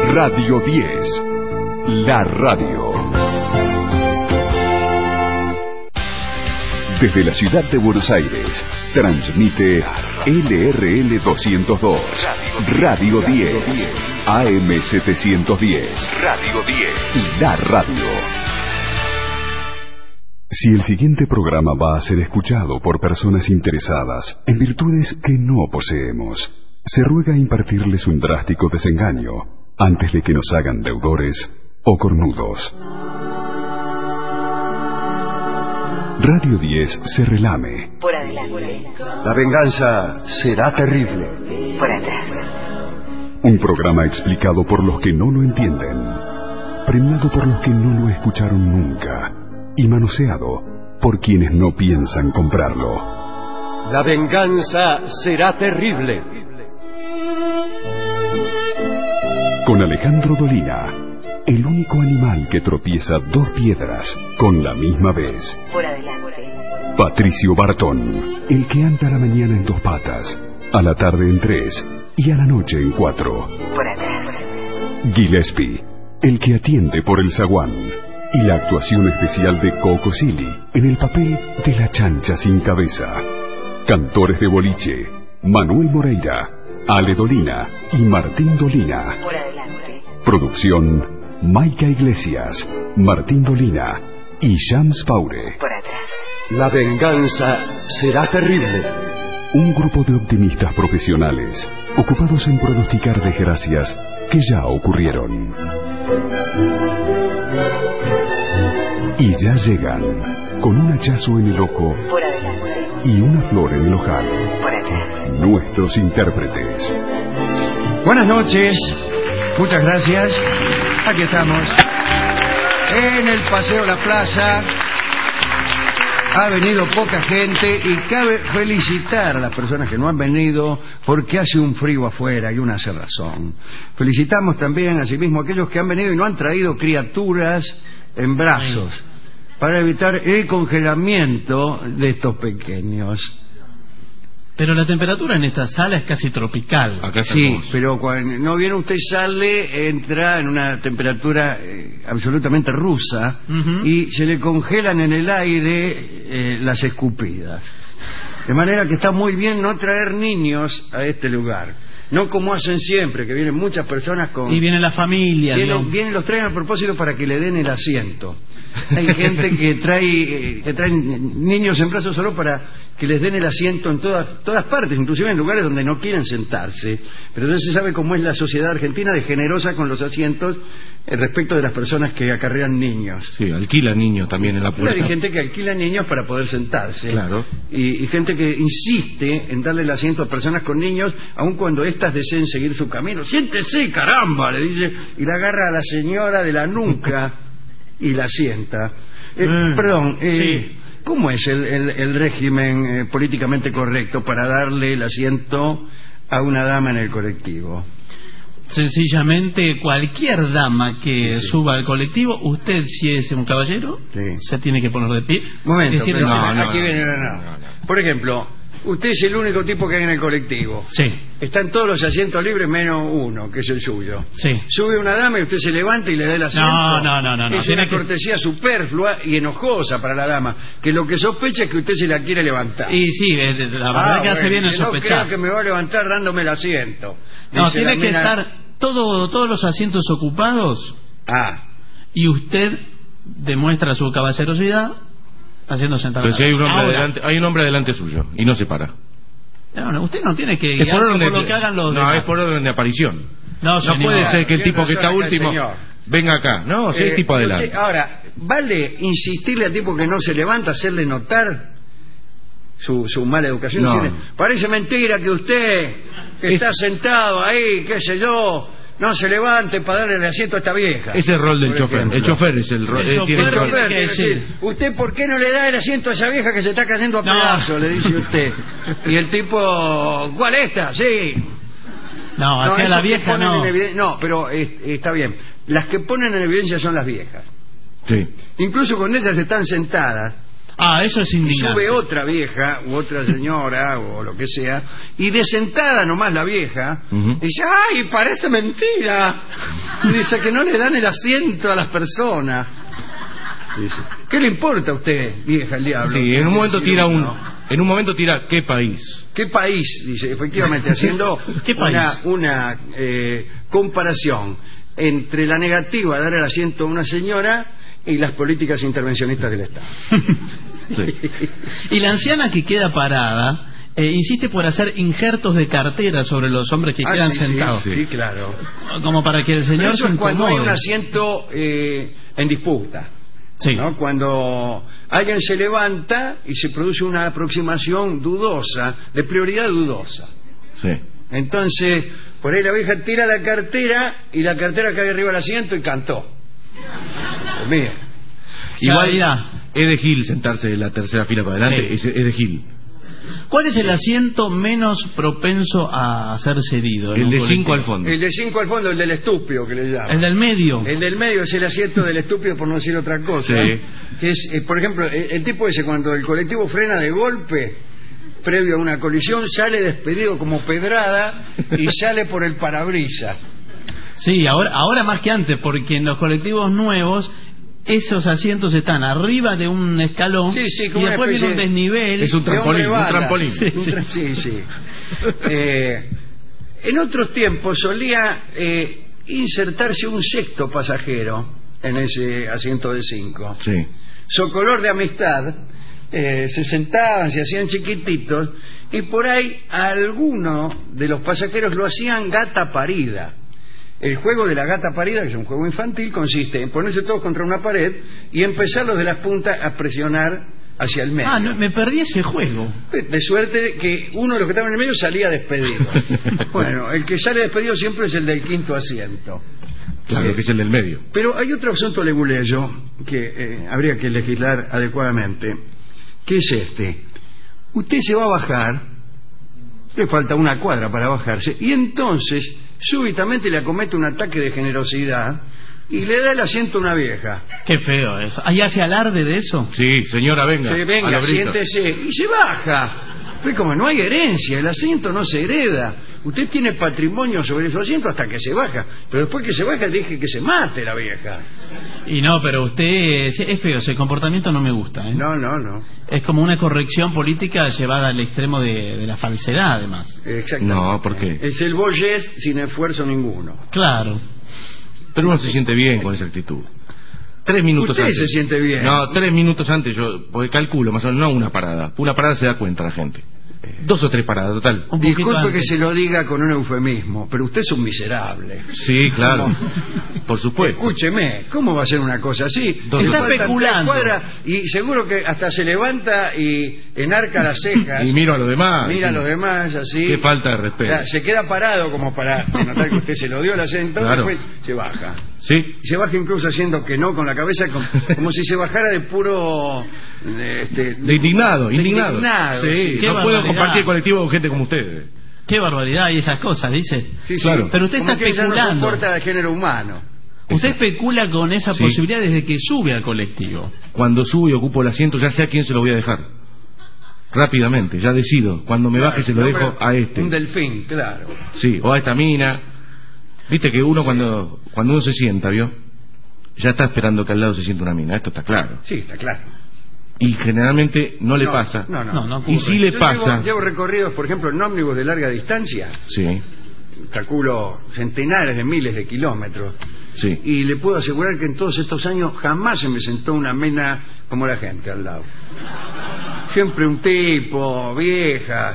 Radio 10, la radio. Desde la ciudad de Buenos Aires, transmite LRL 202, Radio 10, AM 710, Radio 10, la radio. Si el siguiente programa va a ser escuchado por personas interesadas en virtudes que no poseemos, se ruega impartirles un drástico desengaño antes de que nos hagan deudores o cornudos. Radio 10 se relame. Por adelante. La venganza será terrible. Por atrás. Un programa explicado por los que no lo entienden, premiado por los que no lo escucharon nunca y manoseado por quienes no piensan comprarlo. La venganza será terrible. Con Alejandro Dolina, el único animal que tropieza dos piedras con la misma vez. Por adelante. Patricio Bartón, el que anda a la mañana en dos patas, a la tarde en tres y a la noche en cuatro. Por atrás. Gillespie, el que atiende por el zaguán. Y la actuación especial de Coco Silly en el papel de la chancha sin cabeza. Cantores de boliche, Manuel Moreira, Ale Dolina y Martín Dolina. Por adelante. Producción, Maica Iglesias, Martín Dolina y Shams Paure. Por atrás. La venganza será terrible. Un grupo de optimistas profesionales ocupados en pronosticar desgracias que ya ocurrieron. Y ya llegan, con un hachazo en el ojo Por adelante. y una flor en el ojal, Por atrás. nuestros intérpretes. Buenas noches, muchas gracias. Aquí estamos, en el Paseo La Plaza. Ha venido poca gente y cabe felicitar a las personas que no han venido porque hace un frío afuera y una cerrazón. Felicitamos también asimismo a aquellos que han venido y no han traído criaturas en brazos para evitar el congelamiento de estos pequeños. Pero la temperatura en esta sala es casi tropical. Acá Sí, estamos. pero cuando no viene usted sale, entra en una temperatura absolutamente rusa. Ujú. Y se le congelan en el aire las escupidas. De manera que está muy bien no traer niños a este lugar. No como hacen siempre, que vienen muchas personas con... Y viene la familia. Vienen, los traen a propósito para que le den el asiento. Hay gente que trae niños en brazos solo para que les den el asiento en todas partes, inclusive en lugares donde no quieren sentarse. Pero entonces se sabe cómo es la sociedad argentina de generosa con los asientos respecto de las personas que acarrean niños. Sí, alquila niños también en la puerta. Claro, hay gente que alquila niños para poder sentarse. Claro. Y gente que insiste en darle el asiento a personas con niños, aun cuando éstas deseen seguir su camino. ¡Siéntese, caramba!, le dice, y la agarra a la señora de la nuca y la sienta. Perdón, sí. ¿Cómo es el régimen políticamente correcto para darle el asiento a una dama en el colectivo? Sencillamente, cualquier dama que suba al colectivo, usted, si es un caballero, se tiene que poner de pie. Momento, Es decir, pero no. aquí viene Por ejemplo, usted es el único tipo que hay en el colectivo. Sí, Están todos los asientos libres menos uno, que es el suyo. sí. Sube una dama y usted se levanta y le da el asiento. No. Es Tiene una que- cortesía superflua y enojosa para la dama, que lo que sospecha es que usted se la quiere levantar. Y sí, la verdad que hace bien en dice, no sospechar. creo que me va a levantar dándome el asiento. No, Dice tiene la que mina. estar todos los asientos ocupados y usted demuestra su caballerosidad haciendo sentar. Pero si hay un hombre Ahora, delante, hay un hombre delante suyo y no se para. No, usted no tiene que Es por guiarse orden por lo que hagan los demás. es por orden de aparición. No, No señor. puede ser que el Tiene tipo que está razón acá el último señor. venga acá. No, si el tipo y adelante. usted- ahora, ¿vale insistirle al tipo que no se levanta, hacerle notar su mala educación? No. Decirle, parece mentira que usted, que está sentado ahí, qué sé yo, no se levante para darle el asiento a esta vieja. Es el rol del Por chofer. ejemplo. El chofer es el rol. El tiene el chofer- rol. Chofer, que quiere decir. decir, ¿usted por qué no le da el asiento a esa vieja que se está cayendo a No. pedazos? Le dice usted. Y el tipo, ¿cuál esta? Sí. No, hacia esas la que vieja ponen no. en no, pero está bien. Las que ponen en evidencia son las viejas. Sí. Incluso cuando ellas están sentadas, Ah, eso es indignante. sube otra vieja u otra señora o lo que sea, y de sentada nomás la vieja, Ujú. dice, ¡ay, parece mentira! Dice que no le dan el asiento a las personas. Dice, ¿qué le importa a usted, vieja el diablo? Sí, en un momento Sí, tira no. en un momento tira ¿qué país? ¿Qué país? Dice, efectivamente, haciendo ¿Qué país? una comparación entre la negativa de dar el asiento a una señora y las políticas intervencionistas del Estado. Sí. Y la anciana que queda parada insiste por hacer injertos de cartera sobre los hombres que quedan Sí, sentados, sí, claro. como para que el Pero señor eso se es cuando hay un incomode. asiento en disputa. Sí. ¿No? Cuando alguien se levanta y se produce una aproximación dudosa, de prioridad dudosa. Sí. Entonces, por ahí la vieja tira la cartera y la cartera cae arriba del asiento y cantó. Pues mira, Igual Ya. es de Gil sentarse en la tercera fila para adelante, Sí. es de Gil. ¿Cuál es el asiento menos propenso a ser cedido? en El un de colectivo? 5 al fondo. el de 5 al fondo, el del estúpido que le llaman. El del medio. El del medio es el asiento del estúpido, por no decir otra cosa. Sí. Que es, por ejemplo, el tipo ese, cuando el colectivo frena de golpe, previo a una colisión, sale despedido como pedrada y sale por el parabrisas. Sí, ahora más que antes, porque en los colectivos nuevos esos asientos están arriba de un escalón Sí, sí, y como una después viene un especie- desnivel. Es un De hombre trampolín, un bala. trampolín. Sí. Sí. En otros tiempos solía insertarse un sexto pasajero en ese asiento de 5. Sí. Socolor de amistad, se sentaban, se hacían chiquititos, y por ahí algunos de los pasajeros lo hacían gata parida. El juego de la gata parida, que es un juego infantil, consiste en ponerse todos contra una pared y empezar los de las puntas a presionar hacia el medio. Ah, no, me perdí ese juego. De suerte que uno de los que estaban en el medio salía despedido. Bueno, el que sale despedido siempre es el del quinto asiento. Claro, que es el del medio. Pero hay otro asunto leguleyo que habría que legislar adecuadamente, que es este. Usted se va a bajar, le falta una cuadra para bajarse, y entonces súbitamente le acomete un ataque de generosidad y le da el asiento a una vieja. Qué feo eso. ¿Ahí hace alarde de eso? Sí, señora, venga. Se a venga, los gritos. siéntese, y se baja. Pues como no hay herencia, el asiento no se hereda. Usted tiene patrimonio sobre su asiento hasta que se baja. Pero después que se baja, deje que se mate la vieja. Y no, pero usted es feo, ese comportamiento no me gusta. ¿eh? No. Es como una corrección política llevada al extremo de la falsedad, además. Exactamente. No, ¿por qué? Es el beau geste sin esfuerzo ninguno. Claro. Pero uno se siente bien con esa actitud. 3 minutos Usted antes. se siente bien. No, 3 minutos antes yo, porque calculo más o menos, no una parada. Una parada se da cuenta la gente. 2 o 3 paradas, total. Un poquito Disculpe que antes. se lo diga con un eufemismo, pero usted es un miserable. Sí, claro. ¿Cómo? Por supuesto. Escúcheme, ¿cómo va a ser una cosa así? Dos- Le Está faltan 3 especulando. cuadras y seguro que hasta se levanta y enarca las cejas. Y miro a los demás. Mira a Sí. los demás así. Qué falta de respeto. O sea, se queda parado como para notar que usted se lo dio el acento, Claro. y después se baja. Sí. Y se baja incluso haciendo que no con la cabeza, como si se bajara de puro... De indignado, de indignado. indignado, Sí, Qué no puedo barbaridad. compartir colectivo con gente como ustedes. Qué barbaridad y esas cosas, dice. Sí, sí. Claro. Pero usted Como está que ella no especulando. soporta de género humano. Usted especula con esa Sí. posibilidad desde que sube al colectivo. Cuando subo y ocupo el asiento, ya sé a quién se lo voy a dejar. Rápidamente, ya decido. Cuando me baje se lo No, dejo pero a este. Un delfín, claro. Sí, o a esta mina. Viste que uno cuando uno se sienta, ¿vio? Ya está esperando que al lado se sienta una mina, esto está claro. Sí, está claro. Y generalmente no le pasa. No ocurre. Y si le Yo pasa... llevo recorridos, por ejemplo, en ómnibus de larga distancia, Sí, calculo centenares de miles de kilómetros, sí. y le puedo asegurar que en todos estos años jamás se me sentó una mina como la gente al lado. Siempre un tipo, viejas,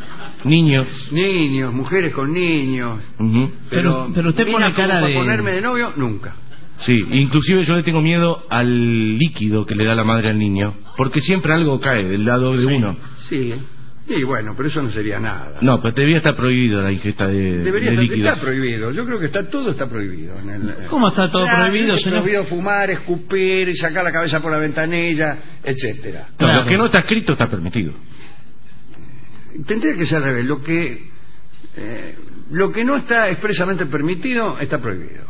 Niños. niños, mujeres con niños. Ujú. Pero usted minas pone cara como de... para ponerme de novio, nunca. Sí, inclusive yo le tengo miedo al líquido que le da la madre al niño, porque siempre algo cae del lado de uno. Sí, y bueno, pero eso no sería nada. No, pero debería estar prohibido la ingesta de Debería estar, líquidos. está prohibido. Yo creo que todo está prohibido. ¿Cómo está todo prohibido, está señor? prohibido fumar, escupir, sacar la cabeza por la ventanilla, etcétera. No, Claro. lo que no está escrito está permitido. Tendría que ser al revés. Lo que no está expresamente permitido está prohibido.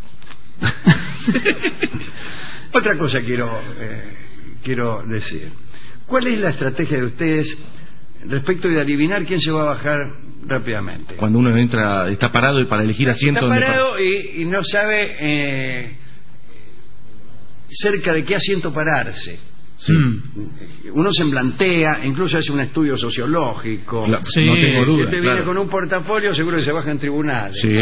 Otra cosa quiero decir. ¿Cuál es la estrategia de ustedes respecto de adivinar quién se va a bajar rápidamente. Cuando uno entra, está parado y para elegir asiento... Está ¿dónde parado y no sabe cerca de qué asiento pararse. Sí. Uno se plantea, incluso hace un estudio sociológico. Sí. No tengo duda. Este viene claro. con un portafolio, seguro que se baja en tribunales. Sí.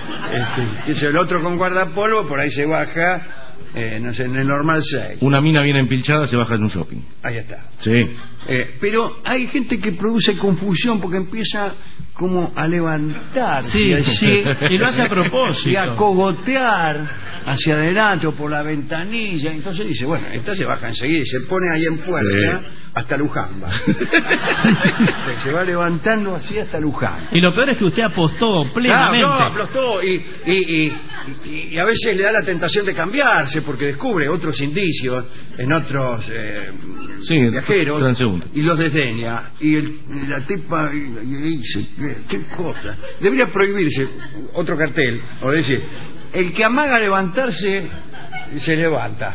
Y el otro con guardapolvo, por ahí se baja, no sé, en el normal 6. Una mina bien empilchada se baja en un shopping. Ahí está. Sí. Pero hay gente que produce confusión porque empieza como a levantarse Sí, así, y lo hace a propósito. y a cogotear hacia adelante o por la ventanilla. Entonces dice, bueno, esta se baja enseguida y se pone ahí en puerta hasta Luján. Se va levantando así hasta Luján. Y lo peor es que usted apostó plenamente. Claro, no, aplastó y a veces le da la tentación de cambiarse porque descubre otros indicios en otros viajeros transeúnte. y los desdeña. Y la tipa y dice, ¿qué cosa? Debería prohibirse otro cartel o decir, el que amaga levantarse se levanta.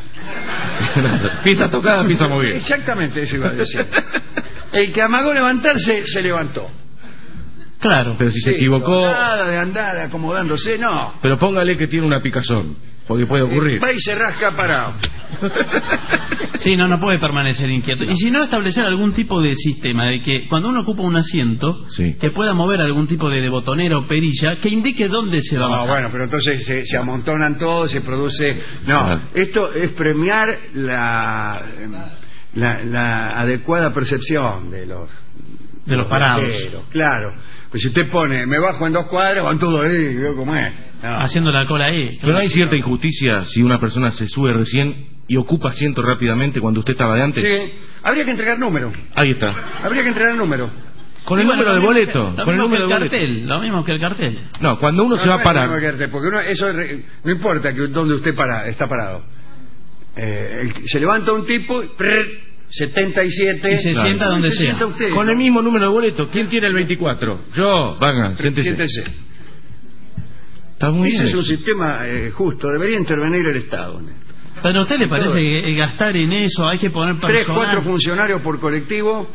Pisa tocada, pisa movida. Exactamente eso iba a decir. El que amagó levantarse se levantó. Claro. Pero si se Sí, equivocó... nada de andar acomodándose, no. Pero póngale que tiene una picazón, porque puede ocurrir. Va y se rasca parado. Sí, no puede permanecer inquieto. Y si no, establecer algún tipo de sistema de que cuando uno ocupa un asiento, Sí. que pueda mover algún tipo de botonera o perilla que indique dónde se va a No, bajar. bueno, pero entonces se amontonan todos, se produce... No, Claro. esto es premiar la adecuada percepción de los parados. viajeros, claro. Pues si usted pone, me bajo en 2 cuadras, van todos ahí, veo cómo es. No. Haciendo la cola ahí. Pero no hay cierta injusticia si una persona se sube recién y ocupa asiento rápidamente cuando usted estaba de antes. Sí, habría que entregar número. Ahí está. Habría que entregar número. Con el Y bueno, número de lo mismo boleto. que- Con el lo mismo número que de el boleto. cartel. Lo mismo que el cartel. No, cuando uno se va a parar. Porque no importa que donde usted está parado. Se levanta un tipo, 77. Y se Claro. sienta donde Se sea. sienta usted. Con el mismo número de boleto. ¿Quién tiene el 24? Yo. Venga, siéntese. Siéntese. Está muy Ese bien. es un sistema justo. Debería intervenir el Estado en esto. Pero a usted le parece que gastar en eso hay que poner 3, 4 personal. funcionarios por colectivo.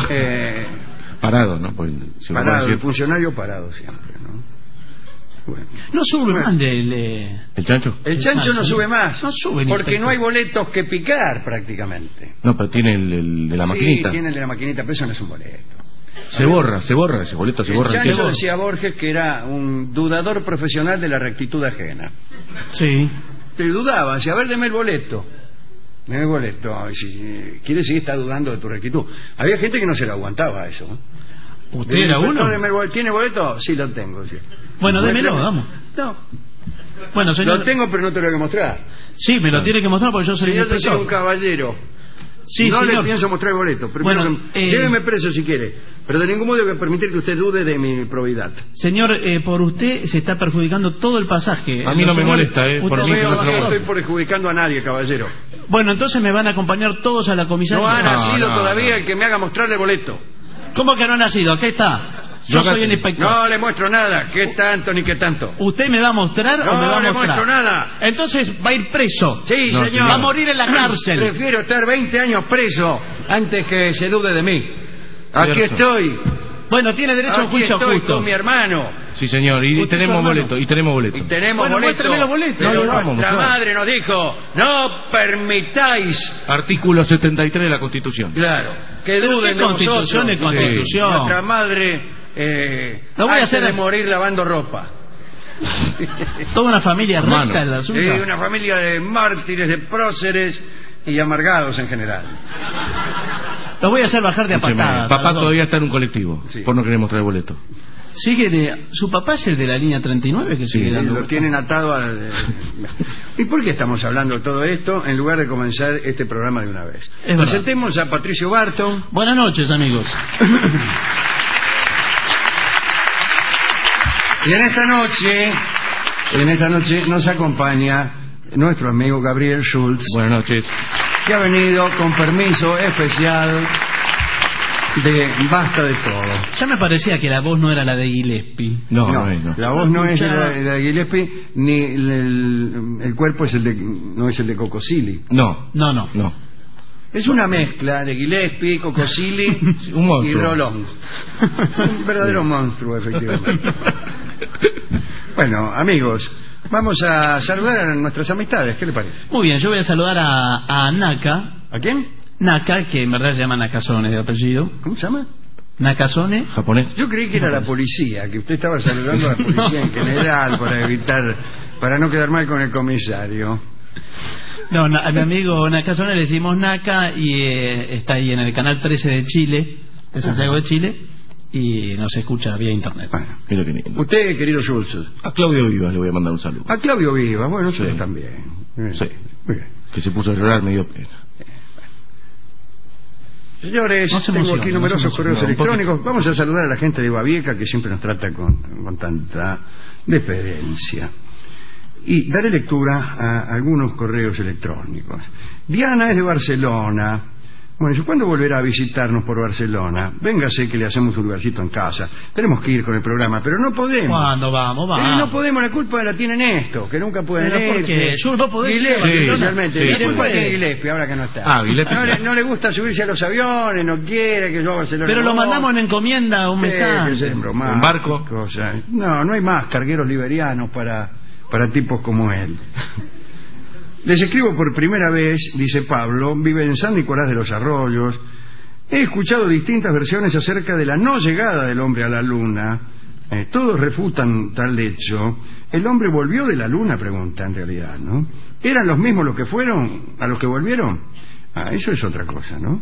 Parado, ¿no? Pues, se va a Parado, decir- el funcionario parado siempre, ¿no? Bueno. No sube Bueno. más ¿El chancho? El chancho no sube más. No sube ni porque peco. no hay boletos que picar prácticamente. No, pero tiene el de la maquinita. Sí, tiene el de la maquinita, pero eso no es un boleto. Se borra ese boleto, se borra. El el chancho tiempo. decía Borges que era un dudador profesional de la rectitud ajena. Sí. Te dudaba, decía, a ver, deme el boleto. Deme el boleto. Si quiere seguir está dudando de tu rectitud. Había gente que no se lo aguantaba eso. ¿Usted era uno? ¿Tiene boleto? Sí, lo tengo. Sí. Bueno, démelo, vamos. No, Bueno, señor. lo tengo, pero no te lo voy a mostrar. Sí, me lo tiene que mostrar porque yo soy el Yo soy un inspector. caballero. Sí, no señor. le pienso mostrar el boleto. Primero, Bueno, lléveme preso si quiere. Pero de ningún modo voy a permitir que usted dude de mi probidad. Señor, por usted se está perjudicando todo el pasaje. A mí no Los me señores- molesta, por Usted mí se que no va se a lo No bajar. estoy perjudicando a nadie, caballero. Bueno, entonces me van a acompañar todos a la comisaría. No ha nacido no, todavía no. el que me haga mostrarle el boleto. ¿Cómo que no ha nacido? Aquí está. Yo Yo acá soy el tengo. inspector. No le muestro nada. ¿Qué tanto ni qué tanto? ¿Usted me va a mostrar o me va No a le mostrar? muestro nada. Entonces va a ir preso. Sí, No, señor. Va a morir en la cárcel. Prefiero estar 20 años preso antes que se dude de mí. Aquí Cierto. estoy. Bueno, tiene derecho a un Aquí juicio estoy justo. con mi hermano. Sí, señor, y Usted es tenemos su hermano. boleto, y tenemos boleto. Y tenemos Bueno, boleto. muéstrame los boletos. Pero No, le vamos a nuestra mostrar. madre nos dijo, no permitáis, Artículo 73 de la Constitución. claro, que Pero duden qué de constitución nosotros. es constitución. Nuestra madre Lo voy a antes hacer de a- morir lavando ropa. Toda una familia Hermano. recta la Sí, suya. una familia de mártires, de próceres y amargados en general. Lo voy a hacer bajar de a Escúcheme, patadas. papá a los dos. todavía está en un colectivo, Sí. por no querer mostrar el boleto. Sigue de... ¿Su papá es el de la línea 39 que sigue Sí, dando? Lo tienen atado al... ¿Y por qué estamos hablando de todo esto en lugar de comenzar este programa de una vez? verdad. Presentemos a Patricio Barton. Buenas noches, amigos. Y en esta noche nos acompaña nuestro amigo Gabriel Schultz, Buenas noches. que ha venido con permiso especial de Basta de Todo. Ya me parecía que la voz no era la de Gillespie. No, no. La voz no es de Gillespie, ni el cuerpo es no es el de Cocosili. No. No. No. Es una mezcla de Gillespie, Cocosili Un monstruo. y Rolón. Un verdadero monstruo, efectivamente. Bueno, amigos, vamos a saludar a nuestras amistades. ¿Qué le parece? Muy bien, yo voy a saludar a Naka. ¿A quién? Naka, que en verdad se llama Nakazone de apellido. ¿Cómo se llama? Nakazone. ¿Japonés? Yo creí que era la policía, que usted estaba saludando a la policía en general para no quedar mal con el comisario. No, a mi amigo Nakazone le decimos Naka y está ahí en el canal 13 de Chile, de Santiago de Chile, y nos escucha vía internet. Bueno, Mira qué lindo. usted, querido Schultz. A Claudio Vivas le voy a mandar un saludo. A Claudio Vivas, bueno, Sí. nosotros también. Sí. Muy bien. Que se puso a llorar, me dio pena. Señores, No se tengo emocione, aquí no numerosos se correos emocione, un electrónicos. Vamos a saludar a la gente de Babieca, que siempre nos trata con tanta deferencia. Y daré lectura a algunos correos electrónicos. Diana es de Barcelona. Bueno, dice, ¿cuándo volverá a visitarnos por Barcelona? Véngase que le hacemos un lugarcito en casa. Tenemos que ir con el programa, pero no podemos. ¿Cuándo vamos? Vamos. No podemos, la culpa la tienen esto, que nunca pueden ¿Pero por ir. qué? Yo no podés ir a Gillespie, Barcelona. especialmente. Sí, La sí. culpa tiene Gillespie, ahora que no está. Ah, Gillespie. No le gusta subirse a los aviones, no quiere que yo a Barcelona. Pero lo voy. mandamos en encomienda un mes Sí, que antes. se embromar, ¿Un barco? cosas. No hay más cargueros liberianos para tipos como él. Les escribo por primera vez, dice Pablo, vive en San Nicolás de los Arroyos. He escuchado distintas versiones acerca de la no llegada del hombre a la luna. Todos refutan tal hecho. ¿El hombre volvió de la luna? Pregunta en realidad, ¿no? ¿Eran los mismos los que fueron a los que volvieron? Eso es otra cosa, ¿no?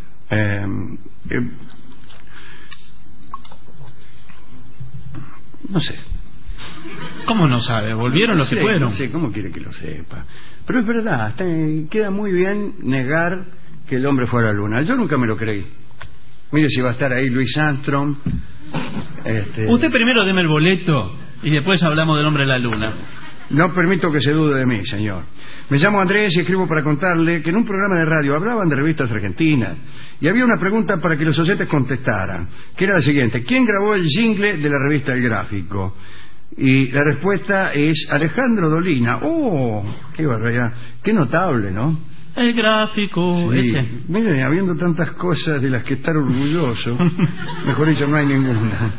No sé. ¿Cómo no sabe? ¿Volvieron los que Sí, fueron? No sé, ¿cómo quiere que lo sepa? Pero es verdad, queda muy bien negar que el hombre fue a la luna. Yo nunca me lo creí. Mire si va a estar ahí Luis Armstrong. Usted primero deme el boleto y después hablamos del hombre de la luna. No permito que se dude de mí, señor. Me llamo Andrés y escribo para contarle que en un programa de radio hablaban de revistas argentinas y había una pregunta para que los oyentes contestaran, que era la siguiente: ¿quién grabó el jingle de la revista El Gráfico? Y la respuesta es Alejandro Dolina. ¡Oh! ¡Qué barbaridad! ¡Qué notable!, ¿no? El gráfico, Sí. ese. Mire, habiendo tantas cosas de las que estar orgulloso, mejor dicho, no hay ninguna.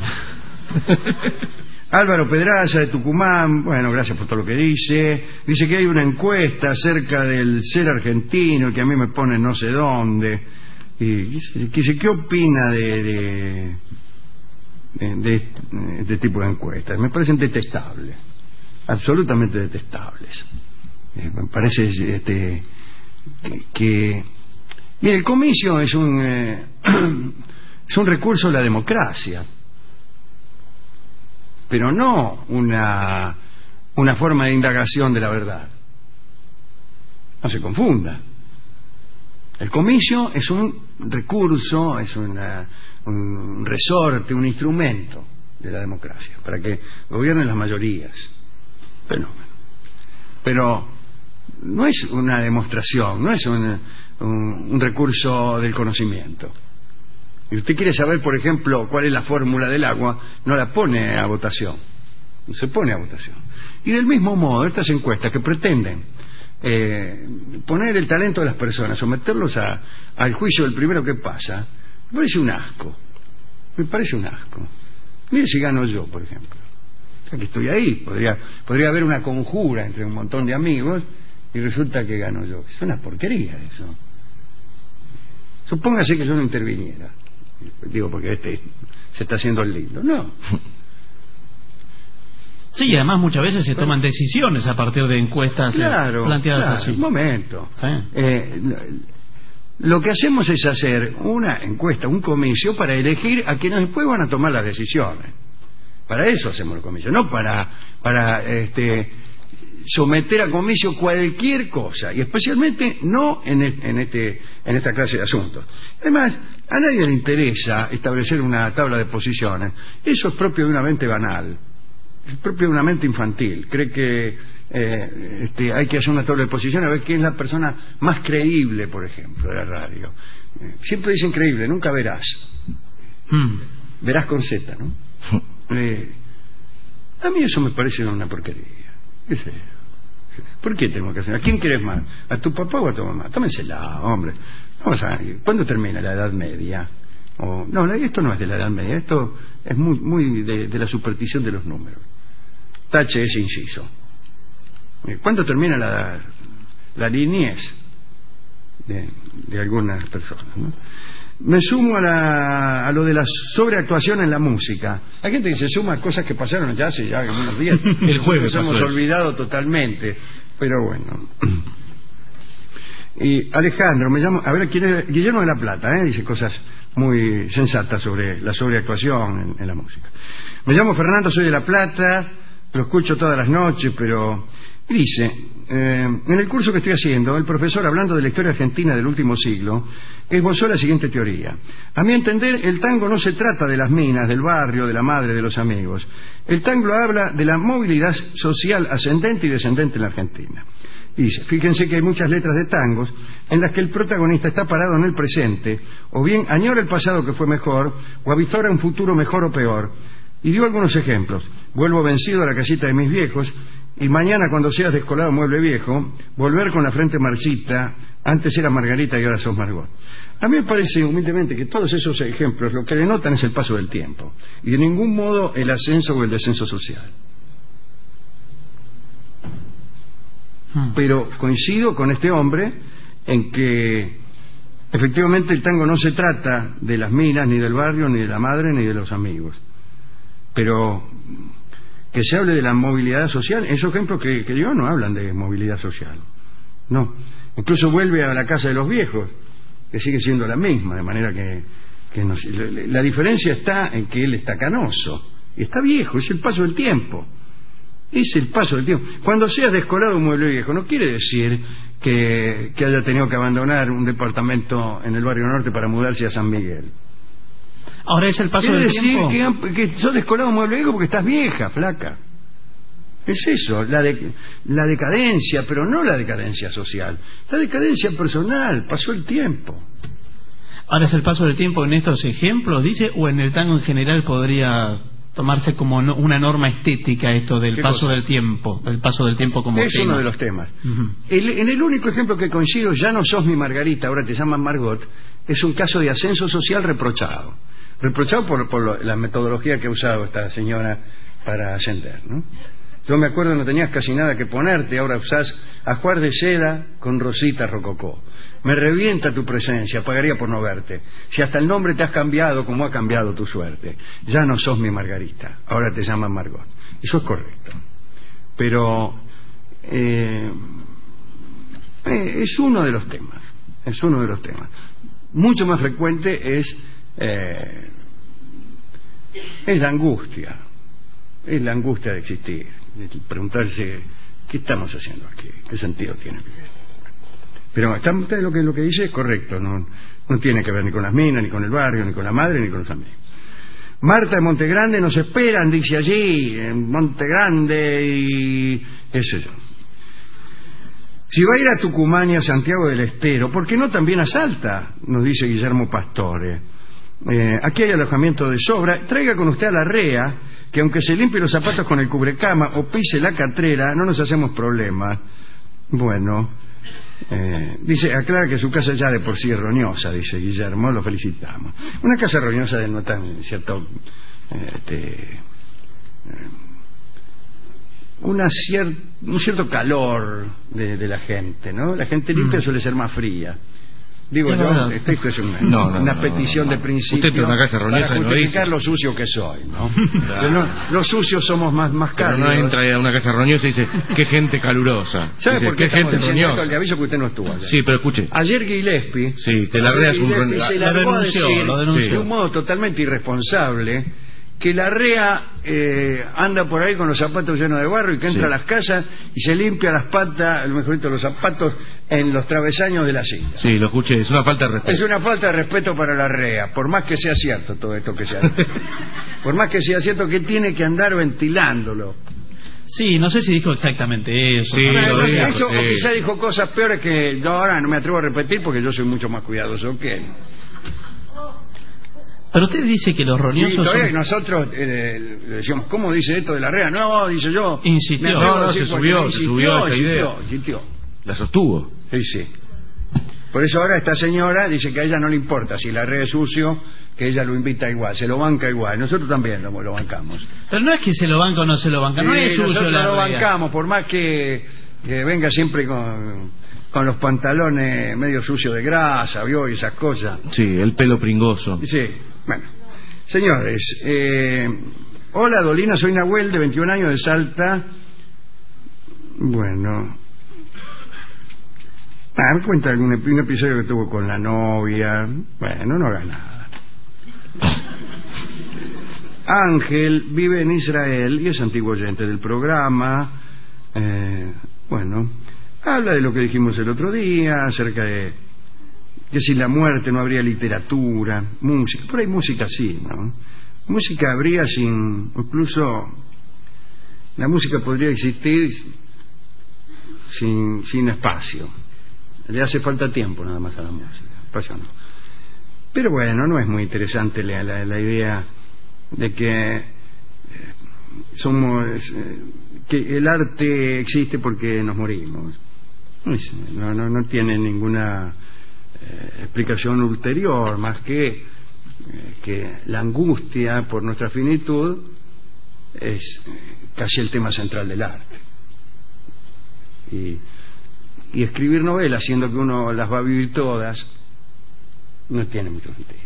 Álvaro Pedraza de Tucumán, bueno, gracias por todo lo que dice. Dice que hay una encuesta acerca del ser argentino, que a mí me pone no sé dónde. Y dice, ¿qué opina de este tipo de encuestas? Me parecen detestables, absolutamente detestables. Me parece que mire, el comicio es un recurso a la democracia, pero no una forma de indagación de la verdad. No se confunda. El comicio es un recurso, es un resorte, un instrumento de la democracia para que gobiernen las mayorías. Pero no es una demostración, no es un recurso del conocimiento. Y usted quiere saber, por ejemplo, cuál es la fórmula del agua, no la pone a votación, no se pone a votación. Y del mismo modo, estas encuestas que pretenden poner el talento de las personas, someterlos al juicio del primero que pasa, me parece un asco. Me parece un asco. Mire si gano yo, por ejemplo. O sea, que estoy ahí. Podría haber una conjura entre un montón de amigos y resulta que gano yo. Es una porquería eso. Supóngase que yo no interviniera. Digo, porque se está haciendo el lindo. No. Sí, además muchas veces se toman decisiones a partir de encuestas planteadas así. Un momento. Sí. Lo que hacemos es hacer una encuesta, un comicio para elegir a quienes después van a tomar las decisiones. Para eso hacemos el comicio, no para someter a comicio cualquier cosa, y especialmente no en esta clase de asuntos. Además, a nadie le interesa establecer una tabla de posiciones. Eso es propio de una mente banal, es propio de una mente infantil. Cree que hay que hacer una tabla de posiciones a ver quién es la persona más creíble, por ejemplo, de la radio. Siempre dicen creíble, nunca Verás. Verás con Z, ¿no? A mí eso me parece una porquería. ¿Qué es eso? ¿Por qué tengo que hacer? ¿A quién quieres más? ¿A tu papá o a tu mamá? Tómensela, hombre. Vamos a ver, ¿cuándo termina la Edad Media? No, esto no es de la Edad Media, esto es muy de la superstición de los números. Tache ese inciso. ¿Cuándo termina la niñez de algunas personas, ¿no? Me sumo a lo de la sobreactuación en la música. Hay gente que se suma a cosas que pasaron ya hace unos días. El jueves nos hemos pasó olvidado totalmente. Pero bueno. Y Alejandro, me llamo... A ver, ¿quién es? Guillermo de la Plata, dice cosas muy sensatas sobre la sobreactuación en la música. Me llamo Fernando, soy de La Plata, lo escucho todas las noches, pero... Dice, en el curso que estoy haciendo, el profesor, hablando de la historia argentina del último siglo, esbozó la siguiente teoría. A mi entender, el tango no se trata de las minas, del barrio, de la madre, de los amigos. El tango habla de la movilidad social ascendente y descendente en la Argentina. Dice, fíjense que hay muchas letras de tangos en las que el protagonista está parado en el presente, o bien añora el pasado que fue mejor, o avizora un futuro mejor o peor. Y dio algunos ejemplos. Vuelvo vencido a la casita de mis viejos, y mañana cuando seas descolado mueble viejo, volver con la frente marchita, antes era Margarita y ahora sos Margot. A mí me parece humildemente que todos esos ejemplos lo que denotan es el paso del tiempo, y de ningún modo el ascenso o el descenso social. Pero coincido con este hombre en que efectivamente el tango no se trata de las minas, ni del barrio, ni de la madre, ni de los amigos. Pero... que se hable de la movilidad social, esos ejemplos que yo no hablan de movilidad social, no, incluso vuelve a la casa de los viejos, que sigue siendo la misma, de manera que no, la diferencia está en que él está canoso y está viejo, es el paso del tiempo, es el paso del tiempo. Cuando seas descolado un mueble viejo no quiere decir que haya tenido que abandonar un departamento en el barrio norte para mudarse a San Miguel. Ahora es el paso del tiempo. Quiere decir que sos descolado mueble viejo porque estás vieja, flaca. Es eso, la decadencia, pero no la decadencia social, la decadencia personal, pasó el tiempo. Ahora es el paso del tiempo en estos ejemplos, dice, o en el tango en general podría tomarse como una norma estética esto del paso del tiempo, del paso del tiempo como es tema. Uno de los temas. En el único ejemplo que coincido, ya no sos mi Margarita, ahora te llaman Margot, es un caso de ascenso social reprochado por la metodología que ha usado esta señora para ascender, ¿no? Yo me acuerdo, no tenías casi nada que ponerte, ahora usás ajuar de seda con rosita rococó. Me revienta tu presencia, pagaría por no verte. Si hasta el nombre te has cambiado como ha cambiado tu suerte. Ya no sos mi Margarita, ahora te llaman Margot. Eso es correcto. Pero es uno de los temas. Es uno de los temas. Mucho más frecuente es la angustia. Es la angustia de existir, de preguntarse ¿qué estamos haciendo aquí? ¿Qué sentido tiene? Pero lo que dice es correcto, no tiene que ver ni con las minas, ni con el barrio, ni con la madre, ni con los amigos. Marta de Montegrande nos esperan, dice allí, en Montegrande y qué sé yo. Si va a ir a Tucumán y a Santiago del Estero, ¿por qué no también a Salta? Nos dice Guillermo Pastore. Aquí hay alojamiento de sobra. Traiga con usted a la rea, que aunque se limpie los zapatos con el cubrecama o pise la catrera, no nos hacemos problema. Bueno, dice, aclara que su casa ya de por sí es roñosa, dice Guillermo, lo felicitamos. Una casa roñosa denota un cierto un cierto calor de la gente, ¿no? La gente limpia suele ser más fría. Digo yo, esto es una petición de principio. Usted tiene una casa roñosa para justificar no lo sucio que soy, ¿no? Los sucios somos más cálidos. Pero no entra a una casa roñosa y dice, qué gente calurosa. ¿Sabe por qué qué gente roñosa? Le aviso que usted no estuvo allá. Sí, pero escuche. Ayer Gillespie, que la REA es un se largó a decir, de un modo totalmente irresponsable, que la REA anda por ahí con los zapatos llenos de barro y que entra a las casas y se limpia las patas, el mejor dicho, los zapatos en los travesaños de la silla. Sí, lo escuché, es una falta de respeto. Es una falta de respeto para la REA, por más que sea cierto todo esto que se ha dicho. Por más que sea cierto que tiene que andar ventilándolo. Sí, no sé si dijo exactamente eso. Sí, eso o quizá dijo cosas peores que yo ahora no me atrevo a repetir porque yo soy mucho más cuidadoso que él. Pero usted dice que los roñosos son... Nosotros le decíamos, ¿cómo dice esto de la REA? No, dice yo. Insistió. No, se subió esa idea. Insistió. La sostuvo. Sí. Por eso ahora esta señora dice que a ella no le importa si la red es sucio, que ella lo invita igual, se lo banca igual. Nosotros también lo bancamos. Pero no es que se lo banca o no se lo banca, no es sucio nosotros la lo red. bancamos, por más que venga siempre con los pantalones medio sucios de grasa, ¿vio? Y esas cosas. Sí, el pelo pringoso. Sí, bueno. Señores, hola Dolina, soy Nahuel, de 21 años, de Salta. Bueno, me cuenta un episodio que tuvo con la novia. Bueno, no haga nada. Ángel vive en Israel y es antiguo oyente del programa. Bueno, habla de lo que dijimos el otro día acerca de que sin la muerte no habría literatura, música. Por ahí música sí, ¿no? Música habría incluso la música podría existir sin espacio. Le hace falta tiempo nada más a la música, espacio no. Pero bueno, no es muy interesante la idea de que que el arte existe porque nos morimos. No tiene ninguna explicación ulterior más que la angustia por nuestra finitud es casi el tema central del arte. Y escribir novelas, siendo que uno las va a vivir todas, no tiene mucho sentido.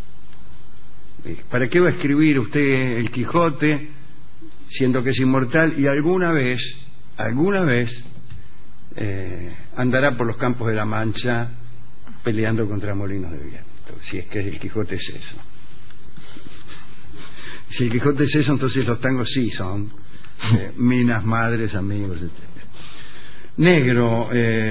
¿Para qué va a escribir usted el Quijote siendo que es inmortal y alguna vez andará por los campos de la Mancha peleando contra molinos de viento? Si es que el Quijote es eso. Si el Quijote es eso, entonces los tangos sí son minas, madres, amigos, etc. Negro,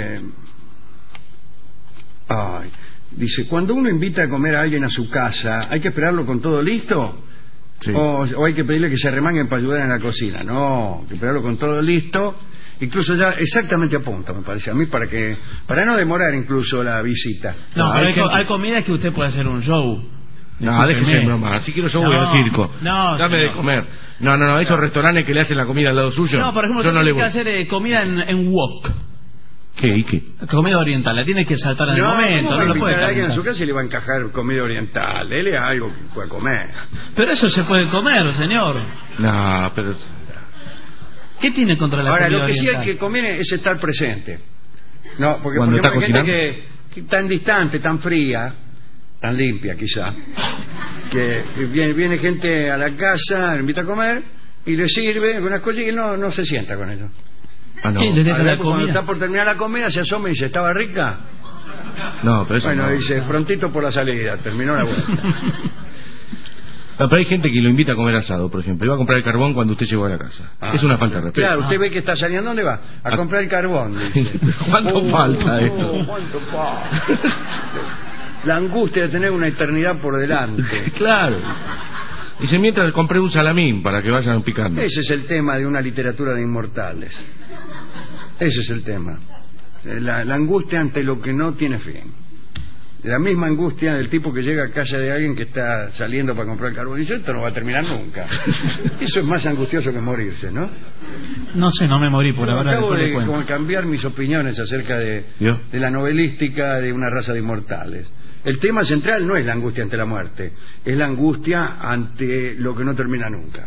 dice, cuando uno invita a comer a alguien a su casa, ¿hay que esperarlo con todo listo? Sí. ¿O hay que pedirle que se remanguen para ayudar en la cocina? No, hay que esperarlo con todo listo, incluso ya exactamente a punto, me parece a mí, para no demorar incluso la visita. No, pero hay comidas que usted puede hacer un show. No, déjese broma. Si quiero yo voy al circo. No, dame de comer. No, esos restaurantes que le hacen la comida al lado suyo. No, por ejemplo, tiene que hacer comida en wok. ¿Qué? ¿Y qué? Comida oriental, la tiene que saltar en el momento. No lo puede a alguien en su casa y le va a encajar comida oriental. Dele algo que pueda comer. Pero eso se puede comer, señor. No, pero... ¿Qué tiene contra la comida oriental? Ahora, lo que sí hay que comer es estar presente. No, porque cuando está hay cocinando, gente que tan distante, tan fría, tan limpia quizá, que viene gente a la casa, le invita a comer y le sirve algunas cosas y él no se sienta con ello. No. ¿Qué, le deja la cuando comida? está por terminar la comida se asoma y dice, ¿estaba rica? No, pero eso bueno, no. dice, prontito por la salida, terminó la vuelta. No, pero hay gente que lo invita a comer asado, por ejemplo, y va a comprar el carbón cuando usted llegó a la casa. Es una falta de respeto. Claro, usted ve que está saliendo, ¿dónde va? A comprar el carbón. ¿Cuánto falta esto? ¿Cuánto falta? La angustia de tener una eternidad por delante. Claro. Dice, mientras compré un salamín para que vayan picando. Ese es el tema de una literatura de inmortales. Ese es el tema. La angustia ante lo que no tiene fin. La misma angustia del tipo que llega a casa de alguien que está saliendo para comprar carbón y dice, esto no va a terminar nunca. Eso es más angustioso que morirse, ¿no? No sé, no me morí por ahora. Acabo de como cambiar mis opiniones acerca de la novelística de una raza de inmortales. El tema central no es la angustia ante la muerte, es la angustia ante lo que no termina nunca.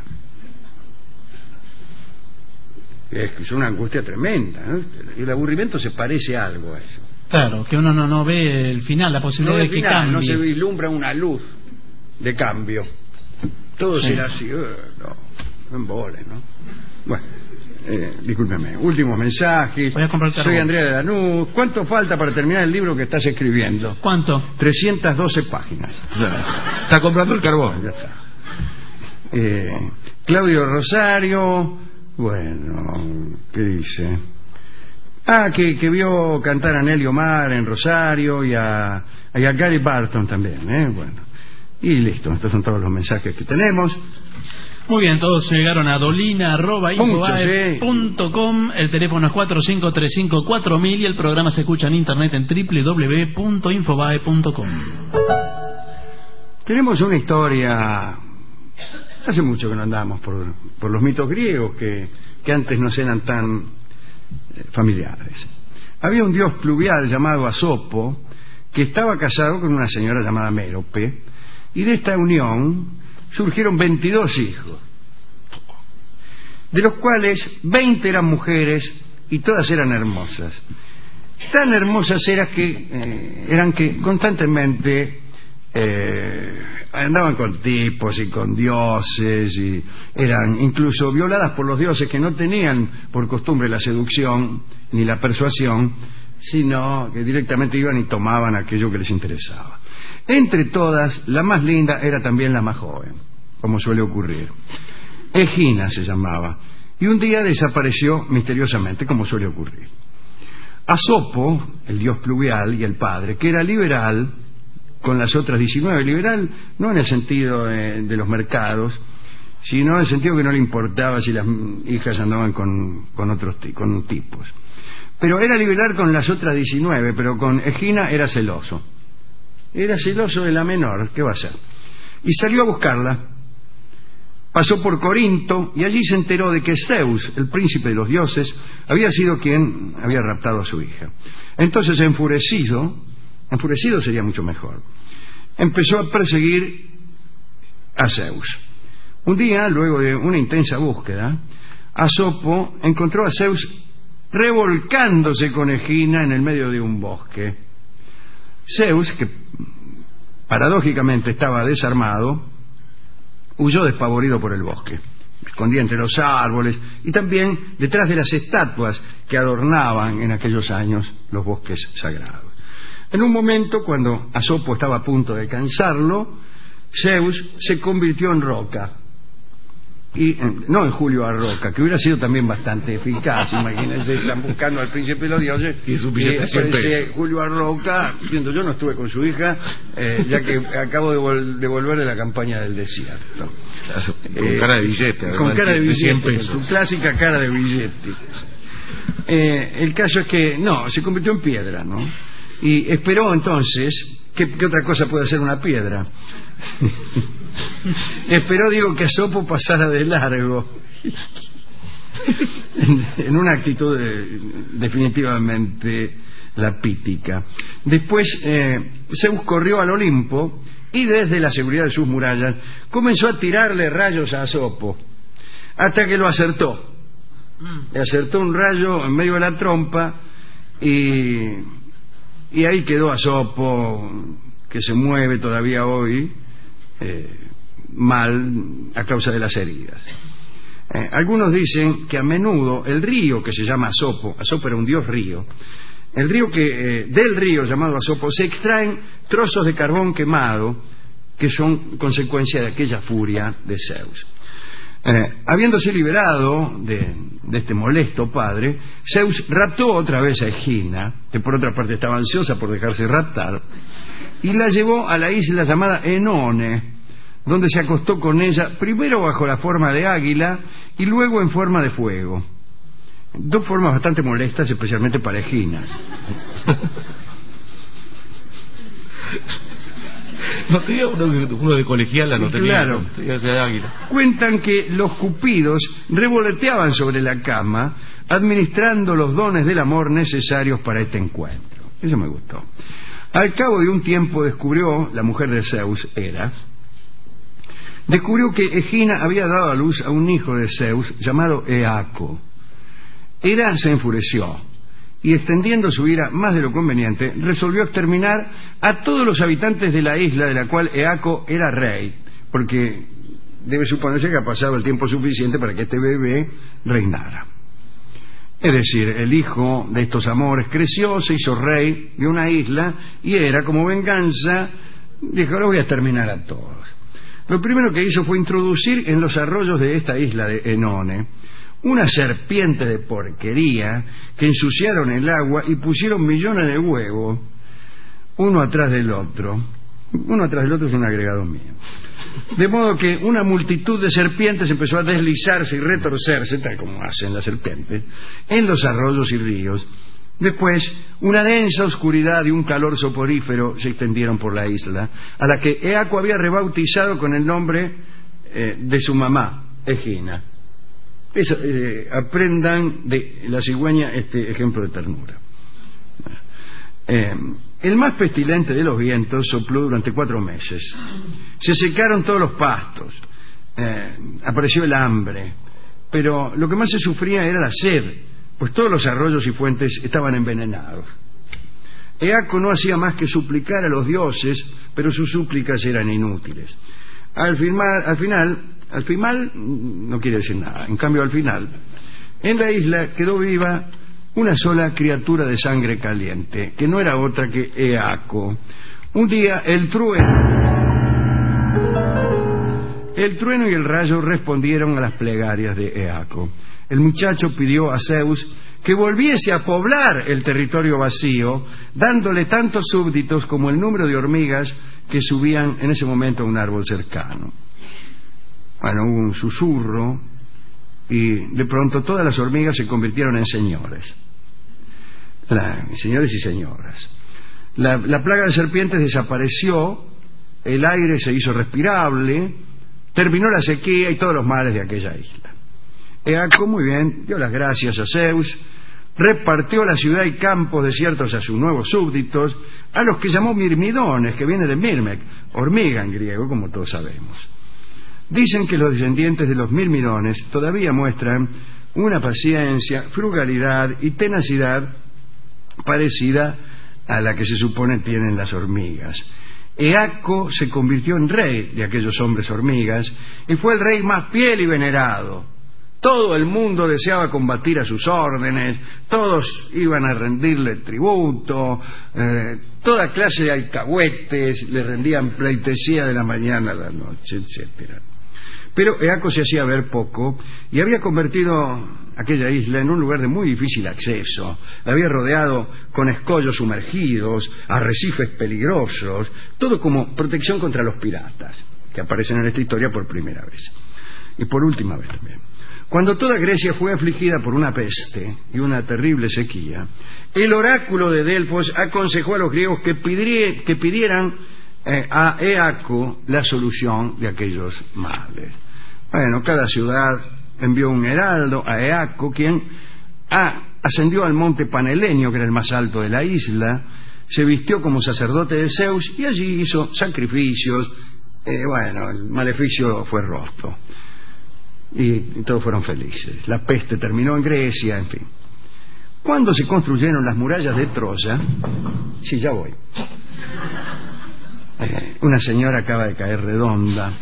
Es una angustia tremenda, ¿no? El aburrimiento se parece a algo a eso. Claro, que uno no ve el final, la posibilidad de que cambie. No se vislumbra una luz de cambio. Todo será así, no embole, ¿no? Bueno, discúlpeme. Últimos mensajes. Voy a comprar el carbón. Soy Andrea de Lanús. ¿Cuánto falta para terminar el libro que estás escribiendo? ¿Cuánto? 312 páginas. Está comprando el carbón. Ya está. Claudio Rosario. Bueno, ¿qué dice? Que vio cantar a Nelly Omar en Rosario y a Gary Barton también, bueno. Y listo, estos son todos los mensajes que tenemos. Muy bien, todos llegaron a dolina@infobae.com. El teléfono es 45354000 y el programa se escucha en internet en www.infobae.com. Tenemos una historia. Hace mucho que no andamos por los mitos griegos que antes no eran tan familiares. Había un dios pluvial llamado Asopo que estaba casado con una señora llamada Mérope, y de esta unión surgieron 22 hijos, de los cuales 20 eran mujeres y todas eran hermosas. Tan hermosas eran que constantemente andaban con tipos y con dioses, y eran incluso violadas por los dioses, que no tenían por costumbre la seducción ni la persuasión, sino que directamente iban y tomaban aquello que les interesaba. Entre todas, la más linda era también la más joven, como suele ocurrir. Egina se llamaba, y un día desapareció misteriosamente, como suele ocurrir. Asopo, el dios pluvial y el padre, que era liberal con las otras 19, liberal no en el sentido de los mercados, sino en el sentido que no le importaba si las hijas andaban con otros con tipos. Pero era liberal con las otras 19, pero con Egina era celoso. Era celoso de la menor, ¿qué va a hacer? Y salió a buscarla. Pasó por Corinto y allí se enteró de que Zeus, el príncipe de los dioses, había sido quien había raptado a su hija. Entonces, enfurecido sería mucho mejor, empezó a perseguir a Zeus. Un día, luego de una intensa búsqueda, Asopo encontró a Zeus revolcándose con Egina en el medio de un bosque. Zeus, que paradójicamente estaba desarmado, huyó despavorido por el bosque, escondía entre los árboles y también detrás de las estatuas que adornaban en aquellos años los bosques sagrados. En un momento, cuando Asopo estaba a punto de alcanzarlo, Zeus se convirtió en roca. Y no en Julio Arroca, que hubiera sido también bastante eficaz. Imagínense, están buscando al príncipe de los dioses y aparece Julio Arroca diciendo: yo no estuve con su hija, ya que acabo de volver de la campaña del desierto. Con cara de billete. Con cara de billete, su clásica cara de billete. El caso es que no, se convirtió en piedra, ¿no? Y esperó entonces, ¿qué otra cosa puede hacer una piedra? Esperó, que Asopo pasara de largo en una actitud definitivamente lapítica. Después Zeus corrió al Olimpo y desde la seguridad de sus murallas comenzó a tirarle rayos a Asopo hasta que lo acertó. Le acertó un rayo en medio de la trompa y ahí quedó Asopo, que se mueve todavía hoy mal a causa de las heridas. Algunos dicen que a menudo el río que se llama Asopo era un dios río, el río del río llamado Asopo se extraen trozos de carbón quemado que son consecuencia de aquella furia de Zeus. Habiéndose liberado de este molesto padre, Zeus raptó otra vez a Egina, que por otra parte estaba ansiosa por dejarse raptar, y la llevó a la isla llamada Enone, donde se acostó con ella, primero bajo la forma de águila y luego en forma de fuego. Dos formas bastante molestas, especialmente para Egina. No tenía uno de colegiala, no tenía. Claro. Tenía ese de águila. Cuentan que los cupidos revoloteaban sobre la cama, administrando los dones del amor necesarios para este encuentro. Eso me gustó. Al cabo de un tiempo descubrió, la mujer de Zeus, Hera, descubrió que Egina había dado a luz a un hijo de Zeus llamado Eaco. Hera se enfureció y, extendiendo su ira más de lo conveniente, resolvió exterminar a todos los habitantes de la isla de la cual Eaco era rey, porque debe suponerse que ha pasado el tiempo suficiente para que este bebé reinara. Es decir, el hijo de estos amores creció, se hizo rey de una isla y Hera, como venganza, dijo: ahora voy a exterminar a todos. Lo primero que hizo fue introducir en los arroyos de esta isla de Enone una serpiente de porquería que ensuciaron el agua y pusieron millones de huevos uno atrás del otro. Uno atrás del otro es un agregado mío. De modo que una multitud de serpientes empezó a deslizarse y retorcerse, tal como hacen las serpientes, en los arroyos y ríos. Después, una densa oscuridad y un calor soporífero se extendieron por la isla, a la que Eaco había rebautizado con el nombre de su mamá, Egina. Aprendan de la cigüeña este ejemplo de ternura. El más pestilente de los vientos sopló durante 4 meses. Se secaron todos los pastos, apareció el hambre, pero lo que más se sufría era la sed, pues todos los arroyos y fuentes estaban envenenados. Eaco no hacía más que suplicar a los dioses, pero sus súplicas eran inútiles. Al final no quiere decir nada. En cambio, al final, en la isla quedó viva una sola criatura de sangre caliente, que no era otra que Eaco. Un día el trueno y el rayo respondieron a las plegarias de Eaco. El muchacho pidió a Zeus que volviese a poblar el territorio vacío, dándole tantos súbditos como el número de hormigas que subían en ese momento a un árbol cercano. Bueno, hubo un susurro y de pronto todas las hormigas se convirtieron en señores. Señores y señoras. La plaga de serpientes desapareció, el aire se hizo respirable, terminó la sequía y todos los males de aquella isla. Eaco, muy bien, dio las gracias a Zeus, repartió la ciudad y campos desiertos a sus nuevos súbditos, a los que llamó mirmidones, que viene de mirmek, hormiga en griego, como todos sabemos. Dicen que los descendientes de los mirmidones todavía muestran una paciencia, frugalidad y tenacidad parecida a la que se supone tienen las hormigas. Eaco se convirtió en rey de aquellos hombres hormigas y fue el rey más fiel y venerado. Todo el mundo deseaba combatir a sus órdenes, todos iban a rendirle tributo, toda clase de alcahuetes le rendían pleitesía de la mañana a la noche, etcétera. Pero Eaco se hacía ver poco y había convertido aquella isla en un lugar de muy difícil acceso. La había rodeado con escollos sumergidos, arrecifes peligrosos, todo como protección contra los piratas, que aparecen en esta historia por primera vez. Y por última vez también. Cuando toda Grecia fue afligida por una peste y una terrible sequía, el oráculo de Delfos aconsejó a los griegos que pidieran a Eaco la solución de aquellos males. Bueno, cada ciudad envió un heraldo a Eaco, quien ascendió al monte Panelenio, que era el más alto de la isla, se vistió como sacerdote de Zeus y allí hizo sacrificios. Bueno, el maleficio fue roto y todos fueron felices. La peste terminó en Grecia, en fin. Cuando se construyeron las murallas de Troya, sí, ya voy. Una señora acaba de caer redonda.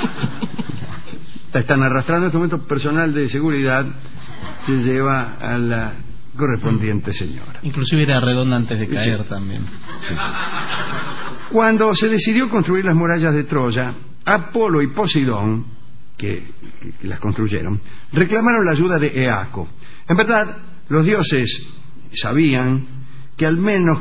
La están arrastrando. En este momento personal de seguridad se lleva a la correspondiente señora. Inclusive era redonda antes de caer, sí. También. Sí. Cuando se decidió construir las murallas de Troya, Apolo y Poseidón, que las construyeron, reclamaron la ayuda de Eaco. En verdad, los dioses sabían que a menos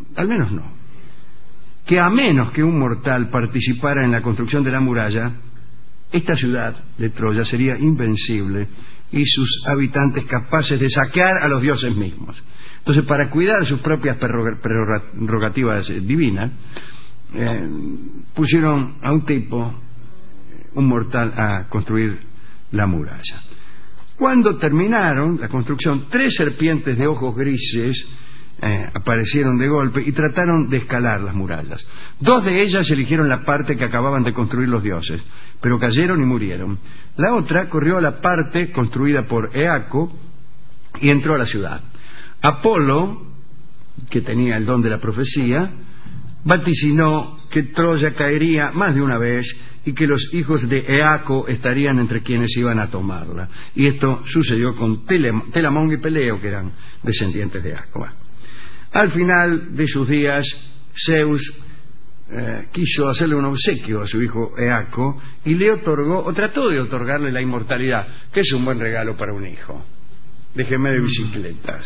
que un mortal participara en la construcción de la muralla, esta ciudad de Troya sería invencible y sus habitantes capaces de saquear a los dioses mismos. Entonces, para cuidar sus propias prerrogativas divinas, pusieron a un tipo, un mortal, a construir la muralla. Cuando terminaron la construcción, 3 serpientes de ojos grises aparecieron de golpe y trataron de escalar las murallas. 2 de ellas eligieron la parte que acababan de construir los dioses, pero cayeron y murieron. La otra corrió a la parte construida por Eaco y entró a la ciudad. Apolo, que tenía el don de la profecía, vaticinó que Troya caería más de una vez y que los hijos de Eaco estarían entre quienes iban a tomarla. Y esto sucedió con Telamón y Peleo, que eran descendientes de Eaco. Al final de sus días, Zeus quiso hacerle un obsequio a su hijo Eaco y le otorgó, o trató de otorgarle, la inmortalidad, que es un buen regalo para un hijo. Déjeme de bicicletas.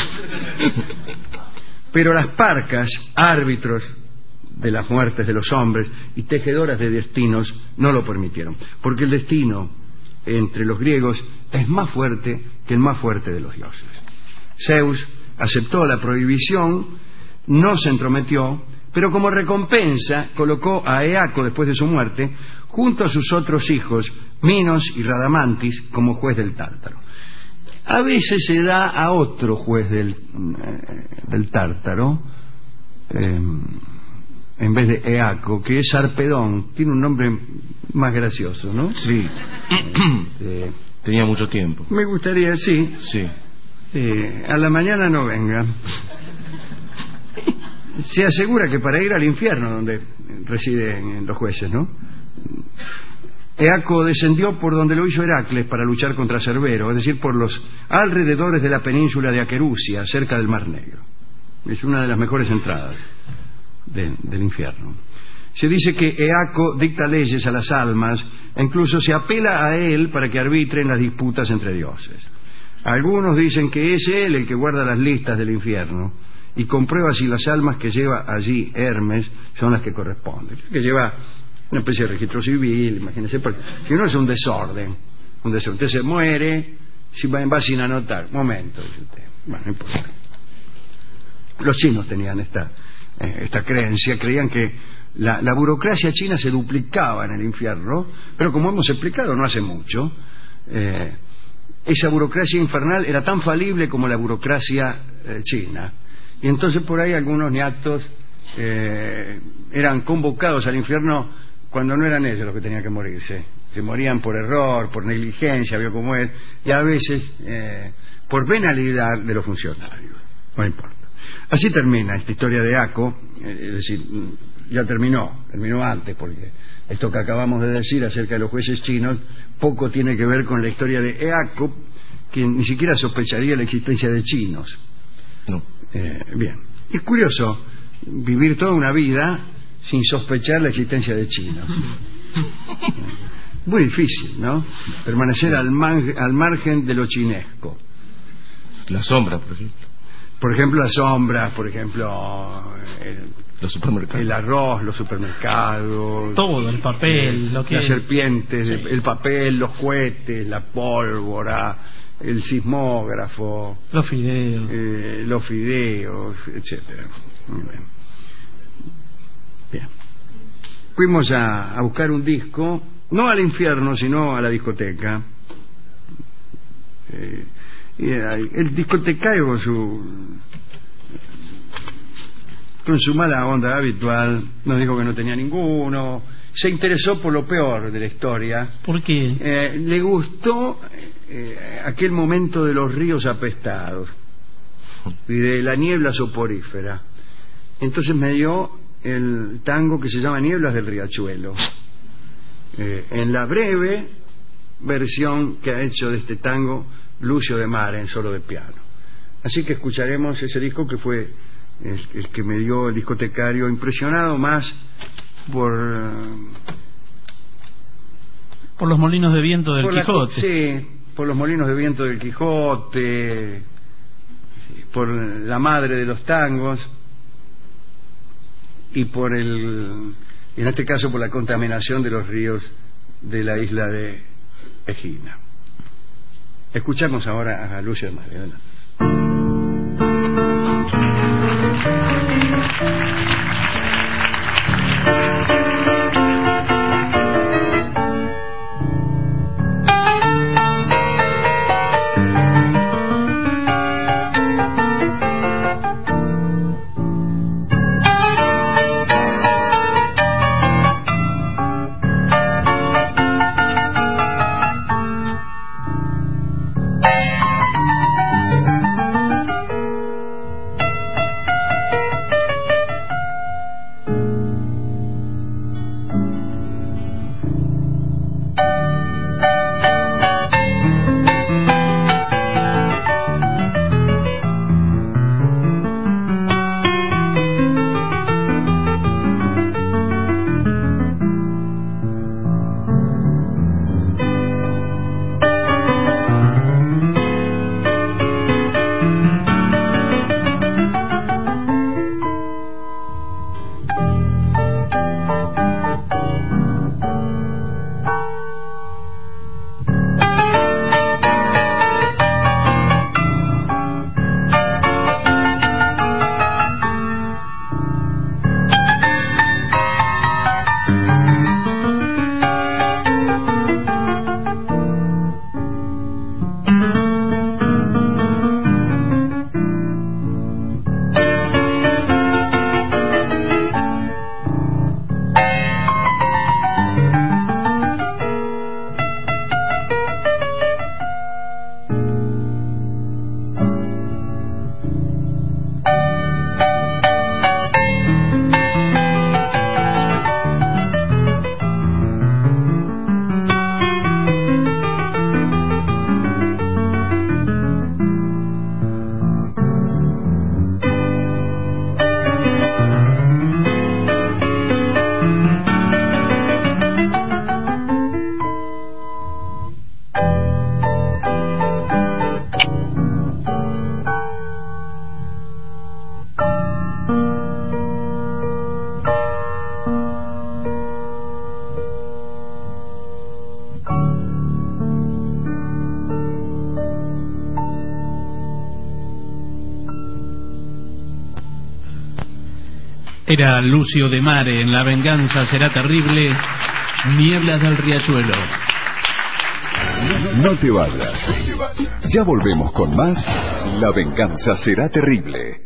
Pero las parcas, árbitros de las muertes de los hombres y tejedoras de destinos, no lo permitieron, porque el destino entre los griegos es más fuerte que el más fuerte de los dioses. Zeus aceptó la prohibición, no se entrometió, pero como recompensa colocó a Eaco, después de su muerte, junto a sus otros hijos, Minos y Radamantis, como juez del Tártaro. A veces se da a otro juez del Tártaro, en vez de Eaco, que es Sarpedón. Tiene un nombre más gracioso, ¿no? Sí. Tenía mucho tiempo. Me gustaría, sí. Sí. A la mañana no venga. Se asegura que para ir al infierno, donde residen los jueces, ¿no? Eaco descendió por donde lo hizo Heracles para luchar contra Cerbero, es decir, por los alrededores de la península de Aquerusia, cerca del Mar Negro. Es una de las mejores entradas del infierno. Se dice que Eaco dicta leyes a las almas e incluso se apela a él para que arbitren las disputas entre dioses. Algunos dicen que es él el que guarda las listas del infierno y comprueba si las almas que lleva allí Hermes son las que corresponden. Que lleva una especie de registro civil, imagínense, porque si no es un desorden. Usted se muere, si va sin anotar. Momento, dice usted. Bueno, no importa. Los chinos tenían esta creencia, creían que la burocracia china se duplicaba en el infierno, pero como hemos explicado no hace mucho, esa burocracia infernal era tan falible como la burocracia china. Y entonces por ahí algunos niatos eran convocados al infierno cuando no eran ellos los que tenían que morirse. Se morían por error, por negligencia, vio cómo es, y a veces por venalidad de los funcionarios. No importa. Así termina esta historia de Eaco, es decir, ya terminó antes, porque esto que acabamos de decir acerca de los jueces chinos poco tiene que ver con la historia de Eaco, que ni siquiera sospecharía la existencia de chinos. No. Bien. Es curioso vivir toda una vida sin sospechar la existencia de chinos. Muy difícil, ¿no? Permanecer al margen de lo chinesco. La sombra, por ejemplo. Por ejemplo, las sombras, por ejemplo, los supermercados. El arroz, los supermercados. Todo, el papel, lo que... Las serpientes, el papel, los cohetes, la pólvora, el sismógrafo. Los fideos. Los fideos, etcétera. Bien. Fuimos a buscar un disco, no al infierno, sino a la discoteca. Y el discotecario con su mala onda habitual nos dijo que no tenía ninguno. Se interesó por lo peor de la historia. ¿Por qué? Le gustó aquel momento de los ríos apestados y de la niebla soporífera. Entonces me dio el tango que se llama Nieblas del Riachuelo, en la breve versión que ha hecho de este tango Lucio de Mare en solo de piano. Así que escucharemos ese disco que fue el que me dio el discotecario, impresionado más por los molinos de viento del Quijote. Sí, por los molinos de viento del Quijote, por la madre de los tangos y en este caso por la contaminación de los ríos de la isla de Egina. Escuchamos ahora a Lucio de Mare. Era Lucio de Mare en La venganza será terrible, Nieblas del Riachuelo. No te vayas. Ya volvemos con más La venganza será terrible.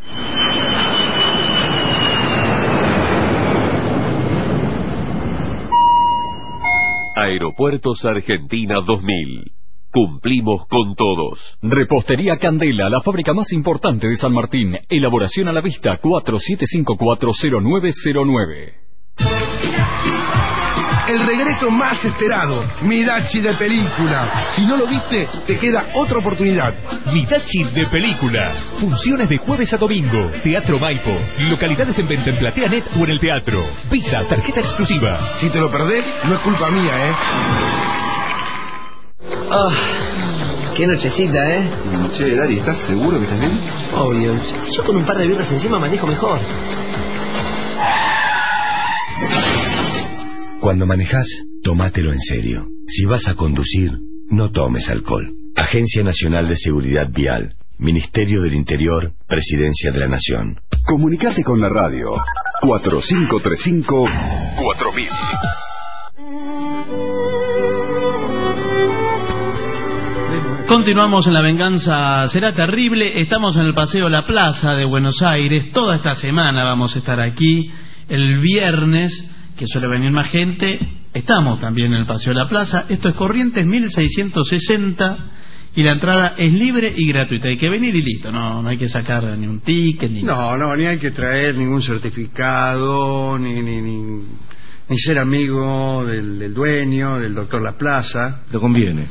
Aeropuertos Argentina 2000. Cumplimos con todos. Repostería Candela, la fábrica más importante de San Martín. Elaboración a la vista, 47540909. El regreso más esperado, Midachi de película. Si no lo viste, te queda otra oportunidad. Midachi de película. Funciones de jueves a domingo. Teatro Maipo. Localidades en venta en PlateaNet o en el teatro. Visa, tarjeta exclusiva. Si te lo perdés, no es culpa mía, ¿eh? Qué nochecita, ¿eh? Che, Dari, ¿estás seguro que estás bien? Obvio. Yo con un par de birras encima manejo mejor. Cuando manejas, tómatelo en serio. Si vas a conducir, no tomes alcohol. Agencia Nacional de Seguridad Vial. Ministerio del Interior, Presidencia de la Nación. Comunicate con la radio. 4535-4000. Continuamos en La venganza será terrible. Estamos en el Paseo La Plaza de Buenos Aires. Toda esta semana vamos a estar aquí. El viernes, que suele venir más gente, estamos también en el Paseo La Plaza. Esto es Corrientes 1660 y la entrada es libre y gratuita. Hay que venir y listo, no hay que sacar ni un ticket ni ni hay que traer ningún certificado, ni ser amigo del dueño, del doctor La Plaza. Lo conviene.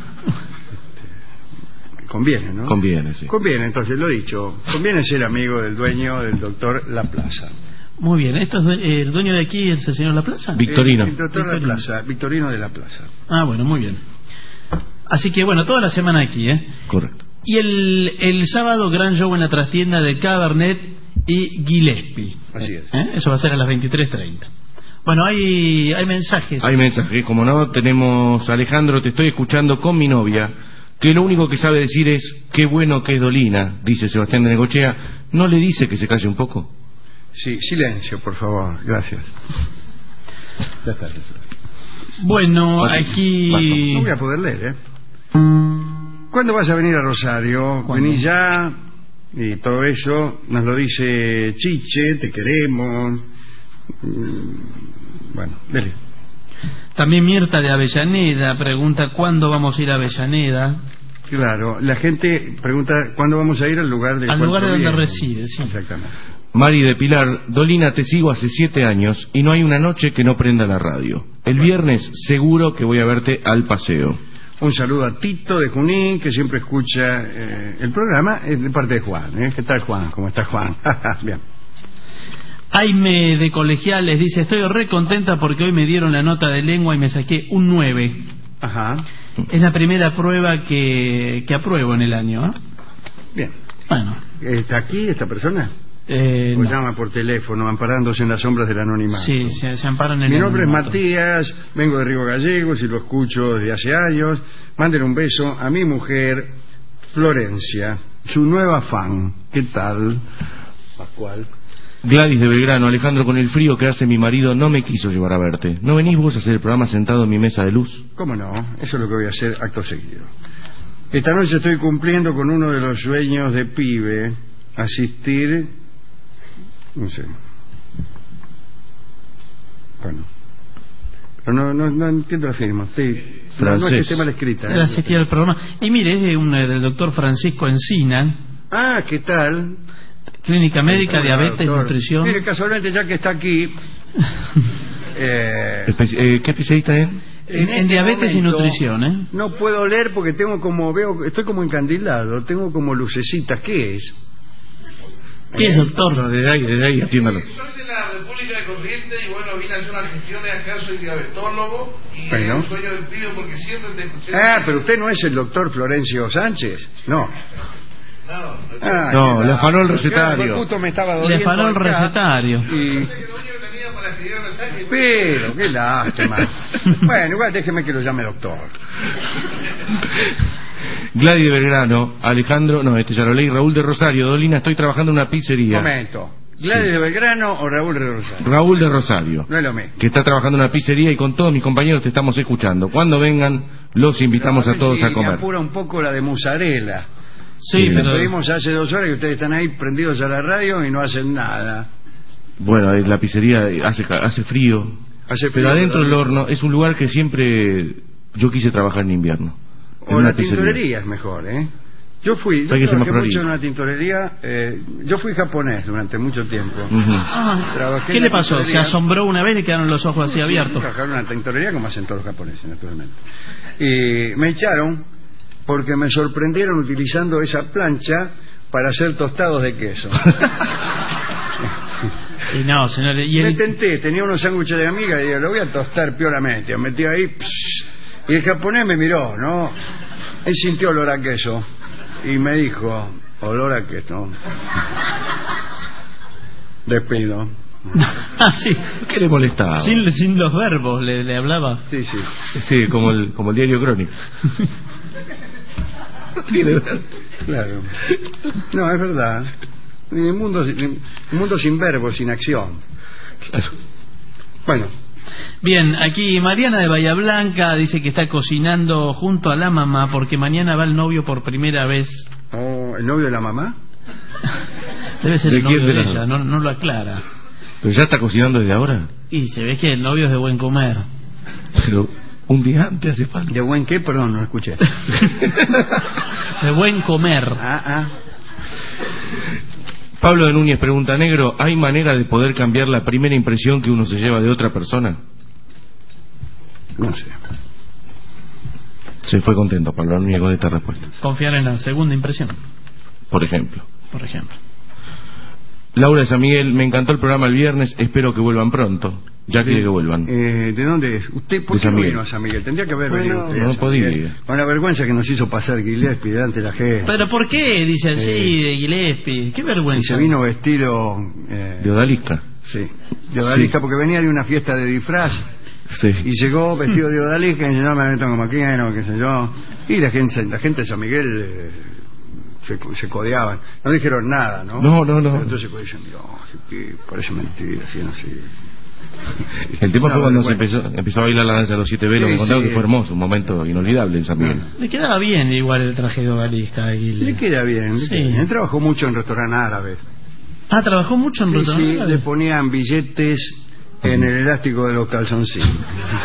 Conviene, ¿no? Conviene, sí. Conviene, entonces lo he dicho. Conviene ser amigo del dueño, del doctor La Plaza. Muy bien, ¿esto es el dueño de aquí, es el señor La Plaza? Victorino. El doctor La Plaza, Victorino de La Plaza. Ah, bueno, muy bien. Así que bueno, toda la semana aquí, ¿eh? Correcto. Y el sábado, gran show en la trastienda de Cabernet y Gillespie. Así es. Eso va a ser a las 23:30. Bueno, hay mensajes. Hay mensajes, como no, tenemos Alejandro, te estoy escuchando con mi novia, que lo único que sabe decir es qué bueno que es Dolina, dice Sebastián de Negochea. ¿No le dice que se calle un poco? Sí, silencio, por favor, gracias. Ya está. Bueno, aquí... No voy a poder leer, ¿eh? ¿Cuándo vas a venir a Rosario? Vení ya, y todo eso, nos lo dice Chiche, te queremos. Bueno, dele. También Mirta de Avellaneda pregunta cuándo vamos a ir a Avellaneda. Claro, la gente pregunta cuándo vamos a ir al lugar de donde reside, sí. Exactamente. Mari de Pilar, Dolina, te sigo hace 7 años y no hay una noche que no prenda la radio. El viernes seguro que voy a verte al paseo. Un saludo a Tito de Junín, que siempre escucha el programa, de parte de Juan. ¿Qué tal, Juan? ¿Cómo está, Juan? Bien. Aime de Colegiales dice, estoy re contenta porque hoy me dieron la nota de lengua y me saqué un 9. Ajá. Es la primera prueba que apruebo en el año, ¿eh? Bien. Bueno. ¿Está aquí esta persona? Pues no. Llama por teléfono, amparándose en las sombras del anonimato. Sí, se amparan en Mi el nombre anonimato. es Matías, vengo de Río Gallegos y lo escucho desde hace años. Manden un beso a mi mujer, Florencia, su nueva fan. ¿Qué tal, Pascual? Gladys de Belgrano, Alejandro, con el frío que hace mi marido no me quiso llevar a verte. ¿No venís vos a hacer el programa sentado en mi mesa de luz? ¿Cómo no? Eso es lo que voy a hacer acto seguido. Esta noche estoy cumpliendo con uno de los sueños de pibe, asistir, no sé. Bueno. Pero no entiendo la firma. Sí. No es que esté mal escrita. Era asistir al programa. Y mire, es del doctor Francisco Encina. Ah, ¿qué tal? Clínica médica, diabetes, doctor. Nutrición. Mire, casualmente ya que está aquí... ¿Qué especialista es? En diabetes y nutrición, ¿eh? No puedo leer porque estoy como encandilado, tengo como lucecitas. ¿Qué es? ¿Qué es, doctor? No, desde ahí, atiéndalo. Soy de la República de Corrientes y bueno, vine a hacer unas gestiones acá, soy diabetólogo y bueno. un sueño del pibe porque siempre te escuché. Ah, pero usted no es el doctor Florencio Sánchez, no. No, le afanó el recetario. Justo me estaba le afanó el acá recetario. Y... Pero, qué lástima. Bueno, igual déjeme que lo llame doctor. Gladys de Belgrano, Alejandro, ya lo leí, Raúl de Rosario, Dolina, estoy trabajando en una pizzería. Momento. ¿Gladys de Belgrano o Raúl de Rosario? Raúl de Rosario. No es lo mismo. Que está trabajando en una pizzería y con todos mis compañeros te estamos escuchando. Cuando vengan, los invitamos a todos a comer. Me apura un poco la de mozzarella. Sí, pero pedimos hace 2 horas que ustedes están ahí prendidos a la radio y no hacen nada. Bueno, la pizzería hace frío. Pero adentro del horno es un lugar que siempre yo quise trabajar en invierno. O la tintorería es mejor, ¿eh? Yo trabajé mucho en una tintorería. Yo fui japonés durante mucho tiempo. ¿Qué le pasó? ¿Se asombró una vez y le quedaron los ojos así abiertos? Trabajar en una tintorería como hacen todos los japoneses, naturalmente. Y me echaron porque me sorprendieron utilizando esa plancha para hacer tostados de queso. Y no, señor. Me tenté, tenía unos sándwiches de amiga y dije, lo voy a tostar piolamente. Me metí ahí, y el japonés me miró, ¿no? Él sintió olor a queso y me dijo, olor a queso. Despido. Sí. ¿Qué le molestaba? Sin los verbos le hablaba. Sí. Sí, como el diario Crónica. Claro. No, es verdad. Un mundo sin verbos, sin acción. Claro. Bueno. Bien, aquí Mariana de Bahía Blanca dice que está cocinando junto a la mamá porque mañana va el novio por primera vez. Oh, ¿el novio de la mamá? Debe ser el novio de ella, no lo aclara. ¿Pero ya está cocinando desde ahora? Y se ve que el novio es de buen comer. Pero un día antes hace falta. ¿De buen qué? Perdón, no lo escuché. De buen comer. Pablo de Núñez pregunta, Negro, ¿hay manera de poder cambiar la primera impresión que uno se lleva de otra persona? No sé. Se fue contento Pablo de Núñez con esta respuesta. Confiar en la segunda impresión. Por ejemplo. Laura de San Miguel, me encantó el programa el viernes, espero que vuelvan pronto. Ya quiere que vuelvan. ¿De dónde es? ¿Usted por qué no vino a San Miguel? Tendría que haber venido usted. No podía ir. Con la vergüenza que nos hizo pasar Gillespie delante de la gente. ¿Pero por qué dice así de Gillespie? ¿Qué vergüenza? Y se vino vestido... de odalisca. Sí, de odalisca, porque venía de una fiesta de disfraz. Sí. Y llegó vestido de odalisca y dice, no me meto como quiero, qué sé yo. Y la gente de San Miguel... Se codeaban, no dijeron nada, ¿no? No. Pero entonces dicen, parece mentira, así, no sé. El tema fue cuando se empezó a bailar la danza de los 7 velos, me contaron que fue hermoso, un momento inolvidable en San Miguel. Le quedaba bien igual el traje de odalisca. Le queda bien. Sí. Él trabajó mucho en restaurantes árabes. ¿Trabajó mucho en restaurantes árabes? Sí, le ponían billetes en el elástico de los calzoncillos.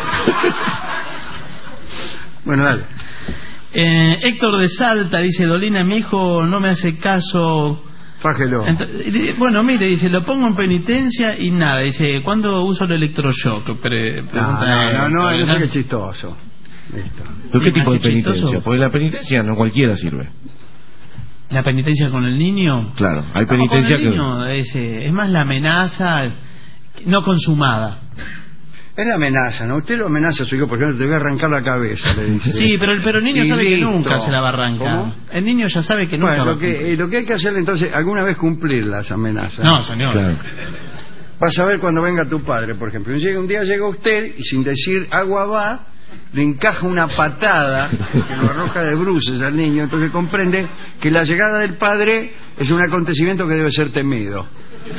Bueno, dale. Héctor de Salta dice, Dolina, mi hijo no me hace caso. Fájelo. Bueno, mire, dice, lo pongo en penitencia y nada. Dice, ¿cuándo uso el electroshock? No, eso es chistoso. Listo. ¿Pero qué tipo de penitencia? Porque la penitencia no cualquiera sirve. ¿La penitencia con el niño? Claro, hay penitencia con el niño, es más la amenaza no consumada. Es la amenaza, ¿no? Usted lo amenaza a su hijo, por ejemplo, te voy a arrancar la cabeza, le dice. Sí, pero el niño sabe que nunca se la va a arrancar. ¿Cómo? El niño ya sabe que nunca va a arrancar. Lo que hay que hacer entonces, alguna vez cumplir las amenazas. No, señor. Claro. Vas a ver cuando venga tu padre, por ejemplo. Un día llega usted y sin decir agua va, le encaja una patada que lo arroja de bruces al niño, entonces comprende que la llegada del padre es un acontecimiento que debe ser temido.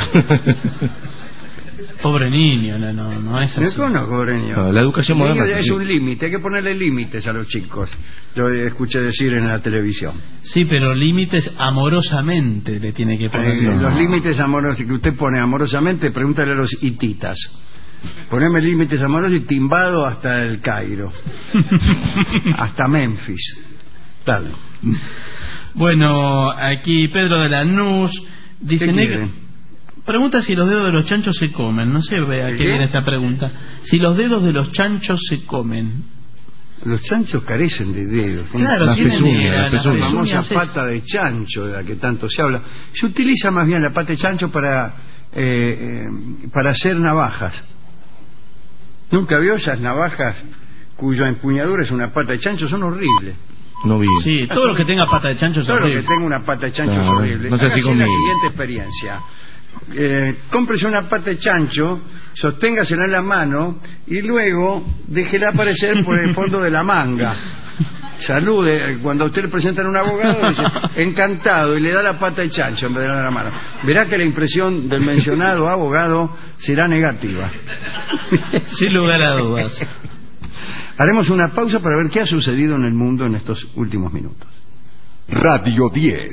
Pobre niño, no es así. No, pobre niño. No, la educación moderna es un límite, hay que ponerle límites a los chicos. Yo escuché decir en la televisión. Sí, pero límites amorosamente le tiene que poner. Los límites amorosos que usted pone amorosamente, pregúntale a los hititas. Poneme límites amorosos y timbado hasta el Cairo. Hasta Memphis. Dale. Bueno, aquí Pedro de Lanús dice... Pregunta si los dedos de los chanchos se comen. No sé a qué viene esta pregunta. Si los dedos de los chanchos se comen. Los chanchos carecen de dedos. Claro, la pezuña, famosa pata de chancho de la que tanto se habla. Se utiliza más bien la pata de chancho para hacer navajas. ¿Nunca vio esas navajas cuya empuñadura es una pata de chancho? Son horribles. No vi. Sí, todo lo que tenga pata de chancho es horrible. Todo lo que tenga una pata de chancho es horrible. No sé si la siguiente experiencia. Cómprese una pata de chancho, sosténgasela en la mano y luego déjela aparecer por el fondo de la manga. salude. Cuando a usted le presentan un abogado, dice encantado, y le da la pata de chancho en vez de dar la mano. Verá que la impresión del mencionado abogado será negativa. Sin lugar a dudas. Haremos una pausa para ver qué ha sucedido en el mundo en estos últimos minutos. Radio 10.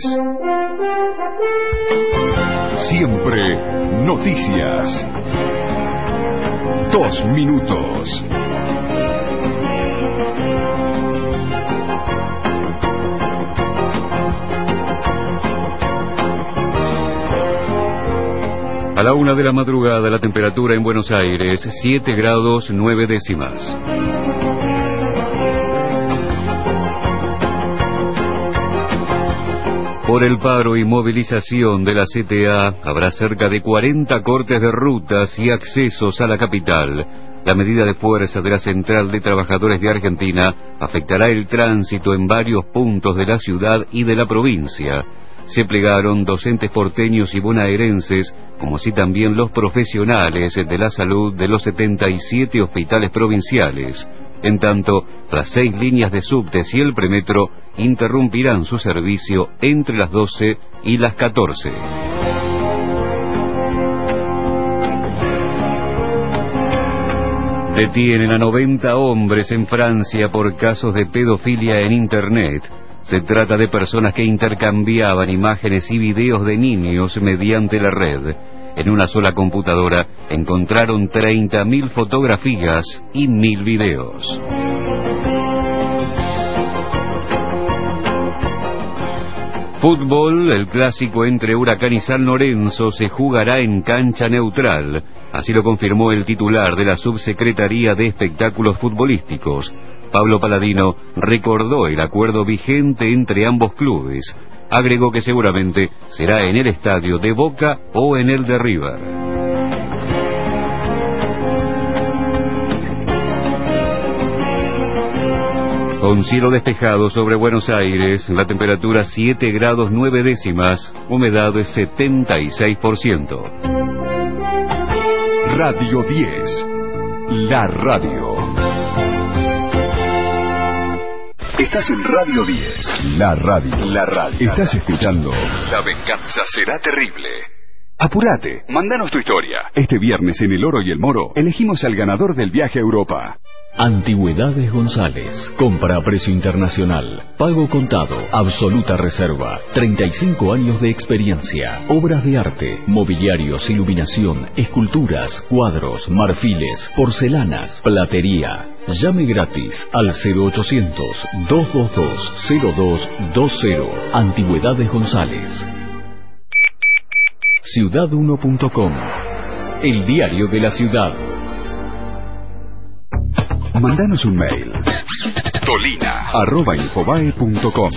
Siempre noticias. 2 minutos. A la 1 de la madrugada, la temperatura en Buenos Aires, 7 grados 9 décimas. Por el paro y movilización de la CTA, habrá cerca de 40 cortes de rutas y accesos a la capital. La medida de fuerza de la Central de Trabajadores de Argentina afectará el tránsito en varios puntos de la ciudad y de la provincia. Se plegaron docentes porteños y bonaerenses, como así también los profesionales de la salud de los 77 hospitales provinciales. En tanto, las 6 líneas de subtes y el premetro interrumpirán su servicio entre las 12 y las 14. Detienen a 90 hombres en Francia por casos de pedofilia en Internet. Se trata de personas que intercambiaban imágenes y videos de niños mediante la red. En una sola computadora encontraron 30.000 fotografías y 1.000 videos. Fútbol, el clásico entre Huracán y San Lorenzo se jugará en cancha neutral. Así lo confirmó el titular de la Subsecretaría de Espectáculos Futbolísticos. Pablo Paladino recordó el acuerdo vigente entre ambos clubes. Agregó que seguramente será en el estadio de Boca o en el de River. Con cielo despejado sobre Buenos Aires, la temperatura 7 grados 9 décimas, humedad 76%. Radio 10, la radio. Estás en Radio 10, la radio. La radio. Estás escuchando La venganza será terrible. Apúrate, mándanos tu historia. Este viernes en El Oro y el Moro elegimos al ganador del viaje a Europa. Antigüedades González. Compra a precio internacional. Pago contado. Absoluta reserva. 35 años de experiencia. Obras de arte, mobiliarios, iluminación, esculturas, cuadros, marfiles, porcelanas, platería. Llame gratis al 0800-222-0220. Antigüedades González. Ciudad1.com. El diario de la ciudad. Mándanos un mail. dolina@infobae.com.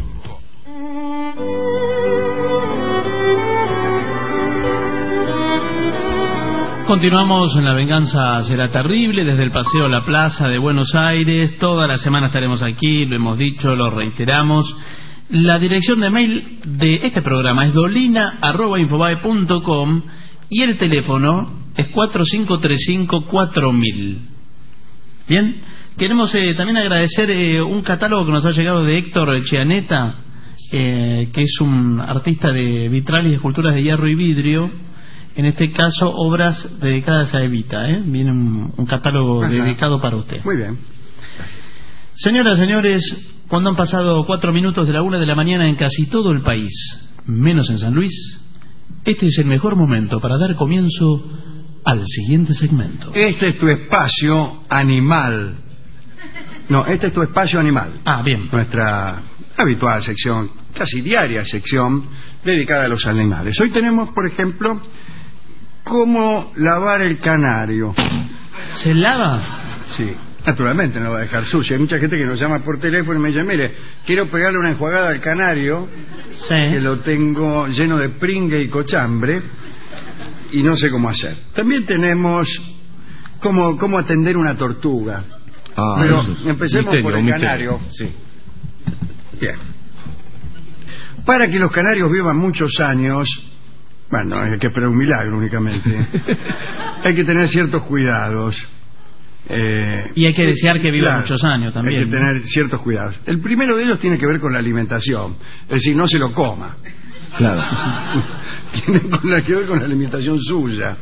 Continuamos en La venganza será terrible desde el Paseo a la Plaza de Buenos Aires. Toda la semana estaremos aquí, lo hemos dicho, lo reiteramos. La dirección de mail de este programa es dolina@infobae.com y el teléfono es 4535-4000. Bien, queremos también agradecer un catálogo que nos ha llegado de Héctor Chianeta, que es un artista de vitrales y esculturas de hierro y vidrio, en este caso obras dedicadas a Evita. Viene un catálogo dedicado para usted. Muy bien. Señoras, señores, cuando han pasado 4 minutos de la 1 de la mañana en casi todo el país, menos en San Luis, este es el mejor momento para dar comienzo al siguiente segmento. Este es tu espacio animal. No, este es tu espacio animal. Ah, bien. Nuestra habitual sección, casi diaria sección, dedicada a los animales. Hoy tenemos, por ejemplo, cómo lavar el canario. ¿Se lava? Sí, naturalmente no lo va a dejar sucio. Hay mucha gente que nos llama por teléfono y me dice, mire, quiero pegarle una enjuagada al canario, que lo tengo lleno de pringue y cochambre, y no sé cómo hacer. También tenemos cómo atender una tortuga. Pero empecemos por el canario. Sí. Bien. Para que los canarios vivan muchos años, bueno, hay que esperar un milagro únicamente. Hay que tener ciertos cuidados. Y hay que desear que viva claro, muchos años también. Hay que tener ciertos cuidados. El primero de ellos tiene que ver con la alimentación, es decir, no se lo coma. Claro. Tiene que ver con la alimentación suya.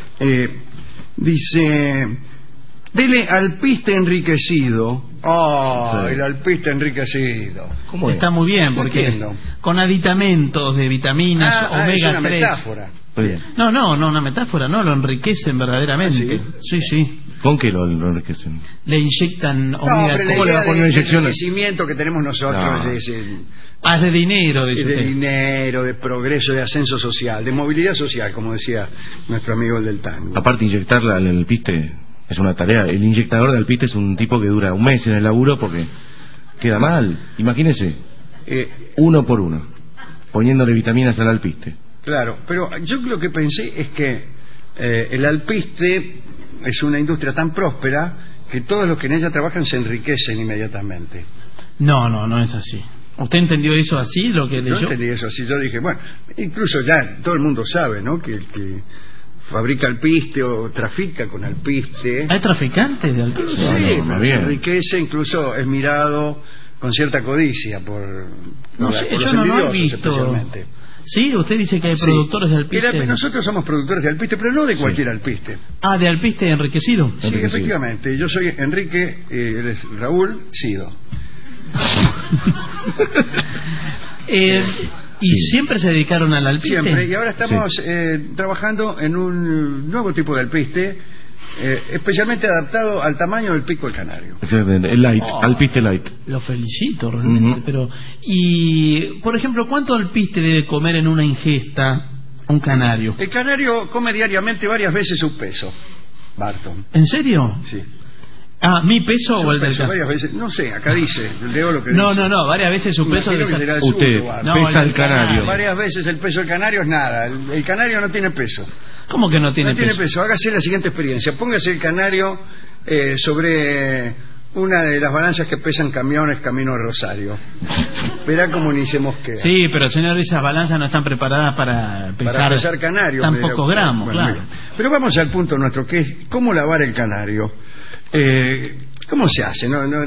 Dice, dele alpiste enriquecido. Oh, sí. El alpiste enriquecido. ¿Cómo es? Está muy bien, porque con aditamentos de vitaminas omega 3. Es una metáfora. No, una metáfora, no, lo enriquecen verdaderamente. Sí. ¿Con qué lo enriquecen? Le inyectan omega 3. ¿Cómo le va a poner inyección? El enriquecimiento que tenemos nosotros es de dinero, dice de usted. Dinero, de progreso, de ascenso social, de movilidad social, como decía nuestro amigo el del tango. Aparte, inyectarla en el alpiste es una tarea. El inyectador de alpiste es un tipo que dura un mes en el laburo porque queda mal. Imagínese, uno por uno, poniéndole vitaminas al alpiste. Claro, pero yo lo que pensé es que el alpiste es una industria tan próspera que todos los que en ella trabajan se enriquecen inmediatamente. No es así. ¿Usted entendió eso así, lo que leyó? Yo entendí eso así. Yo dije, bueno, incluso ya todo el mundo sabe, ¿no? Que el que fabrica alpiste o trafica con alpiste... ¿Hay traficantes de alpiste? Sí, enriquece, incluso es mirado con cierta codicia por los envidiosos, especialmente. Sí, usted dice que hay productores de alpiste. Nosotros somos productores de alpiste, pero no de cualquier alpiste. De alpiste enriquecido. Sí, efectivamente. Yo soy Enrique, él es Raúl Sido. Siempre se dedicaron al alpiste. Siempre, y ahora estamos trabajando en un nuevo tipo de alpiste, especialmente adaptado al tamaño del pico del canario. El light, alpiste light. Lo felicito realmente, pero y por ejemplo, ¿cuánto alpiste debe comer en una ingesta un canario? El canario come diariamente varias veces su peso, Barton. ¿En serio? Sí. ¿Mi peso o el del canario? Varias veces, no sé, acá dice, leo lo que dice. No, varias veces su peso. Usted pesa el canario. Varias veces el peso del canario es nada, el canario no tiene peso. ¿Cómo que no tiene peso? No tiene peso, hágase la siguiente experiencia, póngase el canario sobre una de las balanzas que pesan camiones camino a Rosario. Verá como ni se mosquea. Sí, pero señor, esas balanzas no están preparadas para pesar canario. Tan pocos gramos, bueno, claro. Bien. Pero vamos al punto nuestro, que es cómo lavar el canario. ¿Cómo se hace?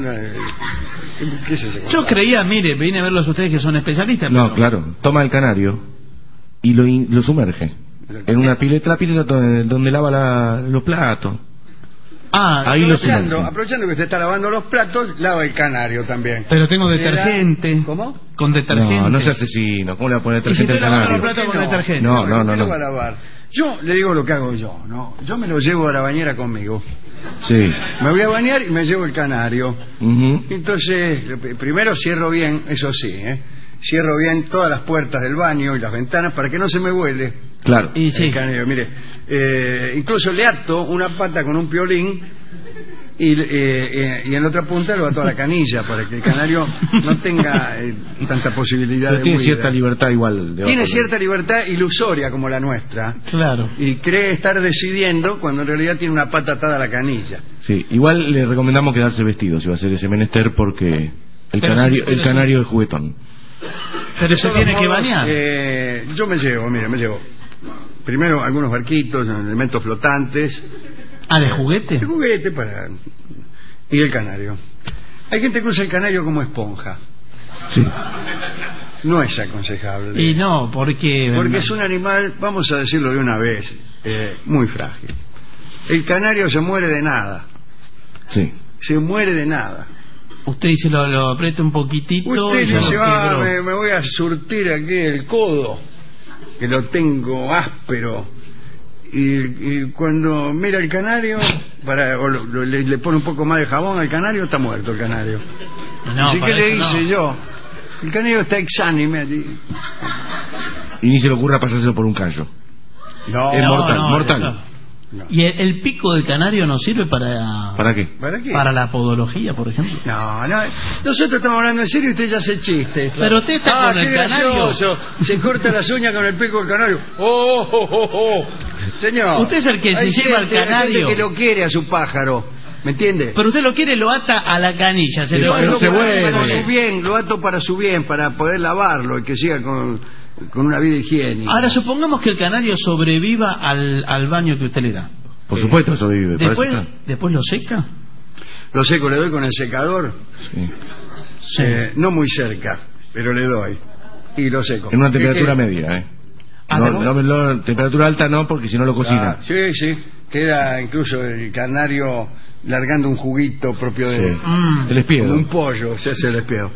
¿Qué es eso? Yo creía, mire, vine a verlos ustedes que son especialistas. No, claro, toma el canario y lo sumerge en una pileta, la pileta donde lava los platos. Ahí aprovechando que usted está lavando los platos, lava el canario también. Pero tengo detergente. ¿Cómo? Con detergente. No sea asesino, ¿cómo le va a poner detergente al canario? ¿Y si usted lava los platos con detergente? No. Lo va a lavar. Yo le digo lo que hago yo, ¿no? Yo me lo llevo a la bañera conmigo. Sí. Me voy a bañar y me llevo el canario. Entonces, primero cierro bien, eso sí, cierro bien todas las puertas del baño y las ventanas para que no se me huele. Claro. Y sí. El canario, mire, incluso le ato una pata con un piolín y en la otra punta lo ato a la canilla para que el canario no tenga tanta posibilidad de tiene huida. cierta libertad igual. Tiene cierta libertad ilusoria como la nuestra. Claro. Y cree estar decidiendo cuando en realidad tiene una pata atada a la canilla. Sí, igual le recomendamos quedarse vestido si va a hacer ese menester porque el canario es juguetón. Pero se tiene que bañar. Yo me llevo primero algunos barquitos, elementos flotantes. ¿De juguete? De juguete y el canario. Hay gente que usa el canario como esponja. Sí. No es aconsejable. Y no, porque es un animal, vamos a decirlo de una vez, muy frágil. El canario se muere de nada. Sí. Se muere de nada. Usted dice lo aprieta un poquitito. Usted dice, me voy a surtir aquí el codo, que lo tengo áspero. Y cuando mira el canario, le pone un poco más de jabón al canario, está muerto el canario. Así que le hice yo. El canario está exánime allí. Y ni se le ocurra pasárselo por un callo. No, es mortal. No. ¿Y el pico del canario no sirve para... ¿Para qué? Para la podología, por ejemplo. No. Nosotros estamos hablando en serio y usted ya hace chiste. Pero usted está con el canario. Se corta las uñas con el pico del canario. Señor. Usted es el que se lleva al canario. Hay gente que lo quiere a su pájaro. ¿Me entiende? Pero usted lo quiere, lo ata a la canilla. Lo ato para su bien, para poder lavarlo y que siga con una vida higiénica. Ahora, supongamos que el canario sobreviva al baño que usted le da. Por supuesto, eso vive. ¿Después lo seca? Lo seco, le doy con el secador. Sí. Sí. No muy cerca, pero le doy. Y lo seco. En una temperatura media, ¿eh? Temperatura alta no, porque si no lo cocina. Sí. Queda incluso el canario largando un juguito propio de... el espiedo. Como un pollo, se hace el espiedo.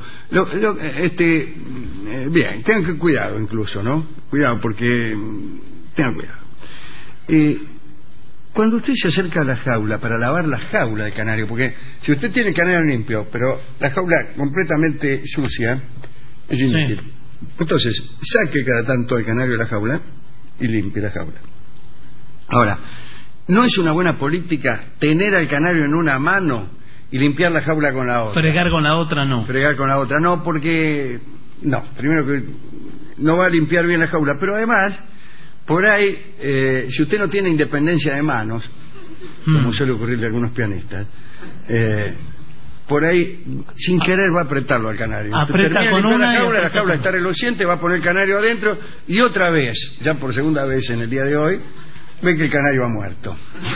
Bien, tengan que cuidado incluso, ¿no? Cuidado, porque... Tengan cuidado. Cuando usted se acerca a la jaula para lavar la jaula de canario, porque si usted tiene el canario limpio, pero la jaula completamente sucia, es inútil. Sí. Entonces, saque cada tanto el canario de la jaula y limpie la jaula. Ahora, no es una buena política tener al canario en una mano y limpiar la jaula con la otra. Fregar con la otra no. Fregar con la otra no, porque... No, primero que no va a limpiar bien la jaula, pero además... Por ahí, si usted no tiene independencia de manos, como suele ocurrirle a algunos pianistas, por ahí, sin querer, va a apretarlo al canario. Aprieta con una la jaula está reluciente, va a poner el canario adentro, y otra vez, ya por segunda vez en el día de hoy, ve que el canario ha muerto.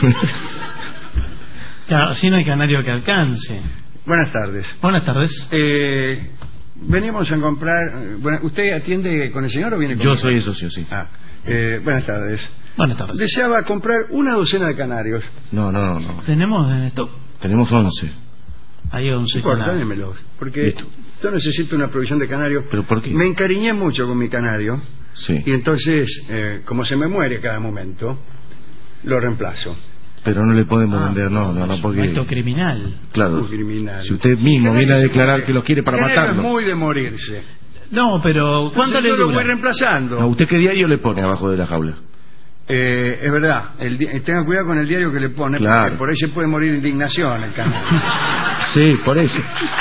Claro, si no hay canario que alcance. Buenas tardes. Buenas tardes. Venimos a comprar... Bueno, ¿usted atiende con el señor o viene con Yo soy el socio, sí. Buenas tardes. Buenas tardes. Deseaba comprar una docena de canarios. No. ¿Tenemos en stock? Tenemos 11. Hay 11 canarios. Dámelos, porque Listo. yo necesito una provisión de canarios. ¿Pero por qué? Me encariñé mucho con mi canario. Sí. Y entonces, como se me muere cada momento, lo reemplazo. Pero no le podemos vender, no, porque... Esto es criminal. Claro. Criminal. Si usted mismo viene a declarar que lo quiere para matarlo. Es muy de morirse. No, pero ¿cuánto le dura? Yo lo voy reemplazando. No, ¿usted qué diario le pone abajo de la jaula? Es verdad. Tenga cuidado con el diario que le pone, claro. Porque por ahí se puede morir de indignación el canario. Sí, por eso.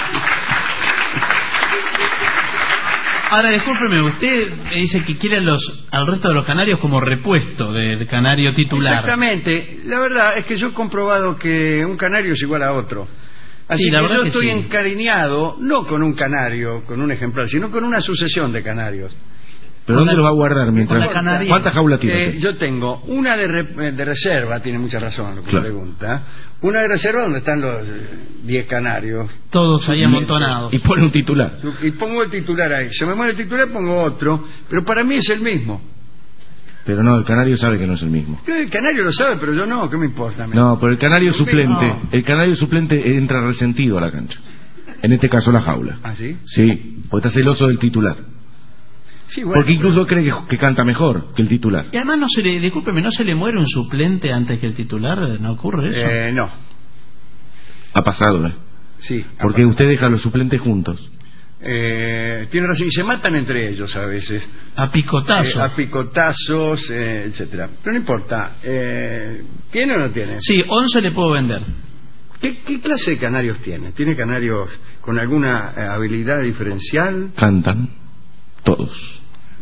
Ahora, discúlpeme, usted dice que quiere al resto de los canarios como repuesto del canario titular. Exactamente. La verdad es que yo he comprobado que un canario es igual a otro. Así que yo estoy encariñado, no con un canario, con un ejemplar, sino con una sucesión de canarios. ¿Pero dónde lo va a guardar mientras? ¿Cuántas jaulas tiene? Yo tengo una de reserva, tiene mucha razón lo que pregunta. Una de reserva donde están los 10 canarios. Todos ahí amontonados. Y pone un titular. Y pongo el titular ahí. Se me muere el titular, pongo otro. Pero para mí es el mismo. Pero no, el canario sabe que no es el mismo. El canario lo sabe, pero yo no, ¿qué me importa? No, pero el canario suplente, el canario suplente entra resentido a la cancha. En este caso la jaula. ¿Ah, sí? Sí, porque está celoso del titular. Sí, bueno, porque incluso cree que canta mejor que el titular. Y además discúlpeme, ¿no se le muere un suplente antes que el titular? ¿No ocurre eso? No. Ha pasado, Sí. Porque usted deja a los suplentes juntos. Tiene razón, y se matan entre ellos a veces. A picotazos. A picotazos, etcétera. Pero no importa. ¿Tiene o no tiene? Sí, 11 le puedo vender. ¿Qué clase de canarios tiene? ¿Tiene canarios con alguna habilidad diferencial? Cantan, todos.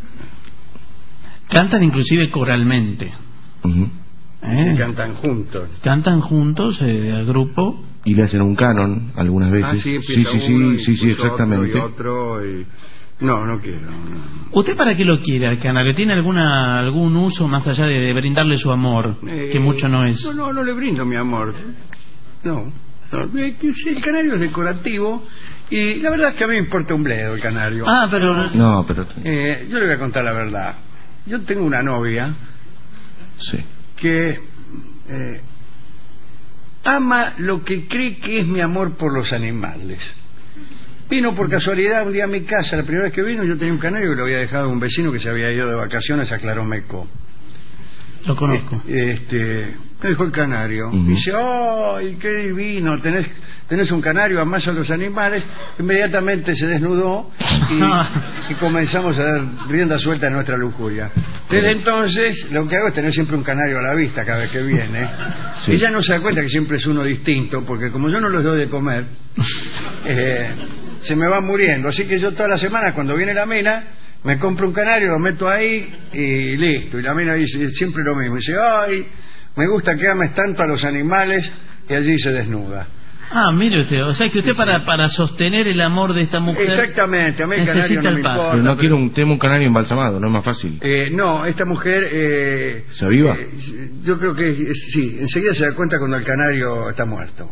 Cantan inclusive coralmente. Cantan juntos. Cantan juntos, el grupo. Y le hacen un canon algunas veces. Sí, exactamente. No quiero. ¿Usted para qué lo quiere al canario? ¿Tiene algún uso más allá de brindarle su amor? Que mucho no es. No le brindo mi amor. No. El canario es decorativo y la verdad es que a mí me importa un bledo el canario. Pero... yo le voy a contar la verdad. Yo tengo una novia que ama lo que cree que es mi amor por los animales. Vino por casualidad un día a mi casa. La primera vez que vino yo tenía un canario que lo había dejado a un vecino que se había ido de vacaciones a Claromeco. Lo conozco. Me dejó el canario. Dice, ¡ay, qué divino! Tenés un canario, amás a los animales. Inmediatamente se desnudó y comenzamos a dar rienda suelta a nuestra lujuria. Desde entonces, lo que hago es tener siempre un canario a la vista cada vez que viene. Ella no se da cuenta que siempre es uno distinto, porque como yo no los doy de comer, se me van muriendo. Así que yo todas las semanas, cuando viene la mina, me compro un canario, lo meto ahí y listo. Y la mina dice siempre lo mismo. Dice, ¡ay! Me gusta que ames tanto a los animales, y allí se desnuda. Ah, mire usted, o sea que usted para sostener el amor de esta mujer... Exactamente, a mí el necesita canario no el me pasto. importa. Pero no quiero un canario embalsamado, no es más fácil. No, esta mujer... ¿Se aviva? Yo creo que sí, enseguida se da cuenta cuando el canario está muerto.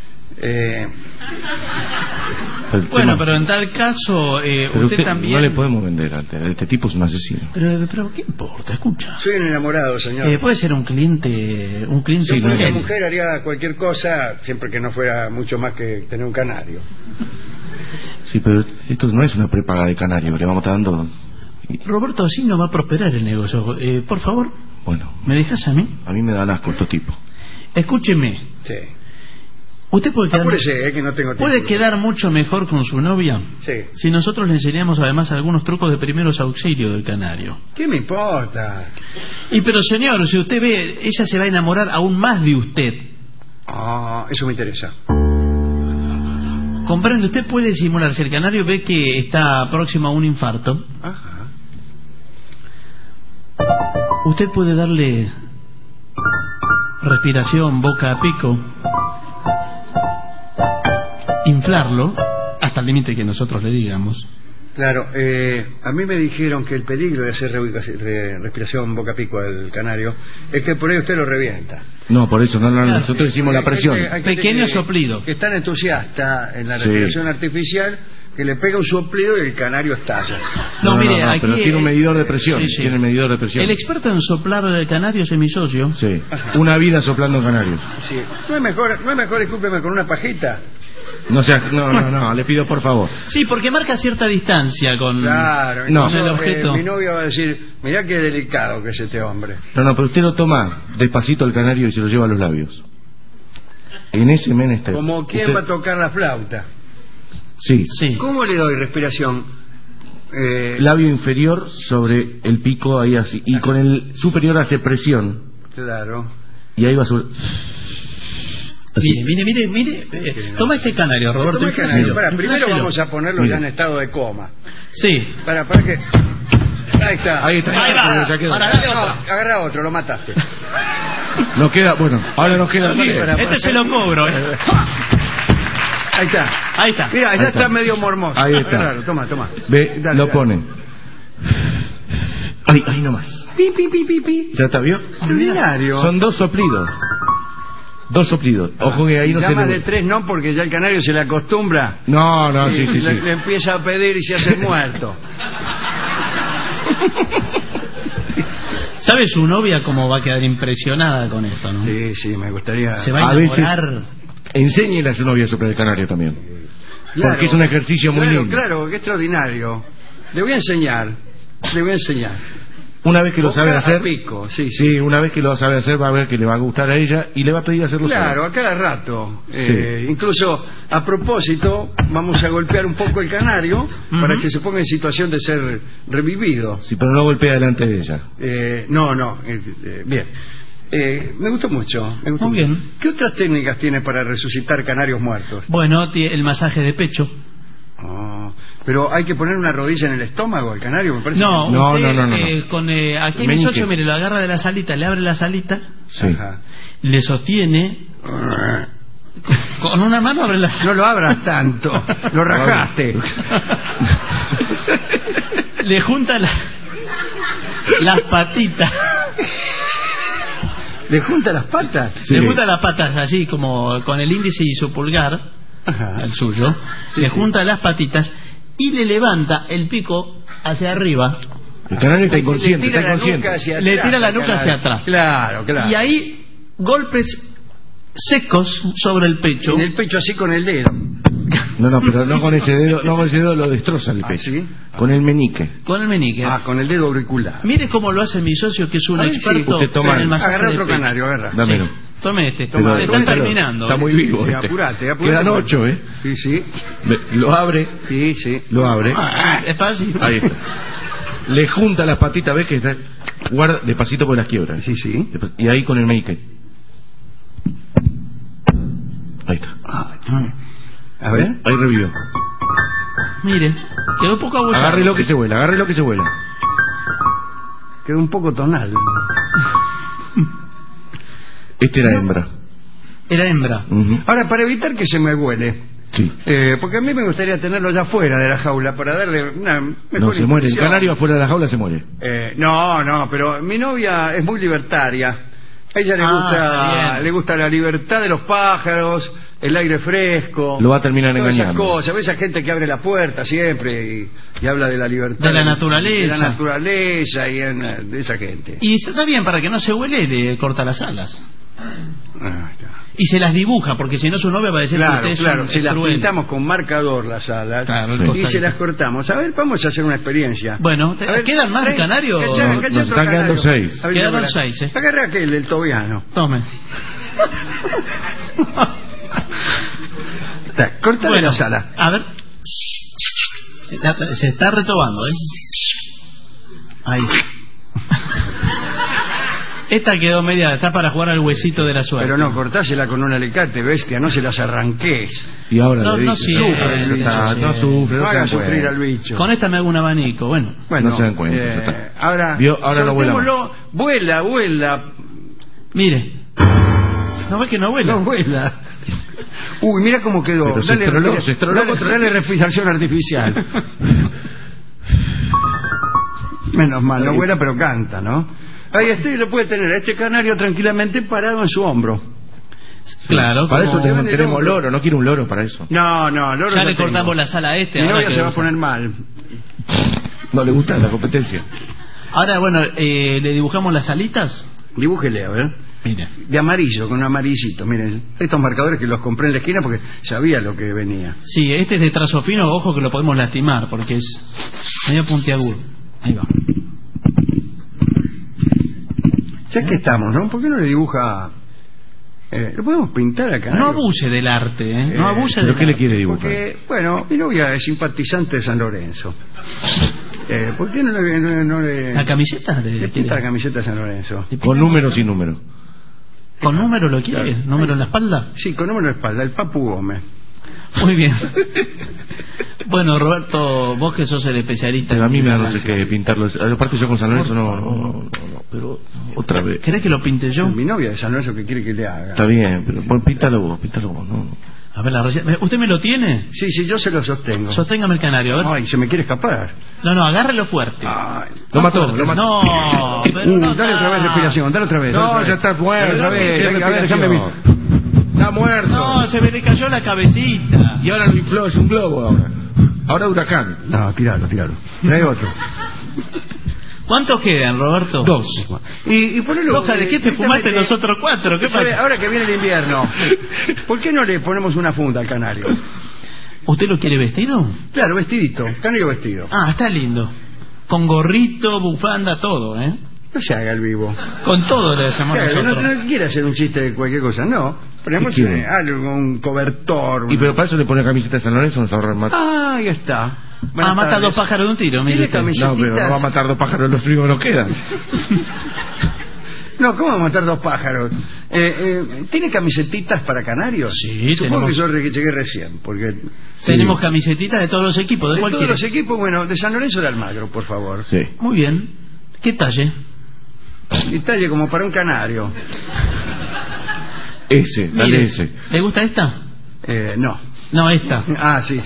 Bueno, pero en tal caso, pero usted también... No le podemos vender a este tipo, es un asesino. Pero ¿qué importa? Escucha. Soy un enamorado, señor. Puede ser un cliente Yo por esa fiel. mujer haría cualquier cosa, siempre que no fuera mucho más que tener un canario. Sí, pero esto no es una prepaga de canario, le vamos dando... Roberto, así no va a prosperar el negocio. Por favor, Bueno, ¿me dejas a mí? a mí me dan asco estos tipos. Escúcheme. Sí. Usted puede quedar, Apúrese, que no tengo tiempo. puede quedar mucho mejor con su novia Sí. si nosotros le enseñamos además algunos trucos de primeros auxilios del canario. ¿Qué me importa? Pero señor, si usted ve, ella se va a enamorar aún más de usted. Eso me interesa. Comprende, usted puede simular, si el canario ve que está próximo a un infarto, Ajá. usted puede darle respiración boca a pico, inflarlo hasta el límite que nosotros le digamos. Claro, a mí me dijeron que el peligro de hacer respiración boca a pico al canario es que por ahí usted lo revienta. No, por eso, nosotros hicimos la presión. Hay gente Pequeño soplido. Que es tan entusiasta en la Sí. respiración artificial que le pega un soplido y el canario estalla. No, mire, aquí pero tiene un medidor de presión. Sí, sí. Tiene medidor de presión. El experto en soplar el canario es mi socio. Sí, una vida soplando canarios. Sí. ¿No es mejor, discúlpeme, con una pajita? No, le pido por favor. Sí, porque marca cierta distancia con, Claro, con incluso, el objeto. mi novia va a decir, mirá qué delicado que es este hombre. No, pero usted lo toma despacito al canario y se lo lleva a los labios. En ese menester. Como quien va a tocar la flauta. Sí. ¿Cómo le doy respiración? Labio inferior sobre el pico, ahí así. Y con el superior hace presión. Claro. Y ahí va sobre... Mire. Toma este canario, Roberto. Toma el canario. Para, primero Infláselo. vamos a ponerlo ya en estado de coma. Sí. Para que... Ahí está. Ahí está. Ya quedó. Ahora dale otro. Agarra otro, lo mataste. Nos queda, bueno, ahora nos queda... Este se lo cobro. Ahí está. Ahí está. Mira, Ahí ya está. está medio mormoso. Ahí está. Claro, toma. Ve, Dale, lo dale. pone. Ahí nomás. Pi. ¿Ya está, vio? Extraordinario. Son dos soplidos. Ojo que ahí no ya se más le... de 3 no, porque ya el canario se le acostumbra. No, sí. Le empieza a pedir y se hace muerto. ¿Sabe su novia cómo va a quedar impresionada con esto, no? Sí, me gustaría. Se va a A veces enamorar. enséñele a su novia a soplar el canario también. Claro. Porque es un ejercicio muy lindo. Claro, qué extraordinario. Le voy a enseñar. Una vez que lo sabe Boca a hacer, pico, sí. una vez que lo sabe hacer va a ver que le va a gustar a ella y le va a pedir hacerlo Claro, sola. a cada rato. Sí. Incluso, a propósito, vamos a golpear un poco el canario para que se ponga en situación de ser revivido. Sí, pero no golpea delante de ella. Bien. Me gustó mucho. Muy bien. ¿Qué otras técnicas tiene para resucitar canarios muertos? Bueno, el masaje de pecho. Pero hay que poner una rodilla en el estómago al canario, me parece. No. No. Con, aquí mi Meñique. socio, mire, lo agarra de la salita, le abre la salita, Sí. Ajá. le sostiene, con una mano abre la No lo abras tanto, lo rajaste. le junta las patitas. ¿Le junta las patas? Se junta las patas así como con el índice y su pulgar, el suyo, le junta las patitas y le levanta el pico hacia arriba. El canario está inconsciente, Le tira está la inconsciente. nuca hacia Le atrás, tira la el nuca canario. hacia atrás. Claro. Y ahí golpes secos sobre el pecho. En el pecho así con el dedo. No, pero no con ese dedo lo destroza el pecho. ¿Sí? Con el meñique. Con el meñique. Con el dedo auricular. Mire cómo lo hace mi socio, que es un A ver, sí. experto Usted toma. en el masaje Agarra de otro pecho. canario, agarra. Dámelo. Sí. Tome este. Toma, Se está Tómalo. terminando. Está muy vivo. Sí, este. apurate. Quedan 8, ¿eh? Sí. Lo abre. Sí. Lo abre. Es fácil. Ahí está. Le junta las patitas, ¿ves que está? Guarda despacito por las quiebras. Sí. Y ahí con el meñique. Ahí está. A ver. Ahí revivió. Mire, quedó un poco abusado. Agárrelo que se vuela. Quedó un poco tonal. Este era hembra. Era hembra. Ahora, para evitar que se me vuele, Sí. porque a mí me gustaría tenerlo ya fuera de la jaula para darle una mejor No, se muere. El impresión. canario afuera de la jaula se muere. No, pero mi novia es muy libertaria. A ella le gusta la libertad de los pájaros, el aire fresco. Lo va a terminar todas engañando. esas cosas. Ves a gente que abre la puerta siempre y habla de la libertad. De la naturaleza. De la naturaleza y de esa gente. Y está bien, para que no se huele, le corta las alas. Ah, ya. Y se las dibuja, porque si no su novia va a decir que Claro, usted claro. es Si las cruel. pintamos con marcador las alas Claro, el y costadito. se las cortamos. A ver, vamos a hacer una experiencia. Bueno, A ver, ¿quedan más canarios? Calla, Nos están quedando 6. A ver, Quedaron ahora. 6, Agarra aquel, el tobiano. Tome. Cortale Bueno, las alas. a ver. Se está retobando, Ahí. Esta quedó media, está para jugar al huesito de la suerte. Pero no, cortásela con un alicate, bestia, no se las arranques. Y ahora No, le no dice, sufre, no sufre, No no haga se dan sufrir cuenta. al bicho. Con esta me hago un abanico, bueno. Bueno, No se dan cuenta, ya está. Ahora, Ahora no vuela soltémoslo. Vuela. Mire. ¿No ve que no vuela? No vuela. Uy, mira cómo quedó. Pero se estroló contra dale respiración artificial. Menos mal, no vuela pero canta, ¿no? Ahí lo puede tener a este canario tranquilamente parado en su hombro. Claro. Para eso como- queremos loro, no quiero un loro para eso. No, loro Ya no le tengo. cortamos la sala a este. Mi ahora novia que se va a usa. poner mal. No le gusta la competencia. Ahora, bueno, ¿le dibujamos las alitas? Dibújele, a ver. Mire. De amarillo, con un amarillito. Miren, estos marcadores que los compré en la esquina porque sabía lo que venía. Sí, este es de trazo fino, ojo que lo podemos lastimar porque es medio puntiagudo. Ahí va. Ya que estamos, ¿no? ¿Por qué no le dibuja? Lo podemos pintar acá. No abuse del arte, ¿eh? No abuse del ¿Pero qué le arte. quiere dibujar? Porque, bueno, mi novia es simpatizante de San Lorenzo. ¿Por qué no le ¿La camiseta? le pinta la camiseta de San Lorenzo? Con número o sin número. ¿Con número lo quiere? ¿Número en la espalda? Sí, con número en la espalda, el Papu Gómez. Muy bien. Bueno, Roberto, vos que sos el especialista. Pero a mí me da no sé qué pintarlo. Aparte yo con San Lorenzo no, pero otra vez. ¿Querés que lo pinte yo? Mi novia de San Lorenzo que quiere que le haga. Está bien, pero bueno, píntalo vos, no. A ver, ¿usted me lo tiene? Sí, yo se lo sostengo. Sosténgame el canario, a ver. Ay, se me quiere escapar. No, agárrelo fuerte. Ay. Lo mató. No, pero no dale otra vez respiración, dale otra vez. No, ya está muerto. Dale otra vez, Sí, venga, a ver, respiración. déjame ver. Está muerto. No, se me le cayó la cabecita. Y ahora lo infló, es un globo ahora. Ahora huracán. No, tiralo. Trae otro. ¿Cuántos quedan, Roberto? 2. Y ponelo. Loja, ¿de qué te fumaste los otros 4? ¿Qué ¿Sabe? pasa? Ahora que viene el invierno, ¿por qué no le ponemos una funda al canario? ¿Usted lo quiere vestido? Claro, vestidito, canario vestido. Ah, está lindo. Con gorrito, bufanda, todo, ¿eh? No se haga el vivo. Con todo le decimos Claro, nosotros. no quiere hacer un chiste de cualquier cosa, no. Ponemos ¿Qué quiere? algo, un cobertor. Y pero para eso le pone camiseta de San Lorenzo, nos ahorra el mate. Ah, ahí está. Buenas Mata tardes. 2 pájaros de un tiro, mire. ¿Tiene usted. camiseta? No, pero no va a matar 2 pájaros, los únicos que nos quedan. No, ¿cómo va a matar 2 pájaros? ¿Tiene camisetitas para canarios? Sí, Supongo tenemos. que yo llegué recién, porque... Tenemos camisetitas de todos los equipos, ¿de De cuál todos quiere? los equipos, bueno, de San Lorenzo de Almagro, por favor. Sí. Muy bien. ¿Qué talle? Y talle como para un canario. Ese, dale Mire, ese. ¿Le gusta esta? No. No, esta. Ah, sí.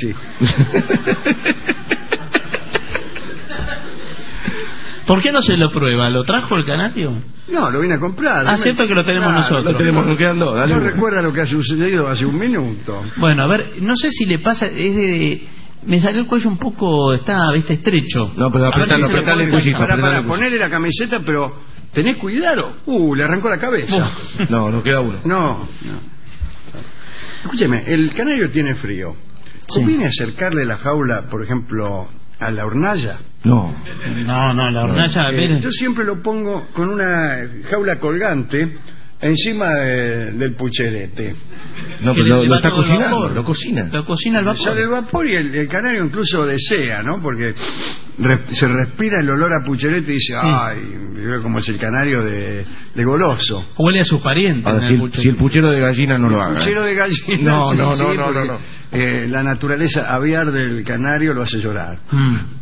¿Por qué no se lo prueba? ¿Lo trajo el canario? No, lo vine a comprar. Acepto que lo tenemos nosotros. Lo tenemos, nos quedan 2, dale. No uno. recuerda lo que ha sucedido hace un minuto. Bueno, a ver, no sé si le pasa, es de... Me salió el cuello un poco, está, viste, estrecho. No, pero A ver si apretalo, se lo apretale el puede cuellito. pasar. Para, ponele la camiseta, pero tenés cuidado. Le arrancó la cabeza. No, nos queda uno. No. Escúcheme, el canario tiene frío. ¿Conviene acercarle la jaula, por ejemplo, a la hornalla? No. No, la hornalla, mire. Yo siempre lo pongo con una jaula colgante encima del pucherete. No, Que pero le lo va está todo el cocinando, vapor. lo cocina. Lo cocina al vapor. Sale el vapor y el canario incluso desea, ¿no? Porque se respira el olor a pucherete y dice, ay, veo como es el canario de goloso. Huele a sus parientes. Ahora, en si el puchero de gallina no lo haga. Puchero de gallina. No, sí, no, sí, no, porque, no. la naturaleza aviar del canario lo hace llorar.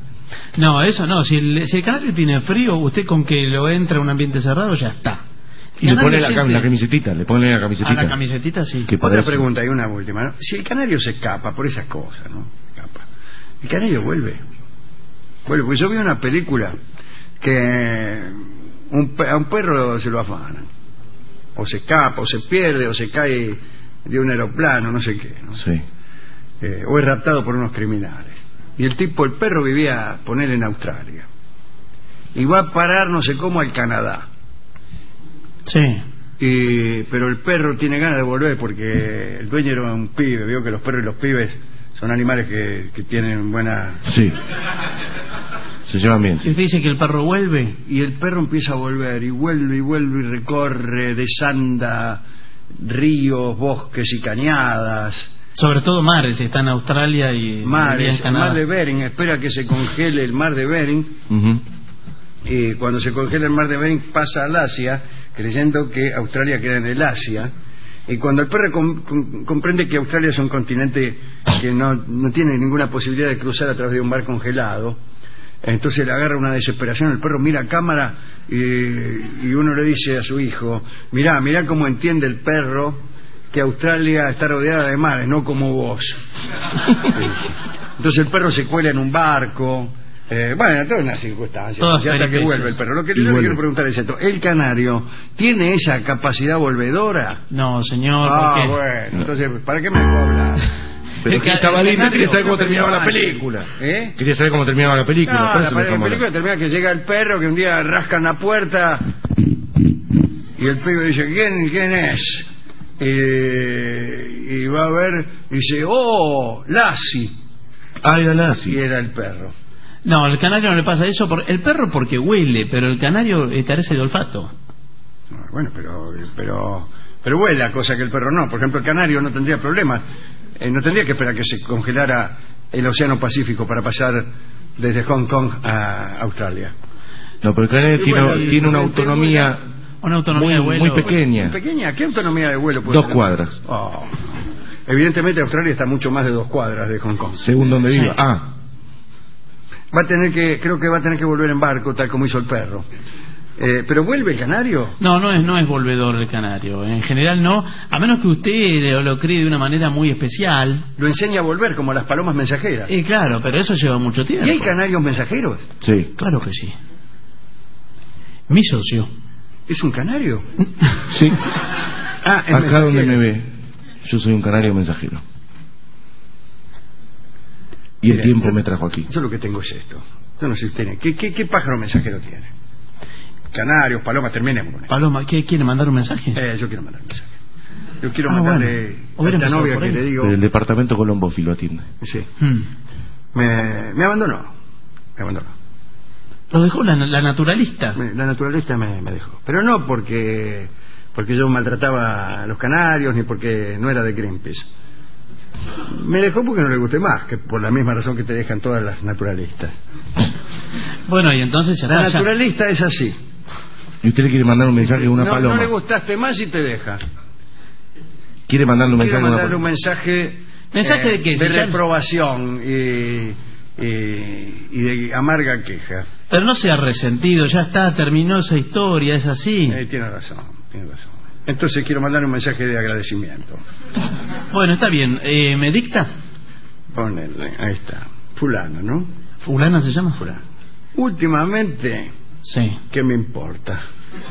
No, eso no. Si el canario tiene frío, usted con que lo entra a un ambiente cerrado ya está. Y le pone la camisetita, le pone la camisetita. A la camisetita, sí. Otra pregunta, y una última, ¿no? Si el canario se escapa por esas cosas, ¿no? Escapa. El canario vuelve. Vuelve, porque yo vi una película que a un perro se lo afanan. O se escapa, o se pierde, o se cae de un aeroplano, no sé qué, ¿no? Sí. O es raptado por unos criminales. Y el perro vivía, poner en Australia. Y va a parar no sé cómo al Canadá. Sí. Pero el perro tiene ganas de volver porque el dueño era un pibe. Vio que los perros y los pibes son animales que tienen buena... Sí. Se llevan bien. ¿Y usted dice que el perro vuelve? Y el perro empieza a volver, y vuelve, y recorre, desanda ríos, bosques y cañadas. Sobre todo mares, está en Australia y mares, en Canadá. El mar de Bering, espera que se congele el mar de Bering. Y cuando se congela el mar de Bering pasa al Asia, creyendo que Australia queda en el Asia. Y cuando el perro comprende que Australia es un continente que no tiene ninguna posibilidad de cruzar a través de un mar congelado, entonces le agarra una desesperación. El perro mira a cámara y uno le dice a su hijo: mirá cómo entiende el perro que Australia está rodeada de mares, no como vos. Entonces el perro se cuela en un barco. Bueno, todas las circunstancias. Hasta que vuelve el perro. Lo que yo quiero preguntar es esto: ¿el canario tiene esa capacidad volvedora? No, señor. Bueno, entonces, ¿para qué me puedo hablar? Pero que estaba lindo, quería saber cómo terminaba la película. Quería saber cómo terminaba la película. No, la película termina que llega el perro, que un día rascan la puerta y el pibe dice: ¿Quién es? Y va a ver, dice: ¡oh, Lassie! Ah, era Lassie. Y era el perro. No, al canario no le pasa eso. El perro porque huele, pero el canario carece de olfato. Bueno, pero huele, cosa que el perro no. Por ejemplo, el canario no tendría problemas. No tendría que esperar que se congelara el Océano Pacífico para pasar desde Hong Kong a Australia. No, pero el canario tiene una autonomía... Una autonomía de vuelo muy pequeña. ¿Muy pequeña? ¿Qué autonomía de vuelo puede 2 tener? cuadras. Evidentemente Australia está mucho más de 2 cuadras de Hong Kong. Según donde viva. Creo que va a tener que volver en barco, tal como hizo el perro. ¿Pero vuelve el canario? No es volvedor el canario. En general no, a menos que usted lo críe de una manera muy especial. Lo enseña a volver, como las palomas mensajeras. Claro, pero eso lleva mucho tiempo. ¿Y hay canarios mensajeros? Sí. Claro que sí. Mi socio. ¿Es un canario? Sí. Es acá mensajero. donde me ve, yo soy un canario mensajero. Y el tiempo me trajo aquí. Yo lo que tengo es esto. Yo no sé si tiene. ¿Qué pájaro mensajero tiene? Canarios, palomas, terminemos con eso. Paloma, ¿qué quiere mandar un mensaje? Yo quiero mandar un mensaje. Yo quiero mandarle a esta novia que le digo... El departamento Colombofi lo atiende. Sí. Me abandonó. Lo dejó la naturalista. La naturalista me dejó. Pero no porque yo maltrataba a los canarios, ni porque no era de Greenpeace. Me dejó porque no le gusté más, que por la misma razón que te dejan todas las naturalistas. Bueno, y entonces será... La naturalista es así. ¿Y usted le quiere mandar un mensaje a una paloma? No le gustaste más y te deja. ¿Quiere mandarle un mensaje a una mandarle paloma? un mensaje... ¿Mensaje de qué? De reprobación y de amarga queja. Pero no sea resentido, ya está, terminó esa historia, es así. Tiene razón. Entonces quiero mandar un mensaje de agradecimiento. Bueno, está bien. ¿Me dicta? Ponele, ahí está. Fulano, ¿no? ¿Fulana se llama? Fulano. Últimamente, sí. ¿Qué me importa?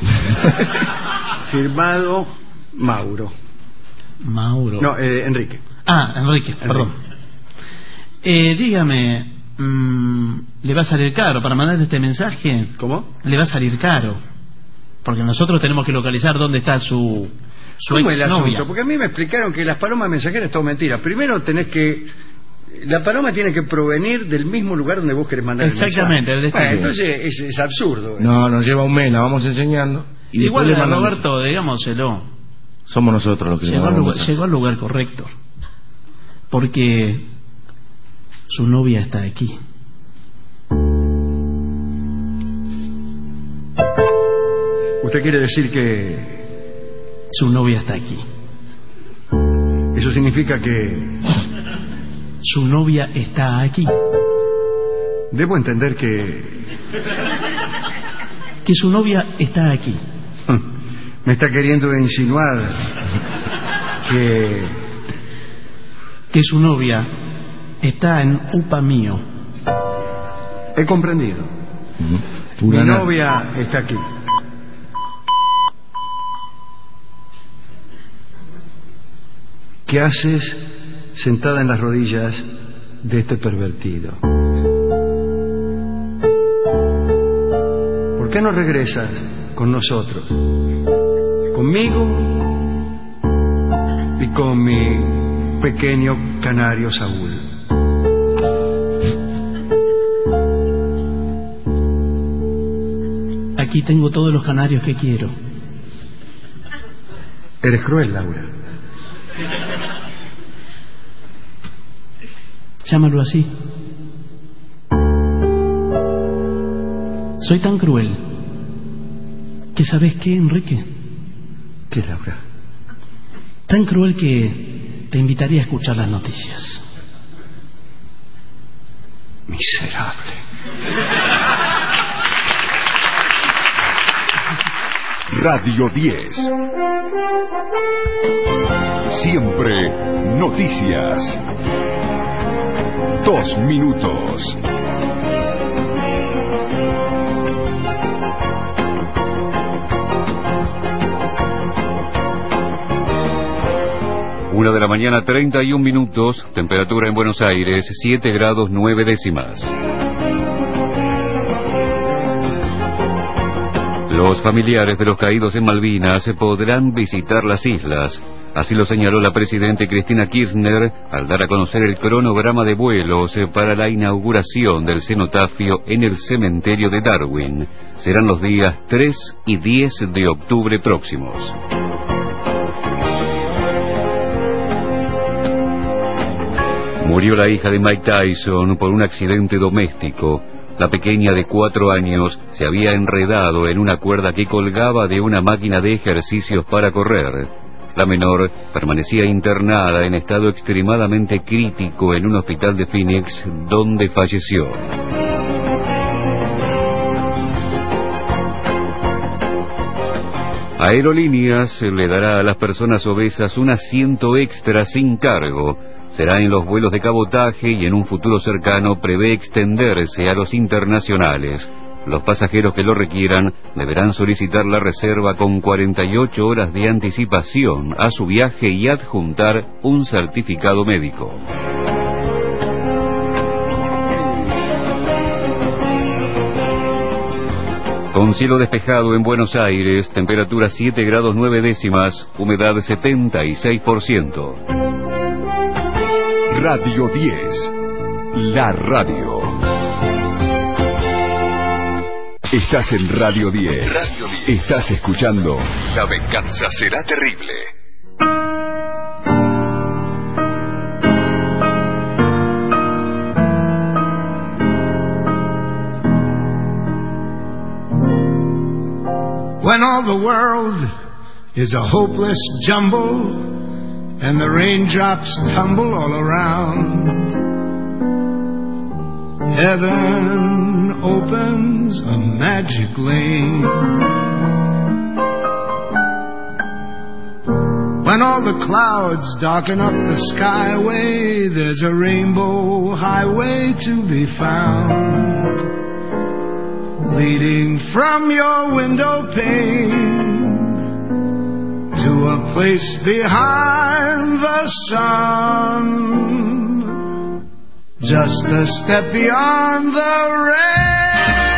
Firmado Mauro. No, Enrique. Enrique, perdón. Dígame, ¿le va a salir caro para mandar este mensaje? ¿Cómo? Le va a salir caro. Porque nosotros tenemos que localizar dónde está su ¿Cómo es el exnovia? asunto? Porque a mí me explicaron que las palomas mensajeras es todo mentira. Primero tenés que... La paloma tiene que provenir del mismo lugar donde vos querés mandar el mensaje. Exactamente, el destino. Entonces es absurdo. No, nos lleva un mes, la vamos enseñando. Y igual le mandamos... Roberto, digámoselo. Somos nosotros los que llegó al lugar correcto. Porque su novia está aquí. ¿Usted quiere decir que su novia está aquí? Eso significa que su novia está aquí. Debo entender que su novia está aquí. Me está queriendo insinuar que su novia está en upa mío. He comprendido. Mi novia está aquí. ¿Qué haces sentada en las rodillas de este pervertido? ¿Por qué no regresas con nosotros? Conmigo y con mi pequeño canario Saúl. Aquí tengo todos los canarios que quiero. Eres cruel, Laura. Llámalo así. Soy tan cruel que ¿sabes qué, Enrique? ¿Qué, Laura? Tan cruel que te invitaría a escuchar las noticias. Miserable. Radio 10. Siempre noticias. 2 minutos. Una de la mañana, 31 minutos, temperatura en Buenos Aires, 7 grados 9 décimas. Los familiares de los caídos en Malvinas podrán visitar las islas. Así lo señaló la presidenta Cristina Kirchner al dar a conocer el cronograma de vuelos para la inauguración del cenotafio en el cementerio de Darwin. Serán los días 3 y 10 de octubre próximos. Murió la hija de Mike Tyson por un accidente doméstico. La pequeña de 4 años se había enredado en una cuerda que colgaba de una máquina de ejercicios para correr. La menor permanecía internada en estado extremadamente crítico en un hospital de Phoenix, donde falleció. Aerolíneas le dará a las personas obesas un asiento extra sin cargo. Será en los vuelos de cabotaje y en un futuro cercano prevé extenderse a los internacionales. Los pasajeros que lo requieran deberán solicitar la reserva con 48 horas de anticipación a su viaje y adjuntar un certificado médico. Con cielo despejado en Buenos Aires, temperatura 7 grados 9 décimas, humedad 76%. Radio 10, la radio. Estás en Radio 10. Estás escuchando La venganza será terrible. When all the world is a hopeless jumble and the raindrops tumble all around, heaven opens a magic lane. When all the clouds darken up the skyway, there's a rainbow highway to be found, leading from your window pane to a place behind the sun, just a step beyond the rain.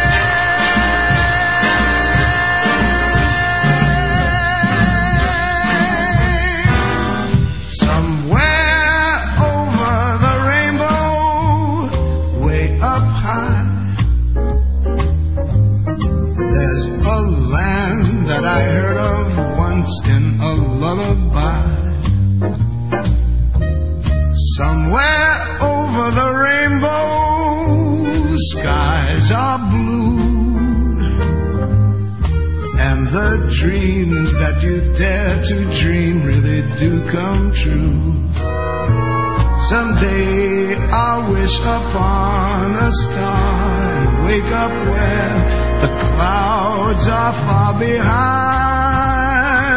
Somewhere over the rainbow, way up high, there's a land that I heard of once in a lullaby. Somewhere over the rainbow, skies are blue, and the dreams that you dare to dream really do come true. Someday I'll wish upon a star and wake up where the clouds are far behind.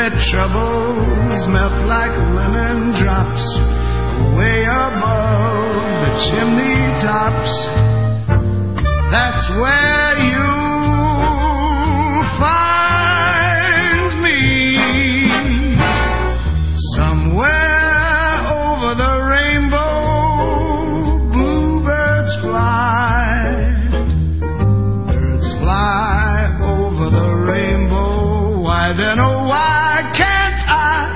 their troubles melt like lemon drops way above the chimney tops. That's where you'll find me, somewhere over the rainbow. Bluebirds fly, birds fly over the rainbow. Why then, oh why can't I?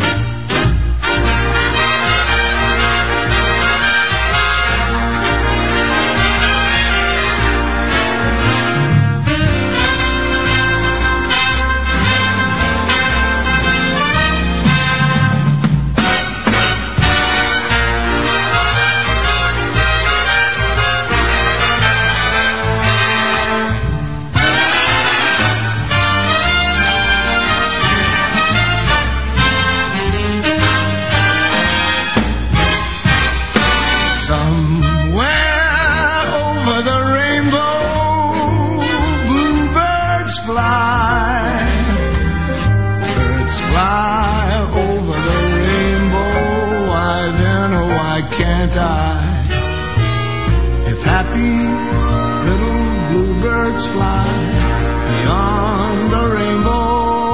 If happy little bluebirds fly beyond the rainbow,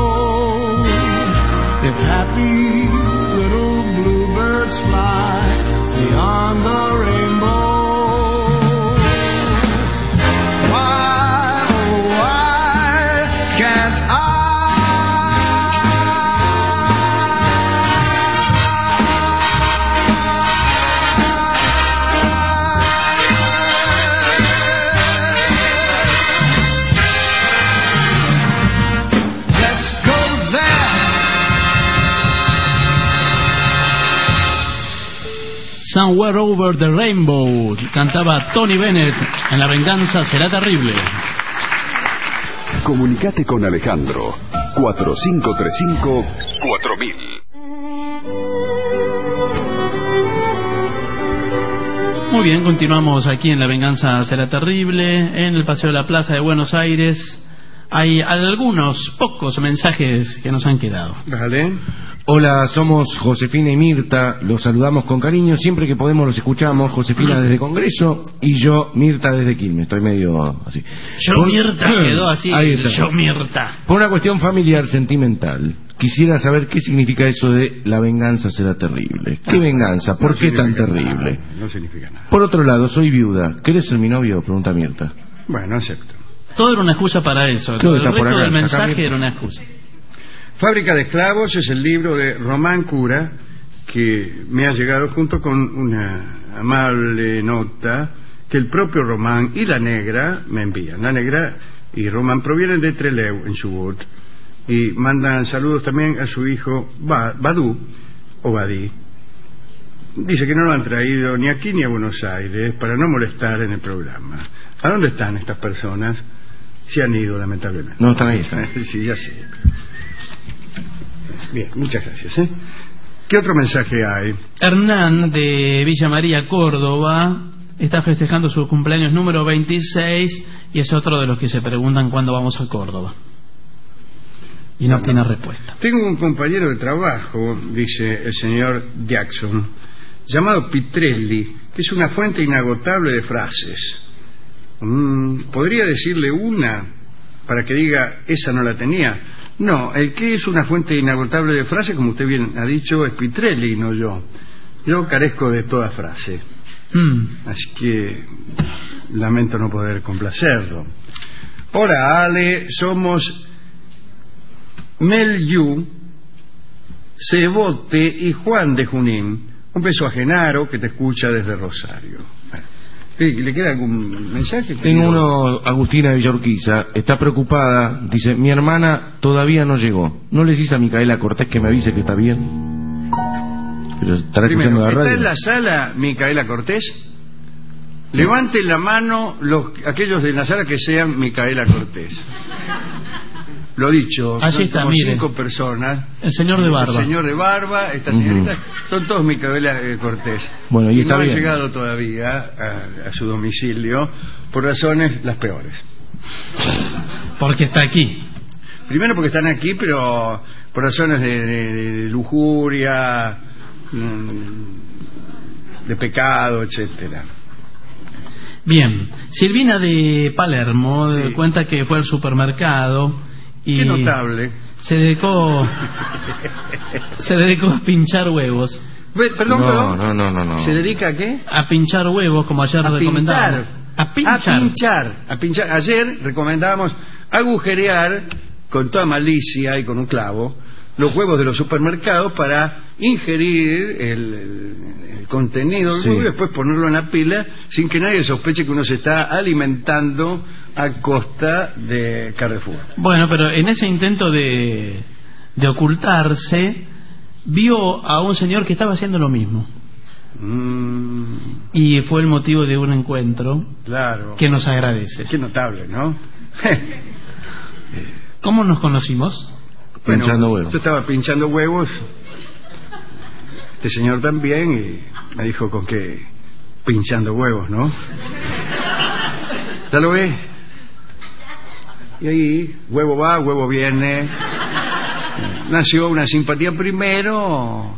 if happy little bluebirds fly beyond the rainbow, why, oh why can't I? Somewhere Over the Rainbow, cantaba Tony Bennett en La Venganza Será Terrible. Comunicate con Alejandro 4535-4000. Muy bien, continuamos aquí en La Venganza Será Terrible, en el Paseo de la Plaza de Buenos Aires. Hay algunos pocos mensajes que nos han quedado. Vale. Hola, somos Josefina y Mirta, los saludamos con cariño, siempre que podemos los escuchamos, Josefina desde Congreso y yo, Mirta desde Quilmes, estoy medio así. Mirta quedó así, yo Mirta. Por una cuestión familiar sentimental, quisiera saber qué significa eso de la venganza será terrible. ¿Qué venganza? ¿Por qué tan terrible? No significa nada. Por otro lado, soy viuda, ¿querés ser mi novio? Pregunta Mirta. Bueno, acepto. Todo era una excusa para eso, el resto del mensaje era una excusa. Fábrica de Esclavos es el libro de Román Cura que me ha llegado junto con una amable nota que el propio Román y la negra me envían. La negra y Román provienen de Trelew, en Chubut, y mandan saludos también a su hijo Badú, o Badí. Dice que no lo han traído ni aquí ni a Buenos Aires para no molestar en el programa. ¿A dónde están estas personas? Se han ido, lamentablemente. No, están ahí. Sí, ya sé. Bien, muchas gracias. ¿Qué otro mensaje hay? Hernán de Villa María, Córdoba, está festejando su cumpleaños número 26 y es otro de los que se preguntan cuándo vamos a Córdoba. Y no tiene respuesta. Tengo un compañero de trabajo, dice el señor Jackson, llamado Pitrelli, que es una fuente inagotable de frases. ¿Podría decirle una para que diga esa no la tenía? No, el que es una fuente inagotable de frases, como usted bien ha dicho, es Pitrelli, no yo. Yo carezco de toda frase. Así que lamento no poder complacerlo. Hola, Ale, somos Mel Yu, Cebote y Juan de Junín. Un beso a Genaro, que te escucha desde Rosario. Bueno, ¿le queda algún mensaje? Tengo uno, Agustina de Villorquiza, está preocupada, dice, mi hermana todavía no llegó. ¿No le dices a Micaela Cortés que me avise que está bien? Pero estará escuchando la radio. ¿Está en la sala Micaela Cortés? Levanten la mano aquellos de la sala que sean Micaela Cortés. Lo dicho, allí son está, como mire, 5 personas. El señor de barba. El señor de barba, esta señorita, son todos Micaela Cortés. Bueno, y está no bien. han llegado todavía a su domicilio por razones las peores. Porque está aquí. Primero porque están aquí, pero por razones de lujuria, de pecado, etcétera. Bien, Silvina de Palermo cuenta que fue al supermercado y qué notable. se dedicó a pinchar huevos. Perdón. No. ¿Se dedica a qué? A pinchar huevos, como ayer recomendábamos. A pinchar. Ayer recomendábamos agujerear con toda malicia y con un clavo los huevos de los supermercados para ingerir el contenido del huevo y después ponerlo en la pila sin que nadie sospeche que uno se está alimentando a costa de Carrefour. Bueno, pero en ese intento de ocultarse, vio a un señor que estaba haciendo lo mismo. Y fue el motivo de un encuentro que nos agradece. Qué notable, ¿no? ¿Cómo nos conocimos? Pinchando huevos. Yo estaba pinchando huevos, este señor también, y me dijo con que pinchando huevos, ¿no? ¿Ya lo ve? Y ahí, huevo va, huevo viene. Nació una simpatía primero,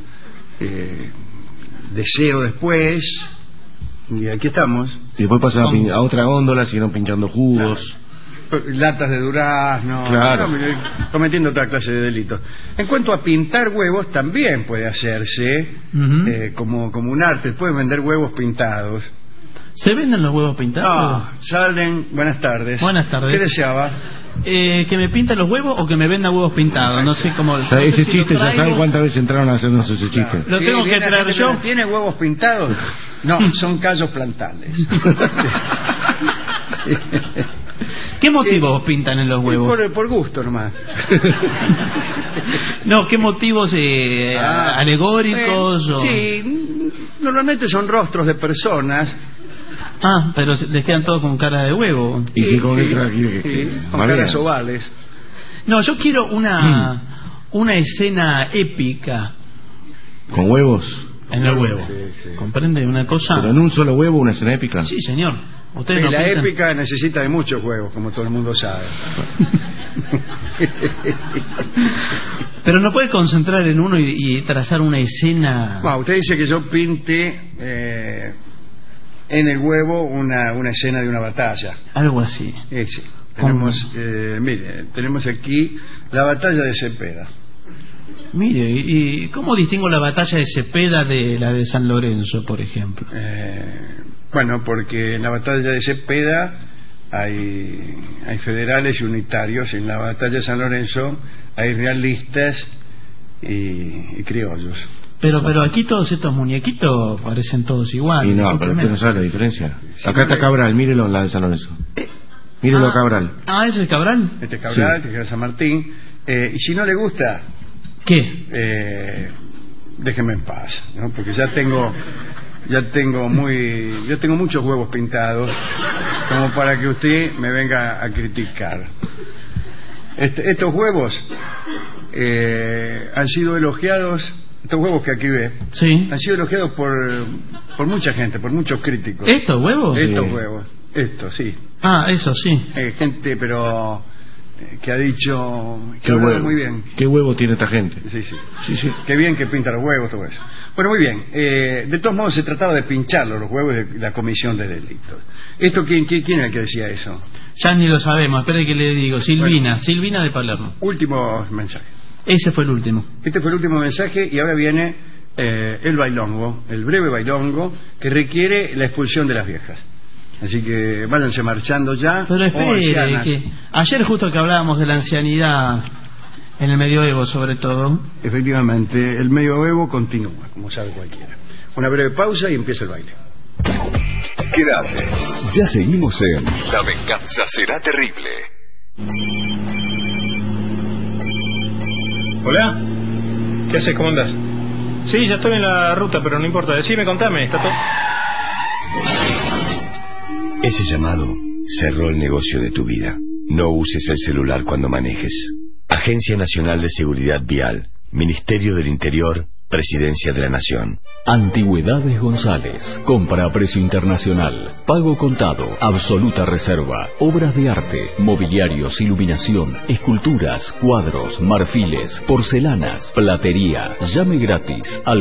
deseo después, y aquí estamos. Y después pasa a otra góndola, siguieron pinchando jugos. Latas de durazno, claro. Cometiendo otra clase de delitos. En cuanto a pintar huevos, también puede hacerse como un arte. Pueden vender huevos pintados. ¿Se venden los huevos pintados? No, salen. Buenas tardes. Buenas tardes. ¿Qué deseaba? ¿Que me pinten los huevos o que me venda huevos pintados? No sé cómo. Ese chiste, ya saben cuántas veces entraron a hacernos ese chiste. Lo tengo que traer yo. ¿Tiene huevos pintados? No, son callos plantales. ¿Qué motivos pintan en los huevos? Por gusto nomás. No, ¿qué motivos alegóricos? Sí, normalmente son rostros de personas. Pero les quedan todos con cara de huevo. ¿Y con caras ovales. No, yo quiero una escena épica. ¿Con huevos? En el huevo. Sí. ¿Comprende una cosa? ¿Pero en un solo huevo una escena épica? Sí, señor. Sí, la épica necesita de muchos huevos, como todo el mundo sabe. Pero no puede concentrar en uno y trazar una escena. Usted dice que yo pinte en el huevo una escena de una batalla. Algo así. Sí. Tenemos aquí la batalla de Cepeda. Mire, ¿y cómo distingo la batalla de Cepeda de la de San Lorenzo, por ejemplo? Bueno, porque en la batalla de Cepeda hay federales y unitarios, en la batalla de San Lorenzo hay realistas y criollos. Pero aquí todos estos muñequitos parecen todos iguales. Y no, pero usted no sabe la diferencia. Acá está Cabral, mírelo en la de San Lorenzo. Mírelo Cabral. ¿Es el Cabral? Este es Cabral, que es San Martín. Y si no le gusta... ¿Qué? Déjeme en paz, ¿no? Porque ya tengo muchos huevos pintados como para que usted me venga a criticar. Estos huevos han sido elogiados, estos huevos que aquí ve, han sido elogiados por mucha gente, por muchos críticos. ¿Estos huevos? Estos huevos, sí. Eso sí. Gente, pero que ha dicho que huevo, muy bien. ¿Qué huevo tiene esta gente? Sí. Qué bien que pinta los huevos, todo eso. Bueno, muy bien. De todos modos se trataba de pincharlos, los huevos de la comisión de delitos. ¿Esto quién era el que decía eso? Ya ni lo sabemos, espere que le digo. Silvina de Palermo. Último mensaje. Ese fue el último. Este fue el último mensaje y ahora viene el bailongo, el breve bailongo que requiere la expulsión de las viejas. Así que váyanse marchando ya. Pero espere, que ayer justo que hablábamos de la ancianidad en el medioevo, sobre todo. Efectivamente, el medioevo continúa, como sabe cualquiera. Una breve pausa y empieza el baile. Quédate. Ya seguimos en La venganza será terrible. Hola. ¿Qué haces? ¿Cómo andas? Sí, ya estoy en la ruta, pero no importa. Decime, contame. ¿Está todo? Ese llamado cerró el negocio de tu vida. No uses el celular cuando manejes. Agencia Nacional de Seguridad Vial, Ministerio del Interior, Presidencia de la Nación. Antigüedades González. Compra a precio internacional. Pago contado. Absoluta reserva. Obras de arte. Mobiliarios, iluminación, esculturas, cuadros, marfiles, porcelanas, platería. Llame gratis al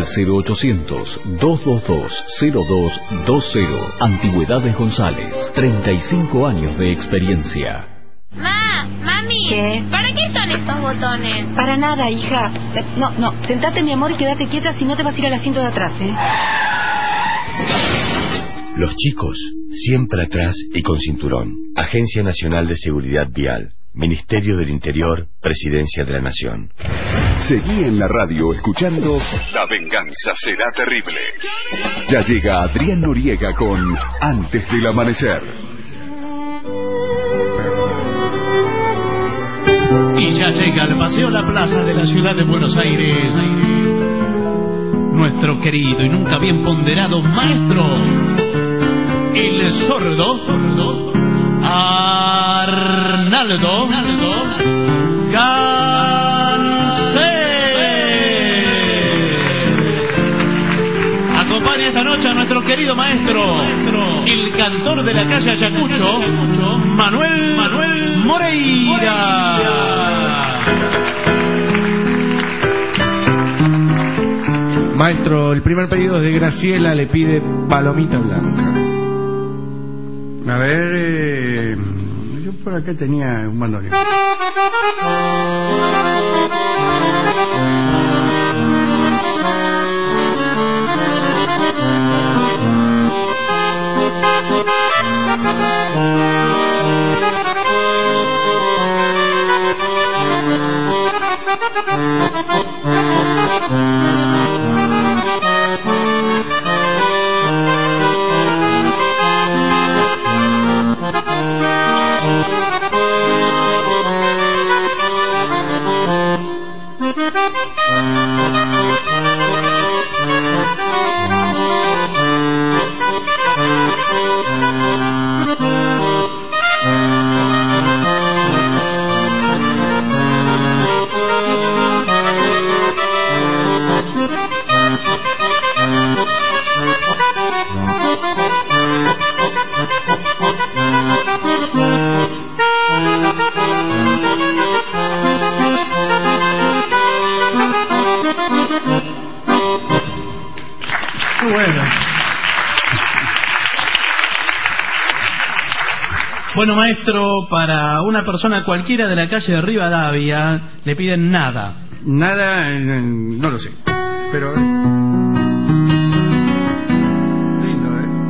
0800-222-0220. Antigüedades González. 35 años de experiencia. Mami, ¿qué? ¿Para qué son estos botones? Para nada, hija. No, sentate, mi amor, y quédate quieta, si no te vas a ir al asiento de atrás, ¿eh? Los chicos, siempre atrás y con cinturón. Agencia Nacional de Seguridad Vial. Ministerio del Interior, Presidencia de la Nación. Seguí en la radio escuchando La venganza será terrible. Ya llega Adrián Noriega con Antes del amanecer. Y ya llega al Paseo La Plaza de la ciudad de Buenos Aires nuestro querido y nunca bien ponderado maestro, el sordo Arnaldo Gansé. Acompaña esta noche a nuestro querido maestro, el cantor de la calle Ayacucho, Manuel Moreira. Maestro, el primer pedido es de Graciela, le pide palomita blanca. A ver, yo por acá tenía un bandoneón. Bueno, maestro, para una persona cualquiera de la calle de Rivadavia le piden nada. Nada, no lo sé. Pero lindo,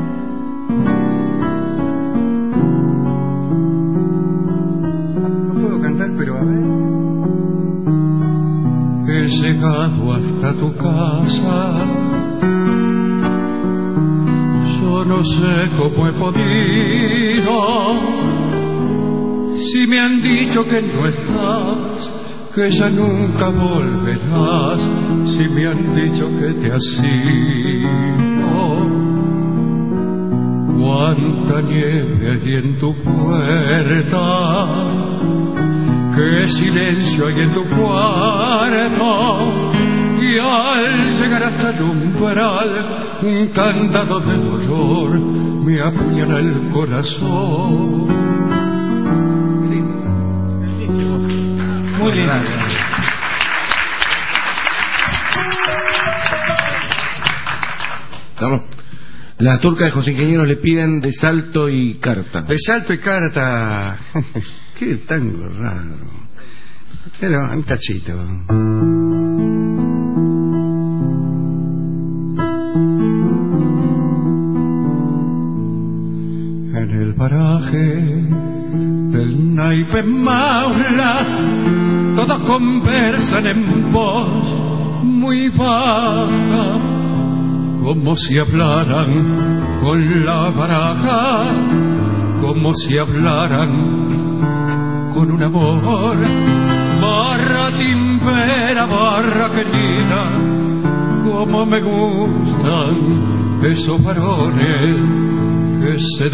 No puedo cantar, pero a ver. He llegado hasta tu casa. Yo no sé cómo he podido. Si me han dicho que no estás, que ya nunca volverás. Si me han dicho que te has ido. Cuánta nieve hay en tu puerta, qué silencio hay en tu cuarto. Y al llegar hasta el umbral, un candado de dolor me apuñala el corazón. Muy lindo. Vamos. La turca de José Ingenieros le piden de salto y carta. De salto y carta. Qué tango raro. Pero un cachito. En el paraje del naipe Maula, todos conversan en voz muy baja, como si hablaran con la baraja, como si hablaran con un amor. Barra timbera, barra querida, como me gustan esos varones que se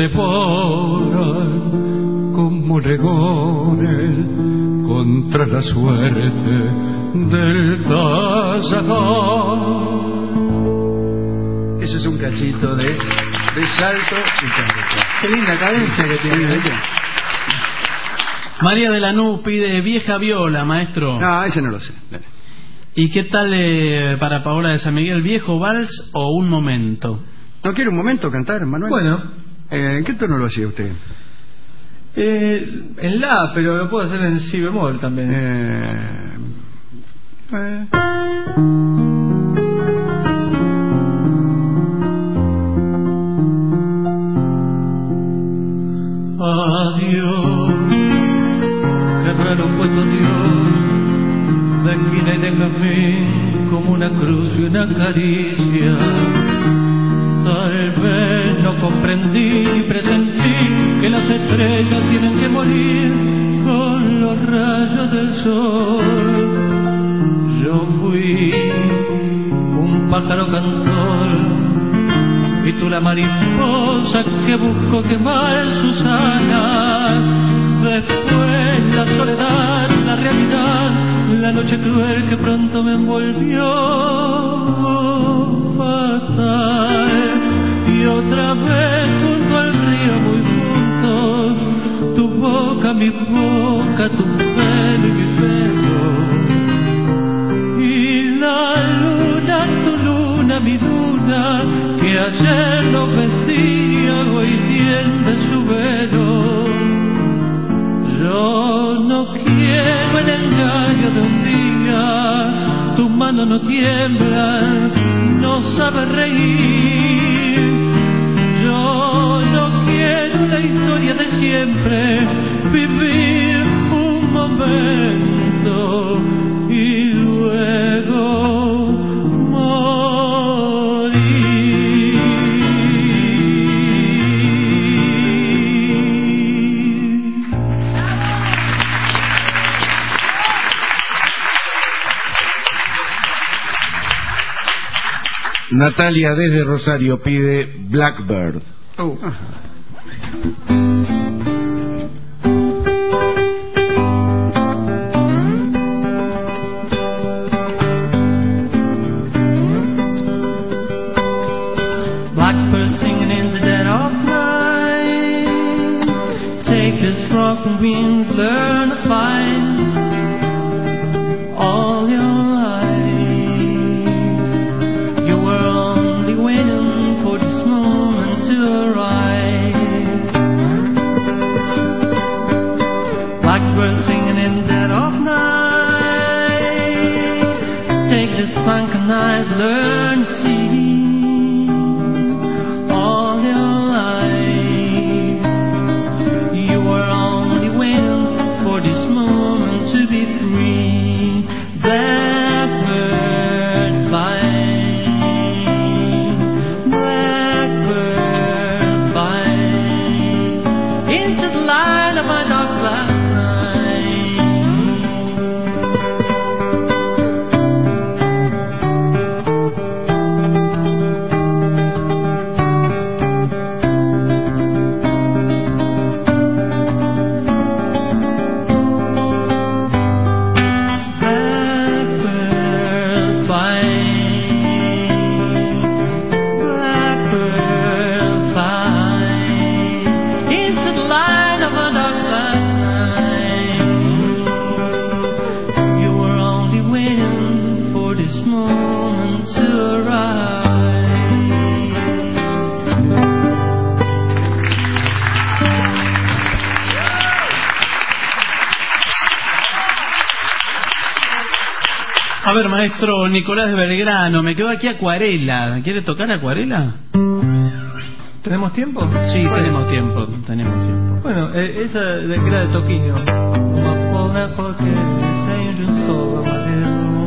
devoran como leones contra la suerte del Cazaján. Ese es un cachito de salto y tango. Qué linda cadencia que tiene ella. María de Lanús pide Vieja Viola, maestro. No, ese no lo sé. Dale. ¿Y qué tal para Paola de San Miguel, viejo vals o un momento? ¿No quiere un momento cantar, Manuel? Bueno. ¿En qué tono lo hacía usted? En la, pero lo puedo hacer en si bemol también. Adiós, quebraron puesto Dios, de esquina y de jazmín, como una cruz y una caricia. Tal vez no comprendí ni presentí que las estrellas tienen que morir con los rayos del sol. Yo fui un pájaro cantor y tú la mariposa que buscó quemar sus alas. Después la soledad, la realidad, la noche cruel que pronto me envolvió fatal. Y otra vez junto al río muy juntos, tu boca, mi boca, tu pelo y mi pelo. Y la luna, tu luna, mi luna, que ayer nos vestía, hoy tiende su velo. Yo no quiero el engaño de un día, tu mano no tiembla, no sabe reír. Yo no quiero la historia de siempre, vivir un momento y luego morir. Natalia desde Rosario pide Blackbird. Blackbird singing in the dead of night, take this rock wind, learn to find all your life. You were only waiting for this moment to arrive. Blackbird singing in the dead of night, take this sunken eyes, learn to see all your life. You were only waiting for this moment to be free. Blackbird flying, blackbird flying into the light of my dark black night. Blackbird flying, blackbird flying into the light of a dark black night. You were only waiting for this moment to arrive. A ver, maestro Nicolás de Belgrano, me quedó aquí Acuarela. ¿Quiere tocar Acuarela? ¿Tenemos tiempo? Sí, tenemos tiempo. Bueno, esa de que era de Toquinho. Uma folha qualquer, sem de um sol amarelo.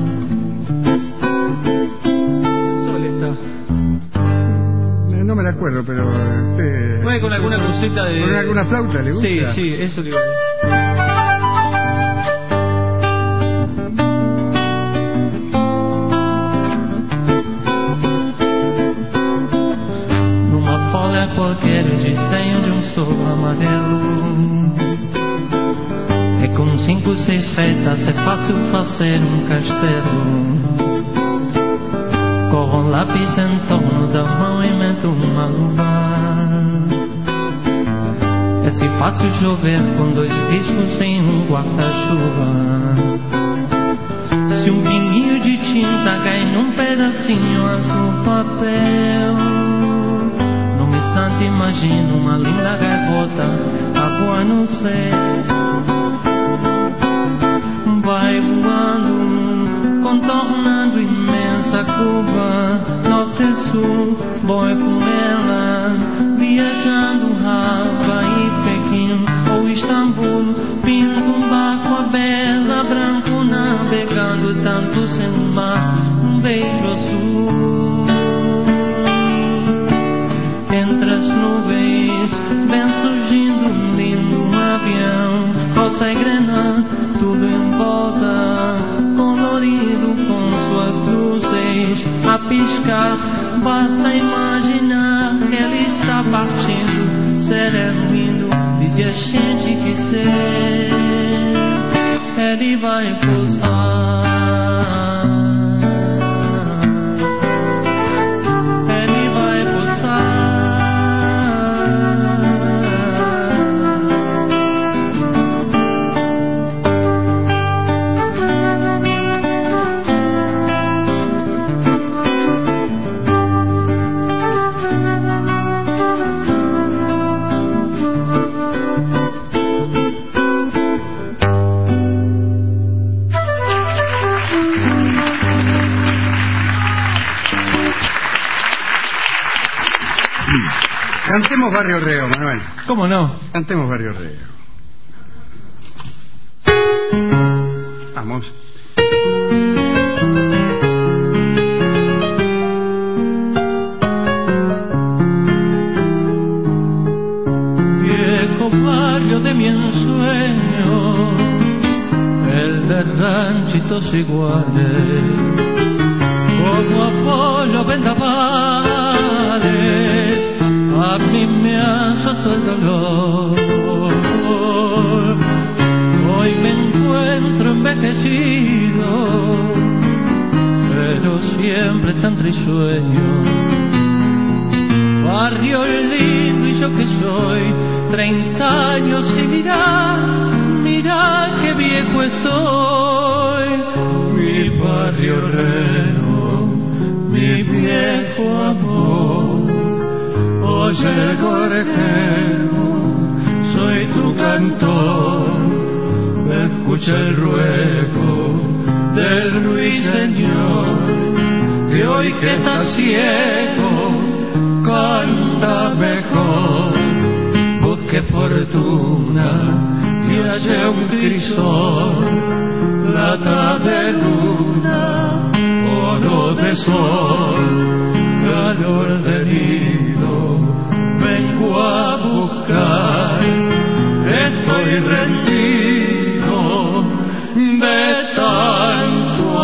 Soleta. No me la acuerdo, pero... Bueno, con alguna cosita de... ¿Con alguna flauta le gusta? Sí, eso digo. Qualquer desenho de sol amarelo. É como 5 vocês feitas é fácil fazer castelo. Com um lápis em torno da mão e meto uma luva. É se fácil chover com 2 riscos em um guarda-chuva. Se um pinguinho de tinta cai num pedacinho azul papel, num instante imagino uma linda gaivota a voar no céu. Vai voando, contornando imensa curva, norte e sul, vou com ela, viajando Havaí, Pequim ou Istambul, pinto um barco a bela, branco navegando tanto sem mar, um beijo azul. Entre as nuvens, vem surgindo um lindo avião, rosa e grana, tudo em volta, colorido com suas luzes a piscar. Basta imaginar que ele está partindo, sereno indo, diz a gente que ser, ele vai pousar. Ele vai pousar. Cantemos Barrio Reo, Manuel. ¿Cómo no? Cantemos Barrio Reo. Vamos. Viejo barrio de mi ensueño, el de ranchitos iguales, como Apolo vendavales, a mí me azotó el dolor. Hoy me encuentro envejecido, pero siempre tan risueño. Barrio lindo y yo que soy, 30 años y mira qué viejo estoy. Mi barrio Reo, mi viejo amor. Oye, gorjero, soy tu cantor, escucha el ruego del ruiseñor, que hoy que está ciego, canta mejor. Busque fortuna y hallé un crisol, plata de luna, oro de sol, calor de nido, vengo a buscar. Estoy rendido de tanto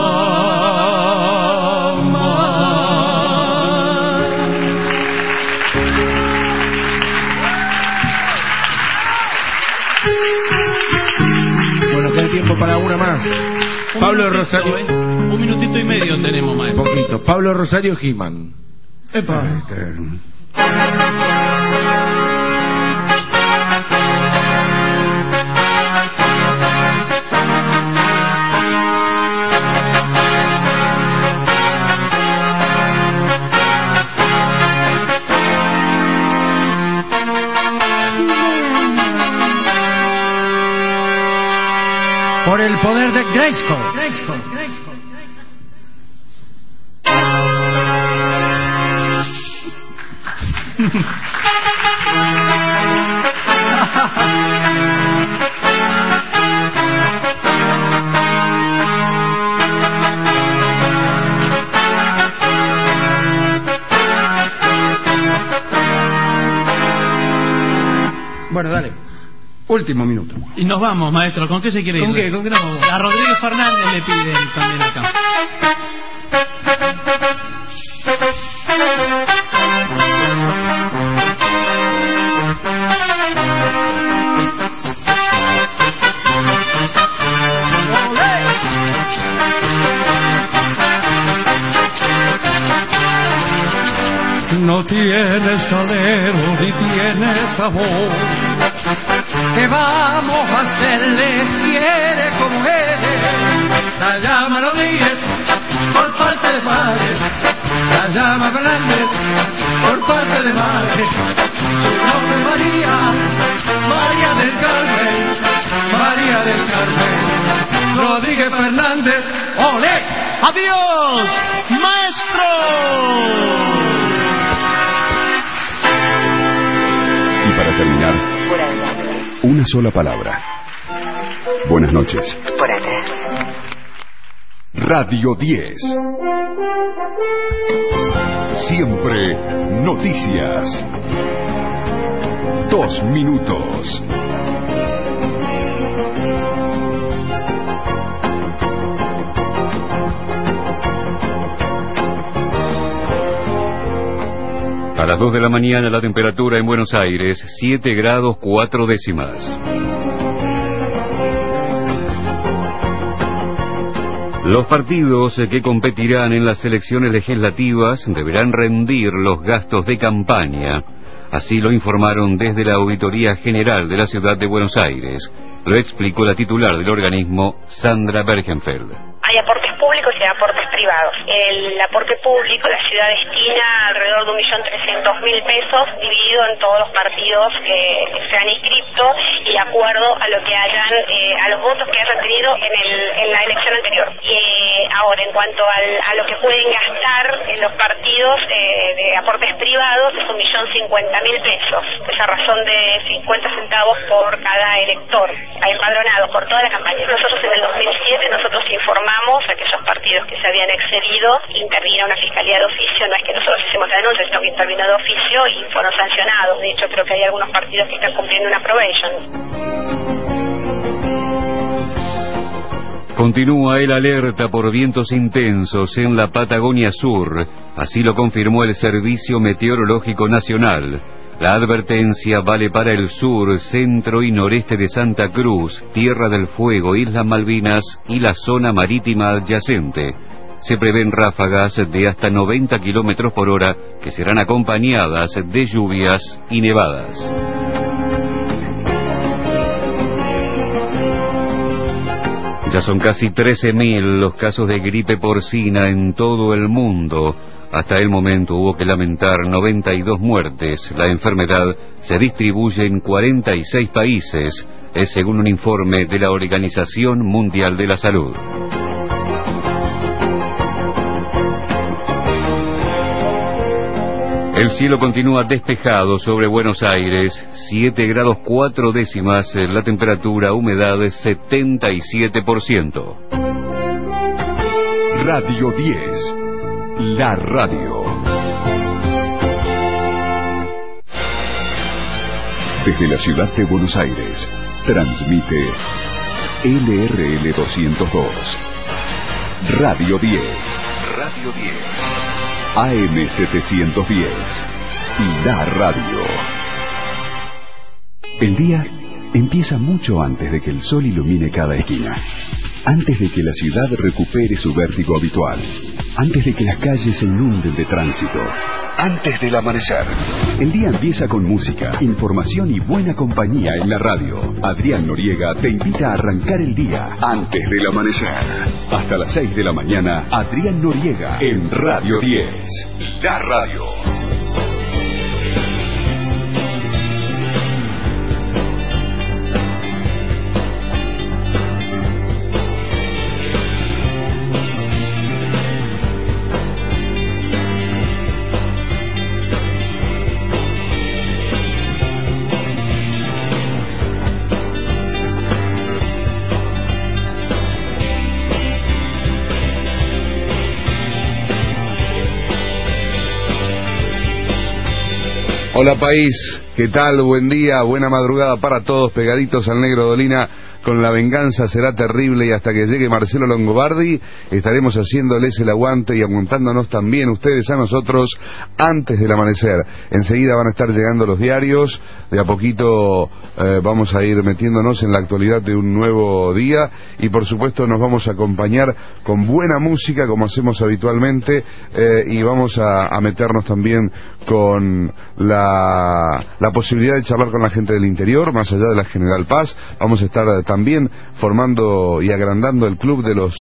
amar. Bueno, queda tiempo para una más. Pablo Rosario. 1 minutito y medio tenemos, maestro. Poquito. Pablo Rosario He-Man. Epa. Por el poder de Grayskull. Bueno, dale. Último minuto. Y nos vamos, maestro. ¿Con qué se quiere ir? ¿Con qué nos vamos? A Rodríguez Fernández le piden también acá. tiene salero y tiene sabor. ¿Qué vamos a hacerle si eres como eres? La llama Rodríguez por parte de padres, la llama Fernández por parte de madres. Su nombre María, María del Carmen, María del Carmen, Rodríguez Fernández, ¡olé! ¡Adiós, maestro! Y para terminar, una sola palabra. Buenas noches. Por atrás. Radio 10. Siempre noticias. 2 minutos. A las 2 de la mañana la temperatura en Buenos Aires, 7 grados 4 décimas. Los partidos que competirán en las elecciones legislativas deberán rendir los gastos de campaña. Así lo informaron desde la Auditoría General de la Ciudad de Buenos Aires. Lo explicó la titular del organismo, Sandra Bergenfeld. Hay aportes públicos y hay aportes privados. El aporte público, la ciudad destina alrededor de 1.300.000 pesos dividido en todos los partidos que se han inscrito y de acuerdo a lo que hayan, a los votos que hayan tenido en la elección anterior. Ahora, en cuanto a lo que pueden gastar en los partidos de aportes privados, es 1.050.000 pesos. Esa razón de 50 centavos por cada elector empadronado por toda la campaña. Nosotros en el 2007 nosotros informamos a aquellos partidos que se habían excedido, intervino una fiscalía de oficio, no es que nosotros hicimos la denuncia, sino que intervino de oficio y fueron sancionados. De hecho, creo que hay algunos partidos que están cumpliendo una probation. Continúa el alerta por vientos intensos en la Patagonia Sur, así lo confirmó el Servicio Meteorológico Nacional. La advertencia vale para el sur, centro y noreste de Santa Cruz, Tierra del Fuego, Islas Malvinas y la zona marítima adyacente. Se prevén ráfagas de hasta 90 kilómetros por hora que serán acompañadas de lluvias y nevadas. Ya son casi 13.000 los casos de gripe porcina en todo el mundo. Hasta el momento hubo que lamentar 92 muertes. La enfermedad se distribuye en 46 países, es según un informe de la Organización Mundial de la Salud. El cielo continúa despejado sobre Buenos Aires, 7 grados 4 décimas, la temperatura, humedad 77%. Radio 10. La radio. Desde la ciudad de Buenos Aires, transmite LRL 202. Radio 10. Radio 10. AM 710. La radio. El día empieza mucho antes de que el sol ilumine cada esquina. Antes de que la ciudad recupere su vértigo habitual. Antes de que las calles se inunden de tránsito. Antes del amanecer. El día empieza con música, información y buena compañía en la radio. Adrián Noriega te invita a arrancar el día antes del amanecer. Hasta las 6 de la mañana, Adrián Noriega en Radio 10. La radio. Hola país, ¿Qué tal? Buen día, buena madrugada para todos, pegaditos al Negro Dolina con La Venganza Será Terrible, y hasta que llegue Marcelo Longobardi estaremos haciéndoles el aguante y aguantándonos también ustedes a nosotros antes del amanecer. Enseguida van a estar llegando los diarios, de a poquito vamos a ir metiéndonos en la actualidad de un nuevo día, y por supuesto nos vamos a acompañar con buena música como hacemos habitualmente, y vamos a meternos también con la posibilidad de charlar con la gente del interior, más allá de la General Paz. Vamos a estar también formando y agrandando el club de los